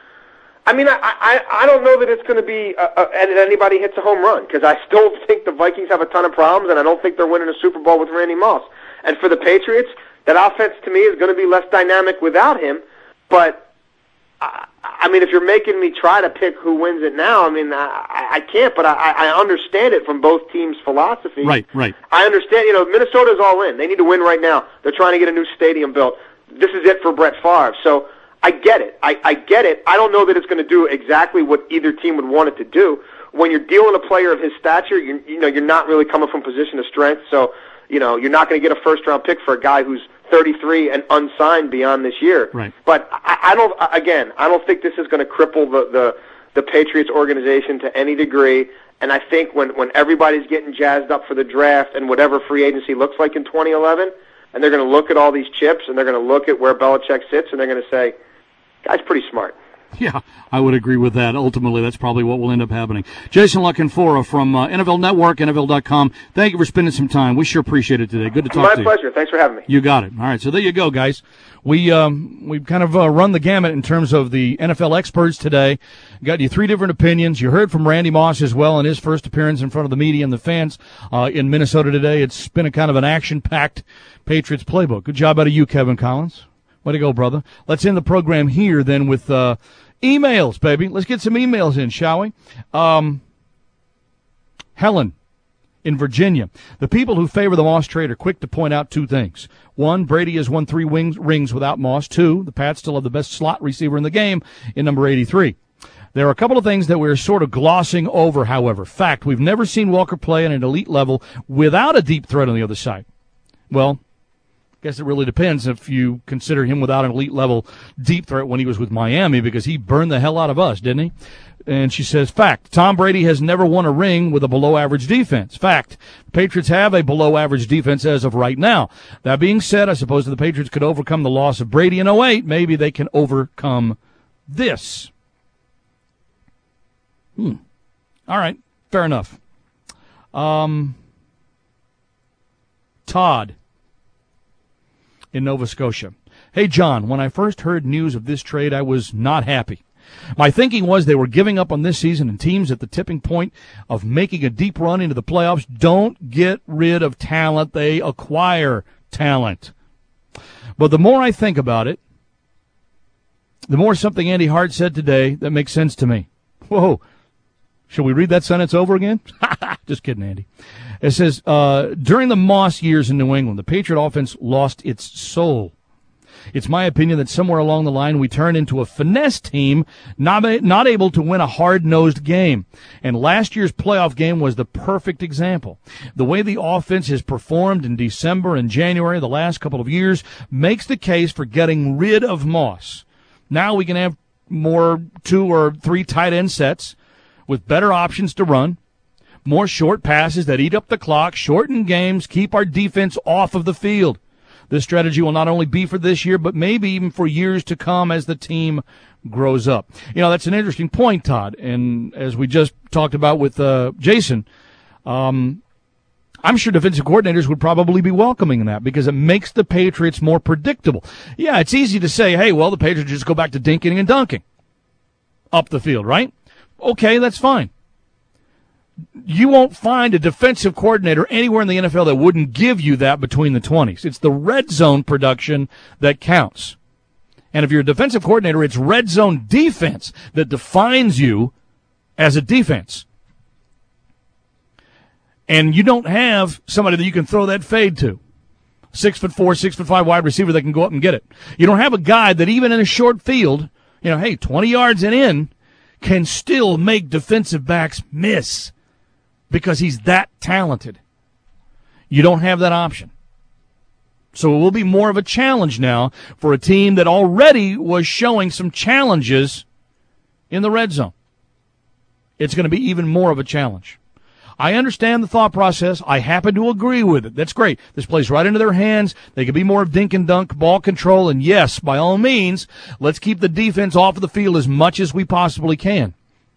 I mean, I I, I don't know that it's going to be uh, uh, and anybody hits a home run because I still think the Vikings have a ton of problems, and I don't think they're winning a Super Bowl with Randy Moss. And for the Patriots, that offense to me is going to be less dynamic without him. But I, I mean, if you're making me try to pick who wins it now, I mean, I, I can't. But I, I understand it from both teams' philosophy. Right, right. I understand. You know, Minnesota's all in. They need to win right now. They're trying to get a new stadium built. This is it for Brett Favre. So I get it. I, I get it. I don't know that it's going to do exactly what either team would want it to do. When you're dealing a player of his stature, you you know, you're not really coming from a position of strength. So, you know, you're not going to get a first-round pick for a guy who's thirty-three and unsigned beyond this year. Right. But I, I don't. Again, I don't think this is going to cripple the, the the Patriots organization to any degree. And I think when when everybody's getting jazzed up for the draft and whatever free agency looks like in twenty eleven, and they're going to look at all these chips and they're going to look at where Belichick sits and they're going to say, guy's pretty smart. Yeah, I would agree with that. Ultimately, that's probably what will end up happening. Jason LaCanfora from uh, N F L Network, N F L dot com. Thank you for spending some time. We sure appreciate it today. Good to talk My to you. My pleasure. Thanks for having me. You got it. All right, so there you go, guys. We um, we've kind of uh, run the gamut in terms of the N F L experts today. Got you three different opinions. You heard from Randy Moss as well in his first appearance in front of the media and the fans uh, in Minnesota today. It's been a kind of an action-packed Patriots playbook. Good job out of you, Kevin Collins. Way to go, brother. Let's end the program here then with uh, emails, baby. Let's get some emails in, shall we? Um, Helen in Virginia. The people who favor the Moss trade are quick to point out two things. One, Brady has won three wings, rings without Moss. Two, the Pats still have the best slot receiver in the game in number eighty-three. There are a couple of things that we're sort of glossing over, however. Fact, we've never seen Walker play at an elite level without a deep threat on the other side. Well, I guess it really depends if you consider him without an elite level deep threat when he was with Miami, because he burned the hell out of us, didn't he? And she says, fact, Tom Brady has never won a ring with a below-average defense. Fact, the Patriots have a below-average defense as of right now. That being said, I suppose if the Patriots could overcome the loss of Brady in oh eight, maybe they can overcome this. Hmm. All right, fair enough. Um, Todd in Nova Scotia. Hey, John, when I first heard news of this trade, I was not happy. My thinking was they were giving up on this season, and teams at the tipping point of making a deep run into the playoffs don't get rid of talent. They acquire talent. But the more I think about it, the more something Andy Hart said today that makes sense to me. Whoa. Shall we read that sentence over again? Just kidding, Andy. It says, uh, during the Moss years in New England, the Patriot offense lost its soul. It's my opinion that somewhere along the line we turned into a finesse team, not, not able to win a hard-nosed game. And last year's playoff game was the perfect example. The way the offense has performed in December and January the last couple of years makes the case for getting rid of Moss. Now we can have more two or three tight end sets with better options to run, more short passes that eat up the clock, shorten games, keep our defense off of the field. This strategy will not only be for this year, but maybe even for years to come as the team grows up. You know, that's an interesting point, Todd. And as we just talked about with uh, Jason, um, I'm sure defensive coordinators would probably be welcoming that because it makes the Patriots more predictable. Yeah, it's easy to say, hey, well, the Patriots just go back to dinking and dunking up the field, right? Okay, that's fine. You won't find a defensive coordinator anywhere in the N F L that wouldn't give you that between the twenties. It's the red zone production that counts. And if you're a defensive coordinator, it's red zone defense that defines you as a defense. And you don't have somebody that you can throw that fade to. Six foot four, six foot five wide receiver that can go up and get it. You don't have a guy that even in a short field, you know, hey, twenty yards and in, can still make defensive backs miss because he's that talented. You don't have that option. So it will be more of a challenge now for a team that already was showing some challenges in the red zone. It's going to be even more of a challenge. I understand the thought process. I happen to agree with it. That's great. This plays right into their hands. They can be more of dink and dunk ball control. And yes, by all means, let's keep the defense off of the field as much as we possibly can.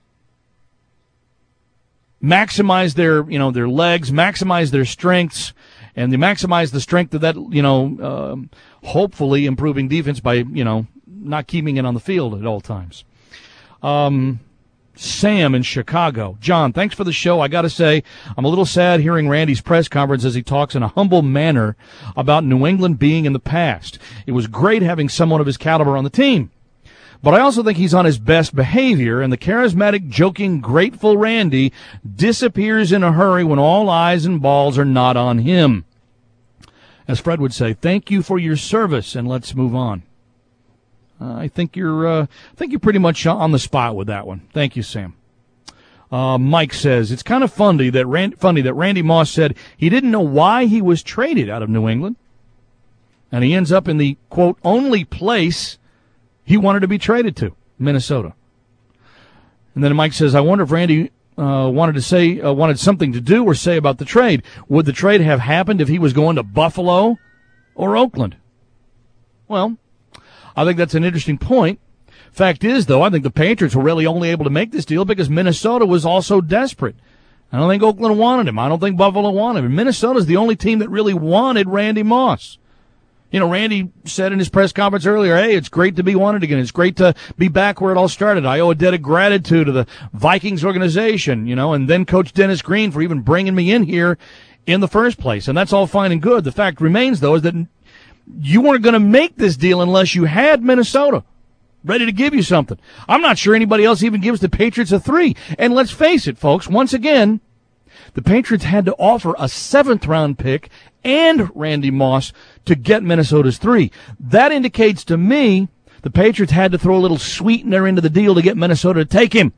Maximize their, you know, their legs, maximize their strengths, and they maximize the strength of that, you know, um, hopefully improving defense by, you know, not keeping it on the field at all times. Um, Sam in Chicago. John, thanks for the show. I got to say, I'm a little sad hearing Randy's press conference as he talks in a humble manner about New England being in the past. It was great having someone of his caliber on the team. But I also think he's on his best behavior, and the charismatic, joking, grateful Randy disappears in a hurry when all eyes and balls are not on him. As Fred would say, thank you for your service, and let's move on. Uh, I think you're, uh, I think you're pretty much on the spot with that one. Thank you, Sam. Uh, Mike says it's kind of funny that Rand, funny that Randy Moss said he didn't know why he was traded out of New England, and he ends up in the quote only place he wanted to be traded to, Minnesota. And then Mike says, I wonder if Randy uh, wanted to say uh, wanted something to do or say about the trade. Would the trade have happened if he was going to Buffalo or Oakland? Well, I think that's an interesting point. Fact is, though, I think the Patriots were really only able to make this deal because Minnesota was also desperate. I don't think Oakland wanted him. I don't think Buffalo wanted him. Minnesota's the only team that really wanted Randy Moss. You know, Randy said in his press conference earlier, hey, it's great to be wanted again. It's great to be back where it all started. I owe a debt of gratitude to the Vikings organization, you know, and then Coach Dennis Green for even bringing me in here in the first place. And that's all fine and good. The fact remains, though, is that you weren't going to make this deal unless you had Minnesota ready to give you something. I'm not sure anybody else even gives the Patriots a three. And let's face it, folks, once again, the Patriots had to offer a seventh-round pick and Randy Moss to get Minnesota's three. That indicates to me the Patriots had to throw a little sweetener into the deal to get Minnesota to take him.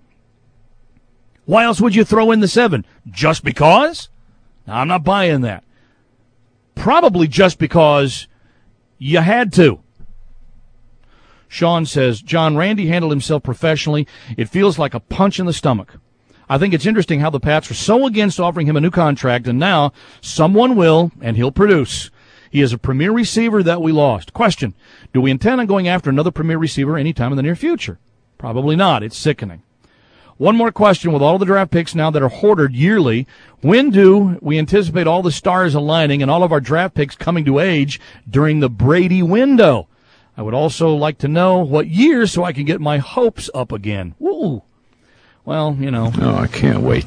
Why else would you throw in the seven? Just because? Now, I'm not buying that. Probably just because you had to. Sean says, John, Randy handled himself professionally. It feels like a punch in the stomach. I think it's interesting how the Pats were so against offering him a new contract, and now someone will, and he'll produce. He is a premier receiver that we lost. Question, do we intend on going after another premier receiver anytime in the near future? Probably not. It's sickening. One more question. With all the draft picks now that are hoarded yearly, when do we anticipate all the stars aligning and all of our draft picks coming to age during the Brady window? I would also like to know what year so I can get my hopes up again. Woo! Well, you know. Oh, I can't wait.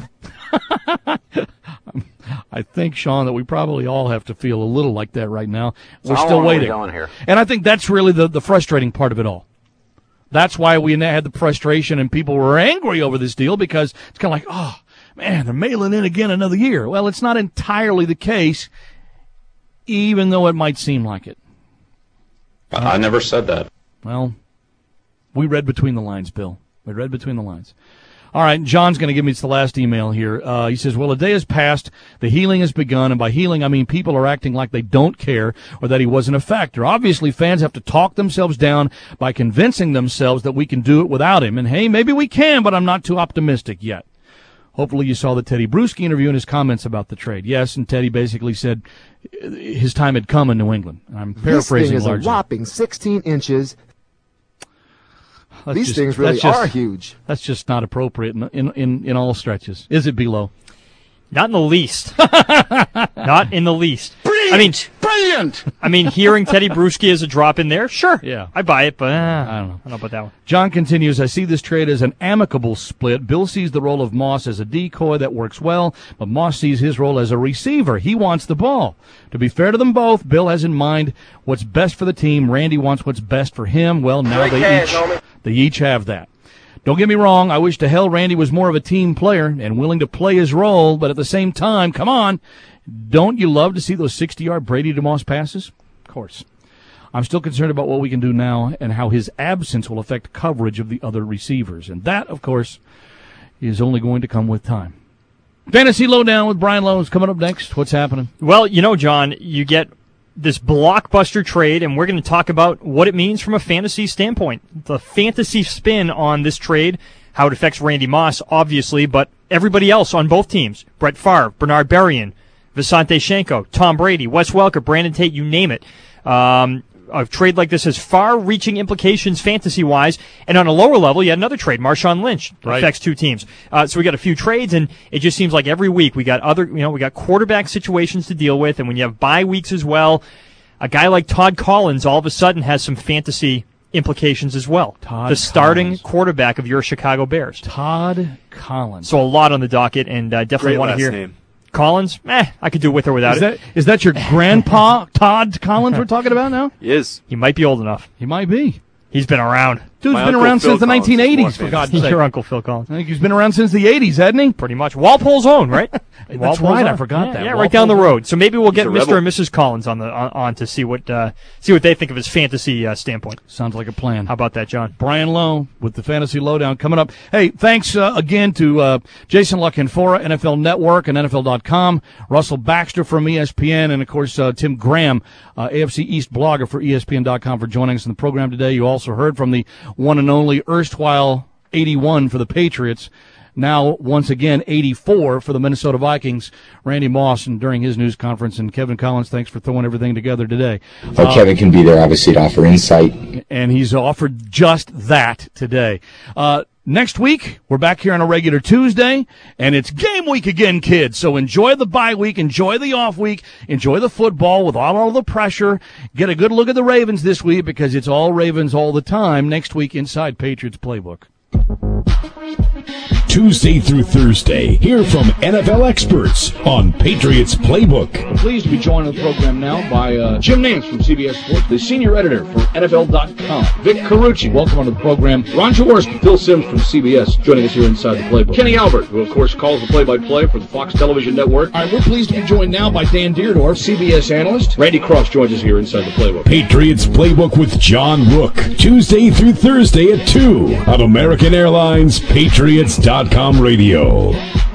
I think, Sean, that we probably all have to feel a little like that right now. So We're how still long waiting. Are we going here? And I think that's really the, the frustrating part of it all. That's why we had the frustration and people were angry over this deal because it's kind of like, oh, man, they're mailing in again another year. Well, it's not entirely the case, even though it might seem like it. I never said that. Well, we read between the lines, Bill. We read between the lines. All right, John's going to give me the last email here. Uh, he says, well, a day has passed, the healing has begun, and by healing I mean people are acting like they don't care or that he wasn't a factor. Obviously, fans have to talk themselves down by convincing themselves that we can do it without him. And, hey, maybe we can, but I'm not too optimistic yet. Hopefully you saw the Teddy Bruschi interview and his comments about the trade. Yes, and Teddy basically said his time had come in New England. I'm paraphrasing This thing is largely. a whopping sixteen inches. That's These just, things really that's just, are huge. That's just not appropriate in, in, in, in all stretches. Is it, Below? Not in the least. Not in the least. Brilliant! I mean, brilliant! I mean, hearing Teddy Bruschi as a drop in there, sure. Yeah. I buy it, but uh, I don't know. I don't know about that one. John continues, I see this trade as an amicable split. Bill sees the role of Moss as a decoy that works well, but Moss sees his role as a receiver. He wants the ball. To be fair to them both, Bill has in mind what's best for the team. Randy wants what's best for him. Well, now Great they cash, each, homie. they each have that. Don't get me wrong, I wish to hell Randy was more of a team player and willing to play his role, but at the same time, come on, don't you love to see those sixty-yard Brady to Moss passes? Of course. I'm still concerned about what we can do now and how his absence will affect coverage of the other receivers. And that, of course, is only going to come with time. Fantasy Lowdown with Brian Lowe is coming up next. What's happening? Well, you know, John, you get this blockbuster trade, and we're going to talk about what it means from a fantasy standpoint. The fantasy spin on this trade, how it affects Randy Moss, obviously, but everybody else on both teams. Brett Favre, Bernard Berrien, Visanthe Shenko, Tom Brady, Wes Welker, Brandon Tate, you name it. Um, a trade like this has far-reaching implications fantasy-wise, and on a lower level, you had another trade, Marshawn Lynch, Right. affects two teams. Uh, so we got a few trades, and it just seems like every week we got other, you know, we got quarterback situations to deal with, and when you have bye weeks as well, a guy like Todd Collins all of a sudden has some fantasy implications as well. Todd the starting Collins. quarterback of your Chicago Bears. Todd Collins. So a lot on the docket, and uh, definitely Great want to last hear. name. Collins, eh, I could do with or without Is it. that, is that your grandpa, Todd Collins, we're talking about now? He is. He might be old enough. He might be. He's been around. Dude's My been Uncle around Phil since the Collins is nineteen eighties, more for famous. God's He's sake. your Uncle Phil Collins. I think he's been around since the eighties, hasn't he? Pretty much. Walpole's own, right? That's right, I forgot yeah, that. Yeah, right down the Walpole's road. So maybe we'll get a Mister rebel. and Missus Collins on the on, on to see what uh, see what they think of his fantasy uh, standpoint. Sounds like a plan. How about that, John? Brian Lowe with the Fantasy Lowdown coming up. Hey, thanks uh, again to uh, Jason LaCanfora, N F L Network and N F L dot com, Russell Baxter from E S P N, and, of course, uh, Tim Graham, uh, A F C East blogger for E S P N dot com, for joining us in the program today. You also heard from the one and only erstwhile eighty-one for the Patriots, now once again eighty-four for the Minnesota Vikings, Randy Moss, and during his news conference. And Kevin Collins, thanks for throwing everything together today. Oh, Uh, Kevin can be there, obviously, to offer insight. and he's offered just that today. Uh, next week, we're back here on a regular Tuesday, and it's game week again, kids. So enjoy the bye week, enjoy the off week, enjoy the football with all, all the pressure. Get a good look at the Ravens this week, because it's all Ravens all the time. Next week, inside Patriots Playbook. Tuesday through Thursday, hear from N F L experts on Patriots Playbook. I'm pleased to be joined on the program now by uh, Jim Nance from C B S Sports, the senior editor for N F L dot com. Vic Carucci, welcome onto the program. Ron Jaworski, Phil Sims from C B S, joining us here inside the Playbook. Kenny Albert, who of course calls the play-by-play for the Fox Television Network. All right, we're pleased to be joined now by Dan Deerdorf, C B S analyst. Randy Cross joins us here inside the Playbook. Patriots Playbook with John Rook, Tuesday through Thursday at two on American Airlines Patriots dot com radio.